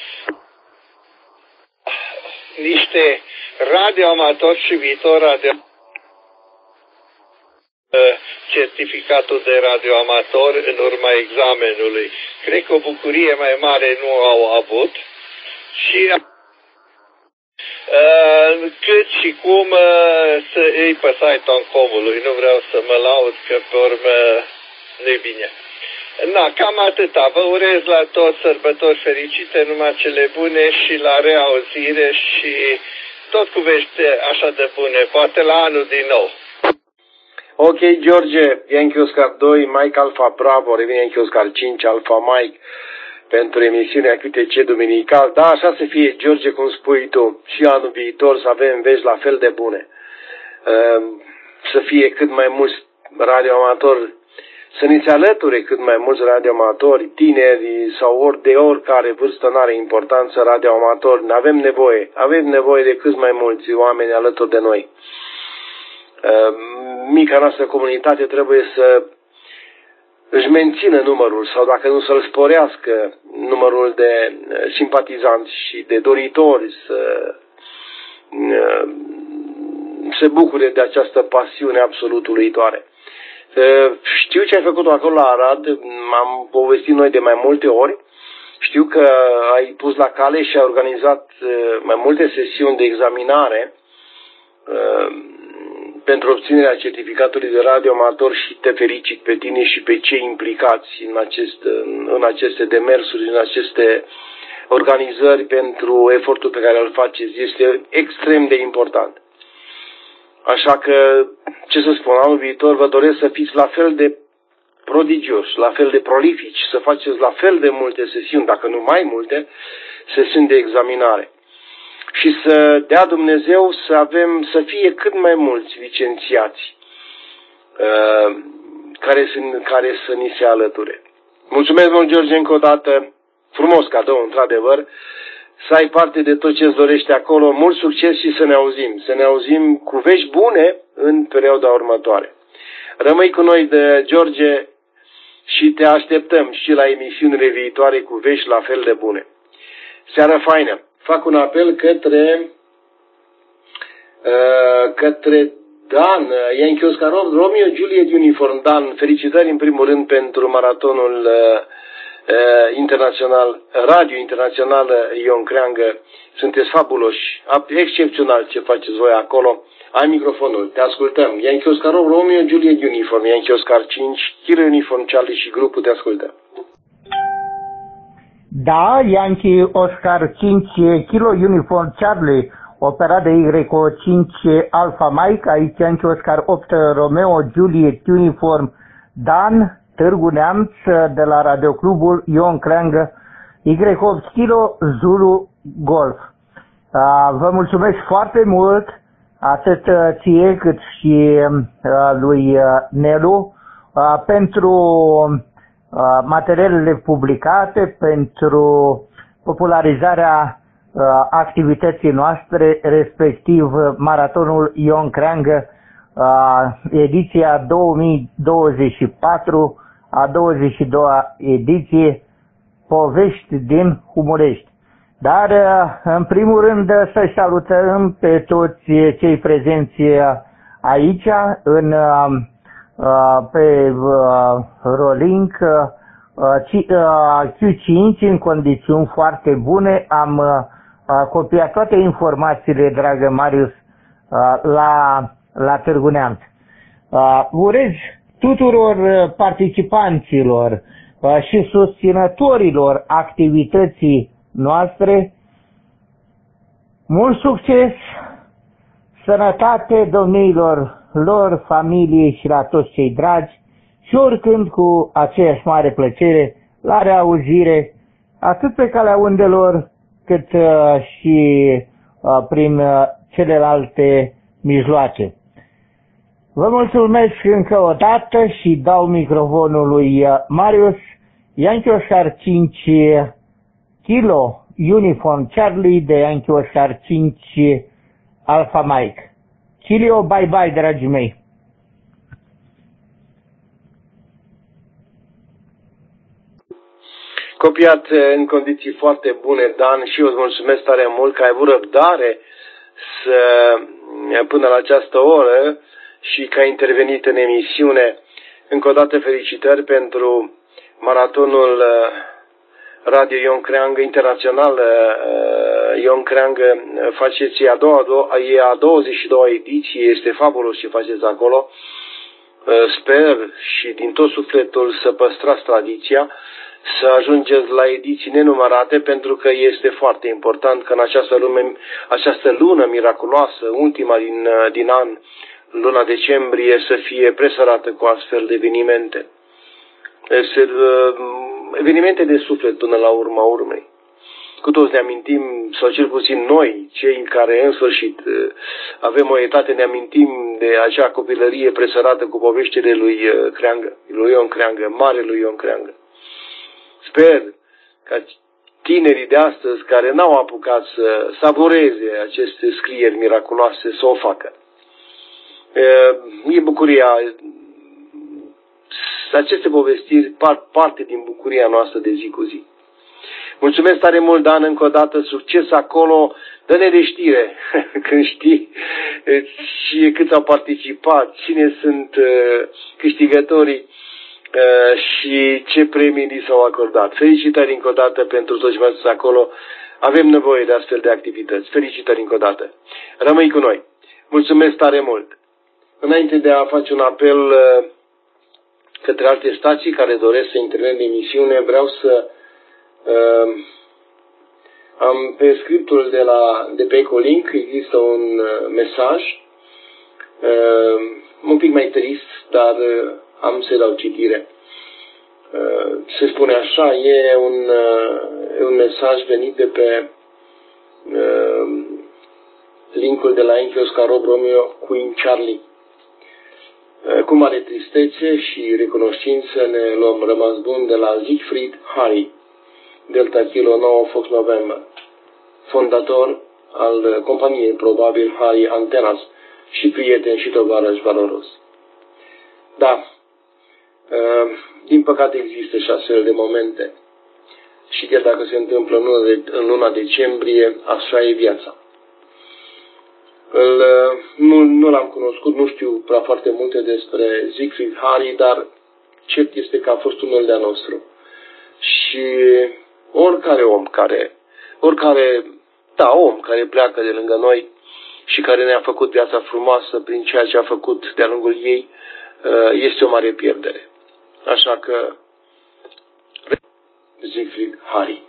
Speaker 20: niște radioamatori și viitor radio certificatul de radioamator în urma examenului. Cred că o bucurie mai mare nu au avut și uh, cât și cum uh, să îi păsai Toncomului. Nu vreau să mă laud că pe urmă nu-i bine. Na, cam atâta. Vă urez la toți sărbători fericite, numai cele bune și la reauzire și tot cu vești așa de bune. Poate la anul din nou.
Speaker 1: Ok, George, Yankee Oscar doi, Mike Alpha Bravo, revine Yankee Oscar cinci, Alpha Mike, pentru emisiunea Q T C duminical. Da, așa să fie, George, cum spui tu, și anul viitor să avem vești la fel de bune. Să fie cât mai mulți radioamatori, să ne se alăture cât mai mulți radioamatori, tineri sau ori de oricare vârstă, n-are importanță, radioamatori. Avem nevoie, avem nevoie de cât mai mulți oameni alături de noi. Mica noastră comunitate trebuie să își mențină numărul sau dacă nu să-l sporească numărul de simpatizanți și de doritori să se bucure de această pasiune absolut uluitoare. Știu ce ai făcut acolo la Arad, am povestit noi de mai multe ori. Știu că ai pus la cale și ai organizat mai multe sesiuni de examinare pentru obținerea certificatului de radioamator și te felicit pe tine și pe cei implicați în, acest, în aceste demersuri, în aceste organizări pentru efortul pe care îl faceți. Este extrem de important. Așa că, ce să spun, anul viitor vă doresc să fiți la fel de prodigioși, la fel de prolifici, să faceți la fel de multe sesiuni, dacă nu mai multe, sesiuni de examinare. Și să dea Dumnezeu să avem, să fie cât mai mulți licențiați uh, care, să, care să ni se alăture. Mulțumesc mult, George, încă o dată. Frumos cadou, într-adevăr. Să ai parte de tot ce-ți dorește acolo. Mult succes și să ne auzim. Să ne auzim cu vești bune în perioada următoare. Rămâi cu noi, de George, și te așteptăm și la emisiunile viitoare cu vești la fel de bune. Seară faină! Fac un apel către uh, către Dan, Yankee Oscar Romeo Juliet Uniform. Dan, felicitări în primul rând pentru maratonul uh, uh, internațional, radio internațional Ion Creangă. Sunteți fabuloși, excepțional ce faceți voi acolo. Ai microfonul, te ascultăm. Yankee Oscar Romeo Juliet Uniform, Yankee Oscar cinci, Kilo Uniform Charlie și grupul te ascultă.
Speaker 21: Da, Yankee Oscar cinci, Kilo Uniform Charlie, operat de Y cinci Alpha Mike, aici Yankee Oscar opt Romeo Juliet Uniform Dan, Târgu Neamț, de la radioclubul Ion Creangă, Y opt Kilo Zulu Golf. Vă mulțumesc foarte mult, atât ție cât și lui Nelu, pentru materialele publicate, pentru popularizarea activității noastre, respectiv maratonul Ion Creangă, ediția două mii douăzeci și patru, a douăzeci și doua ediție, Povești din Humorești. Dar, în primul rând, să salutăm pe toți cei prezenți aici, în, pe Rolink, Q cinci în condiții foarte bune. Am copiat toate informațiile, dragă Marius, la, la Târgu Neamț. Urez tuturor participanților și susținătorilor activității noastre mult succes, sănătate domniilor lor, familiei și la toți cei dragi și oricând cu aceeași mare plăcere la reauzire atât pe calea undelor cât uh, și uh, prin uh, celelalte mijloace. Vă mulțumesc încă o dată și dau microfonul lui uh, Marius. Yankee Oscar cinci Kilo Uniform Charlie de Yankee Oscar cinci Alpha Mike. Chilio, bye bye, dragii mei!
Speaker 1: Copiat în condiții foarte bune, Dan, și eu îți mulțumesc tare mult că ai avut răbdare să, până la această oră și că ai intervenit în emisiune. Încă o dată felicitări pentru maratonul Radio Ion Creangă Internațional. Ion Creangă, faceți a doua, e a douăzeci și doua ediție, este fabulos ce faceți acolo. Sper și din tot sufletul să păstrați tradiția, să ajungeți la ediții nenumărate, pentru că este foarte important că în această, lume, această lună miraculoasă, ultima din, din an, luna decembrie, să fie presărată cu astfel de evenimente. Este, evenimente de suflet până la urma urmei. Cu toți ne amintim, sau cel puțin noi, cei care în sfârșit avem o etate, ne amintim de acea copilărie presărată cu poveștile lui Creangă, lui Ion Creangă, mare lui Ion Creangă. Sper ca tinerii de astăzi care n-au apucat să savureze aceste scrieri miraculoase să o facă. E bucuria, aceste povestiri par parte din bucuria noastră de zi cu zi. Mulțumesc tare mult, Dan, încă o dată, succes acolo, dă-ne de știre când știi și câți au participat, cine sunt câștigătorii și ce premii li s-au acordat. Felicitări încă o dată pentru toți cei care acolo. Avem nevoie de astfel de activități. Felicitări încă o dată. Rămâi cu noi. Mulțumesc tare mult. Înainte de a face un apel către alte stații care doresc să intervină în emisiune, vreau să uh, am pe scriptul de, la, de pe Ecolink, există un uh, mesaj uh, un pic mai trist, dar uh, am să dau citire. Se spune așa, e un, un mesaj venit de pe linkul de la Yankee Oscar Romeo Queen Charlie. Cu mare tristețe și recunoștință ne luăm rămas bun de la Siegfried Harry, Delta Kilo nouă Fox November, fondator al companiei probabil Harry Antenas și prieten și tovarăș valoros. Da, din păcate există și astfel de momente și chiar dacă se întâmplă în luna, de, în luna decembrie, așa e viața. Îl, nu, nu l-am cunoscut, nu știu prea foarte multe despre Siegfried Harry, dar cert este că a fost unul de-a nostru. Și oricare om care, oricare, da, om care pleacă de lângă noi și care ne-a făcut viața frumoasă prin ceea ce a făcut de-a lungul ei, este o mare pierdere. Așa că Siegfried Harry.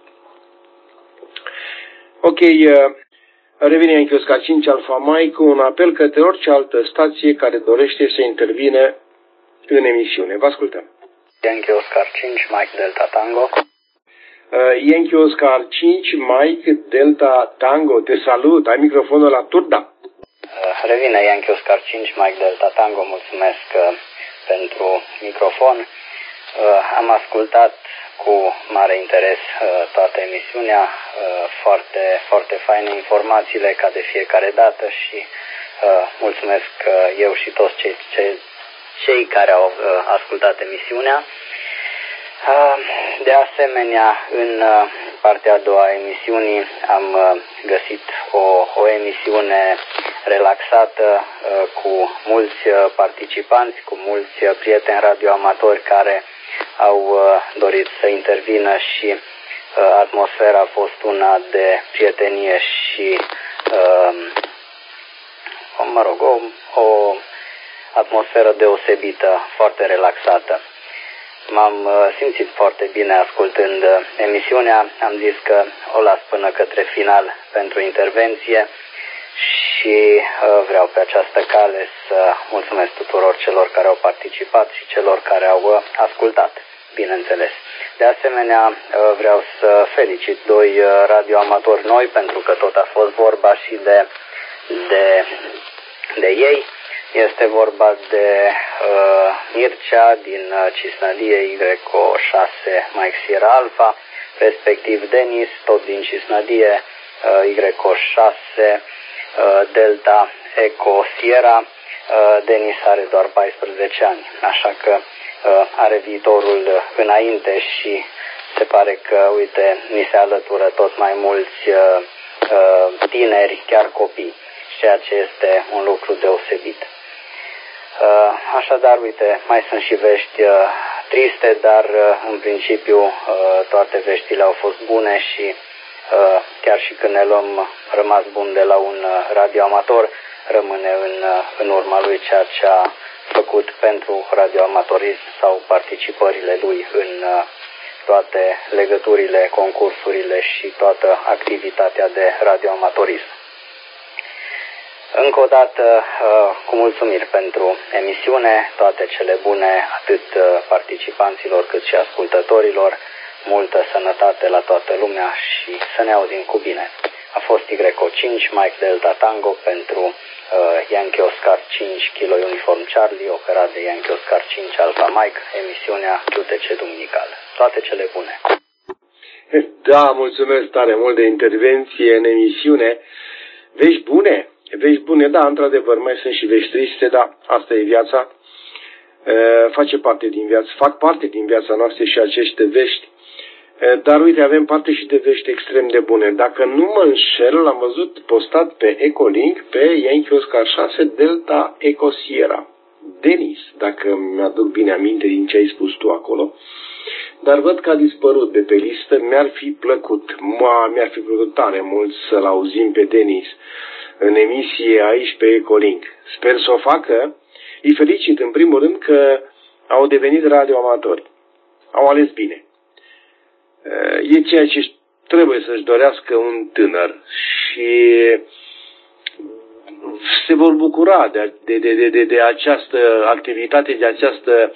Speaker 1: Ok, revine Yankee Oscar cinci Alpha Mike cu un apel către orice altă stație care dorește să intervine în emisiune. Vă ascultăm.
Speaker 4: Yankee Oscar cinci Mike Delta Tango.
Speaker 1: Uh, Yankee Oscar cinci Mike Delta Tango, te salut, ai microfonul la turda.
Speaker 4: Uh, revine Yankee Oscar cinci Mike Delta Tango, mulțumesc uh, pentru microfon. Uh, am ascultat cu mare interes uh, toată emisiunea, uh, foarte, foarte faine informațiile ca de fiecare dată și uh, mulțumesc uh, eu și toți cei, cei, cei care au uh, ascultat emisiunea. Uh, de asemenea, în uh, partea a doua a emisiunii am uh, găsit o, o emisiune relaxată uh, cu mulți uh, participanți, cu mulți uh, prieteni radioamatori care au dorit să intervină și atmosfera a fost una de prietenie și, mă rog, o, o atmosferă deosebită, foarte relaxată. M-am simțit foarte bine ascultând emisiunea, am zis că o las până către final pentru intervenție și vreau pe această cale să mulțumesc tuturor celor care au participat și celor care au ascultat, bineînțeles. De asemenea, vreau să felicit doi radioamatori noi, pentru că tot a fost vorba și de, de, de ei. Este vorba de uh, Mircea din Cisnădie Y O șase Mike Sierra Alpha, respectiv Denis, tot din Cisnădie uh, Y O șase uh, Delta Eco Sierra. Uh, Denis are doar paisprezece ani, așa că uh, are viitorul înainte și se pare că, uite, ni se alătură tot mai mulți uh, uh, tineri, chiar copii, ceea ce este un lucru deosebit. Așadar, uite, mai sunt și vești triste, dar în principiu toate veștile au fost bune și chiar și când ne luăm rămas bun de la un radioamator, rămâne în, în urma lui ceea ce a făcut pentru radioamatorism sau participările lui în toate legăturile, concursurile și toată activitatea de radioamatorism. Încă o dată, cu mulțumiri pentru emisiune, toate cele bune atât participanților cât și ascultătorilor, multă sănătate la toată lumea și să ne auzim cu bine. A fost Y O cinci Mike Delta Tango pentru uh, Yankee Oscar cinci Kilo Uniform Charlie, operat de Yankee Oscar cinci Alpha Mike, emisiunea Q T C Duminical. Toate cele bune!
Speaker 1: Da, mulțumesc tare mult de intervenție în emisiune. Vești bune? Vești bune, da, într-adevăr, mai sunt și vești triste, dar asta e viața. E, face parte din viață, fac parte din viața noastră și aceste vești. E, dar uite, avem parte și de vești extrem de bune. Dacă nu mă înșel, l-am văzut postat pe Ecolink pe Yankee Oscar șase Delta Eco Sierra. Denis, dacă mi-aduc bine aminte din ce ai spus tu acolo. Dar văd că a dispărut de pe listă. Mi-ar fi plăcut, mi-ar fi plăcut tare mult să-l auzim pe Denis în emisie aici pe Ecolink. Sper să o facă. Îi felicit în primul rând că au devenit radioamatori. Au ales bine. E ceea ce trebuie să-și dorească un tânăr și se vor bucura de, de, de, de, de această activitate, de această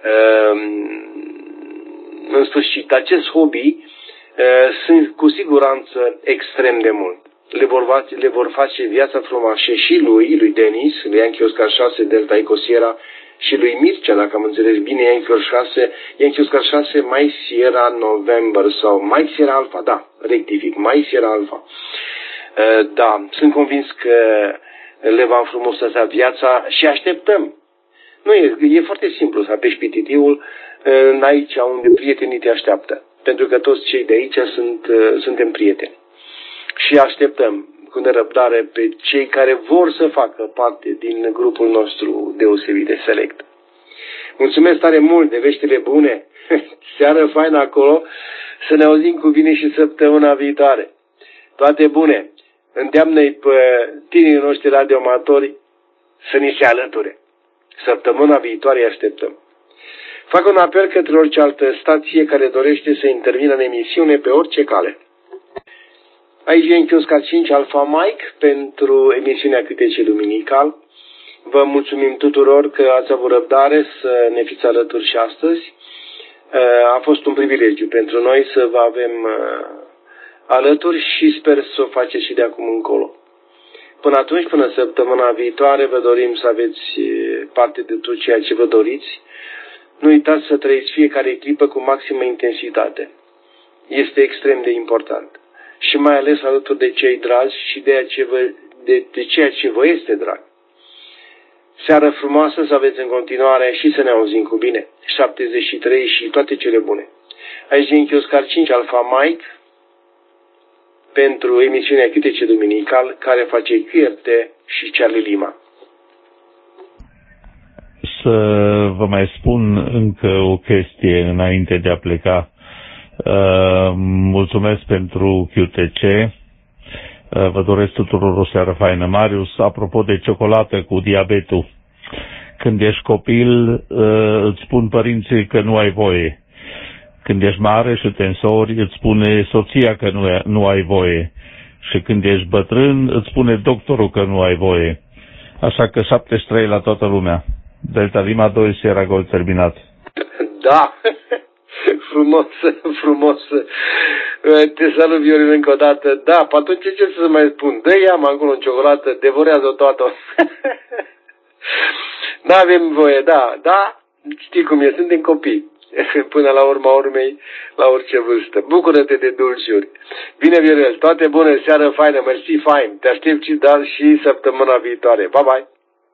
Speaker 1: în sfârșit, acest hobby sunt cu siguranță extrem de mult. Le vor, le vor face viața frumoasă și lui, lui Denis, lui Yankee Oscar șase Delta Eco Sierra și lui Mircea, dacă am înțeles bine, Yankee Oscar șase, Yankee Oscar șase Mike Sierra November sau Mike Sierra Alpha, da, rectific, Mike Sierra Alpha. Da, sunt convins că le va înfrumuseța viața și așteptăm. Nu e, e foarte simplu să apeși pititiul în aici unde prietenii te așteaptă, pentru că toți cei de aici sunt, suntem prieteni. Și așteptăm cu nerăbdare pe cei care vor să facă parte din grupul nostru deosebit de select. Mulțumesc tare mult de veștile bune. Seară faină acolo. Să ne auzim cu bine și săptămâna viitoare. Toate bune. Îndeamnă-i pe tinerii noștri radioamatori să ni se alăture. Săptămâna viitoare așteptăm. Fac un apel către orice altă stație care dorește să intervină în emisiune pe orice cale. Aici Yankee Oscar cinci Alpha Mike pentru emisiunea Q T C Duminical. Vă mulțumim tuturor că ați avut răbdare să ne fiți alături și astăzi. A fost un privilegiu pentru noi să vă avem alături și sper să o faceți și de acum încolo. Până atunci, până săptămâna viitoare, vă dorim să aveți parte de tot ceea ce vă doriți. Nu uitați să trăiți fiecare clipă cu maximă intensitate. Este extrem de important. Și mai ales alături de cei dragi și de, ce vă, de, de ceea ce vă este drag. Seară frumoasă să aveți în continuare și să ne auzim cu bine. șaptezeci și trei și toate cele bune. Aici Yankee Oscar cinci Alpha Mike pentru emisiunea Q T C Duminical care face Q R T și Charlie Lima.
Speaker 5: să vă mai spun încă o chestie înainte de a pleca. Uh, mulțumesc pentru Q T C. Uh, vă doresc tuturor o seară faină. Marius, apropo de ciocolată cu diabetul, când ești copil, uh, îți spun părinții că nu ai voie. Când ești mare și te însori, îți spune soția că nu, nu ai voie. Și când ești bătrân, îți spune doctorul că nu ai voie. Așa că șaptezeci și trei la toată lumea. Delta Lima doi, Sierra Gold, terminat.
Speaker 1: Da, frumos, frumos. Te salut, Viorel, încă o dată. Da, pe atunci ce să mai spun? Dă ia-mă acolo în ciocolată, devorează-o toată. N-avem voie, da, da, știi cum e, suntem copii. Până la urma urmei, la orice vârstă. Bucură-te de dulciuri. Bine, Viorel, toate bune, seară faină, mersi, fain. Te aștept și, dar și săptămâna viitoare. Bye, bye.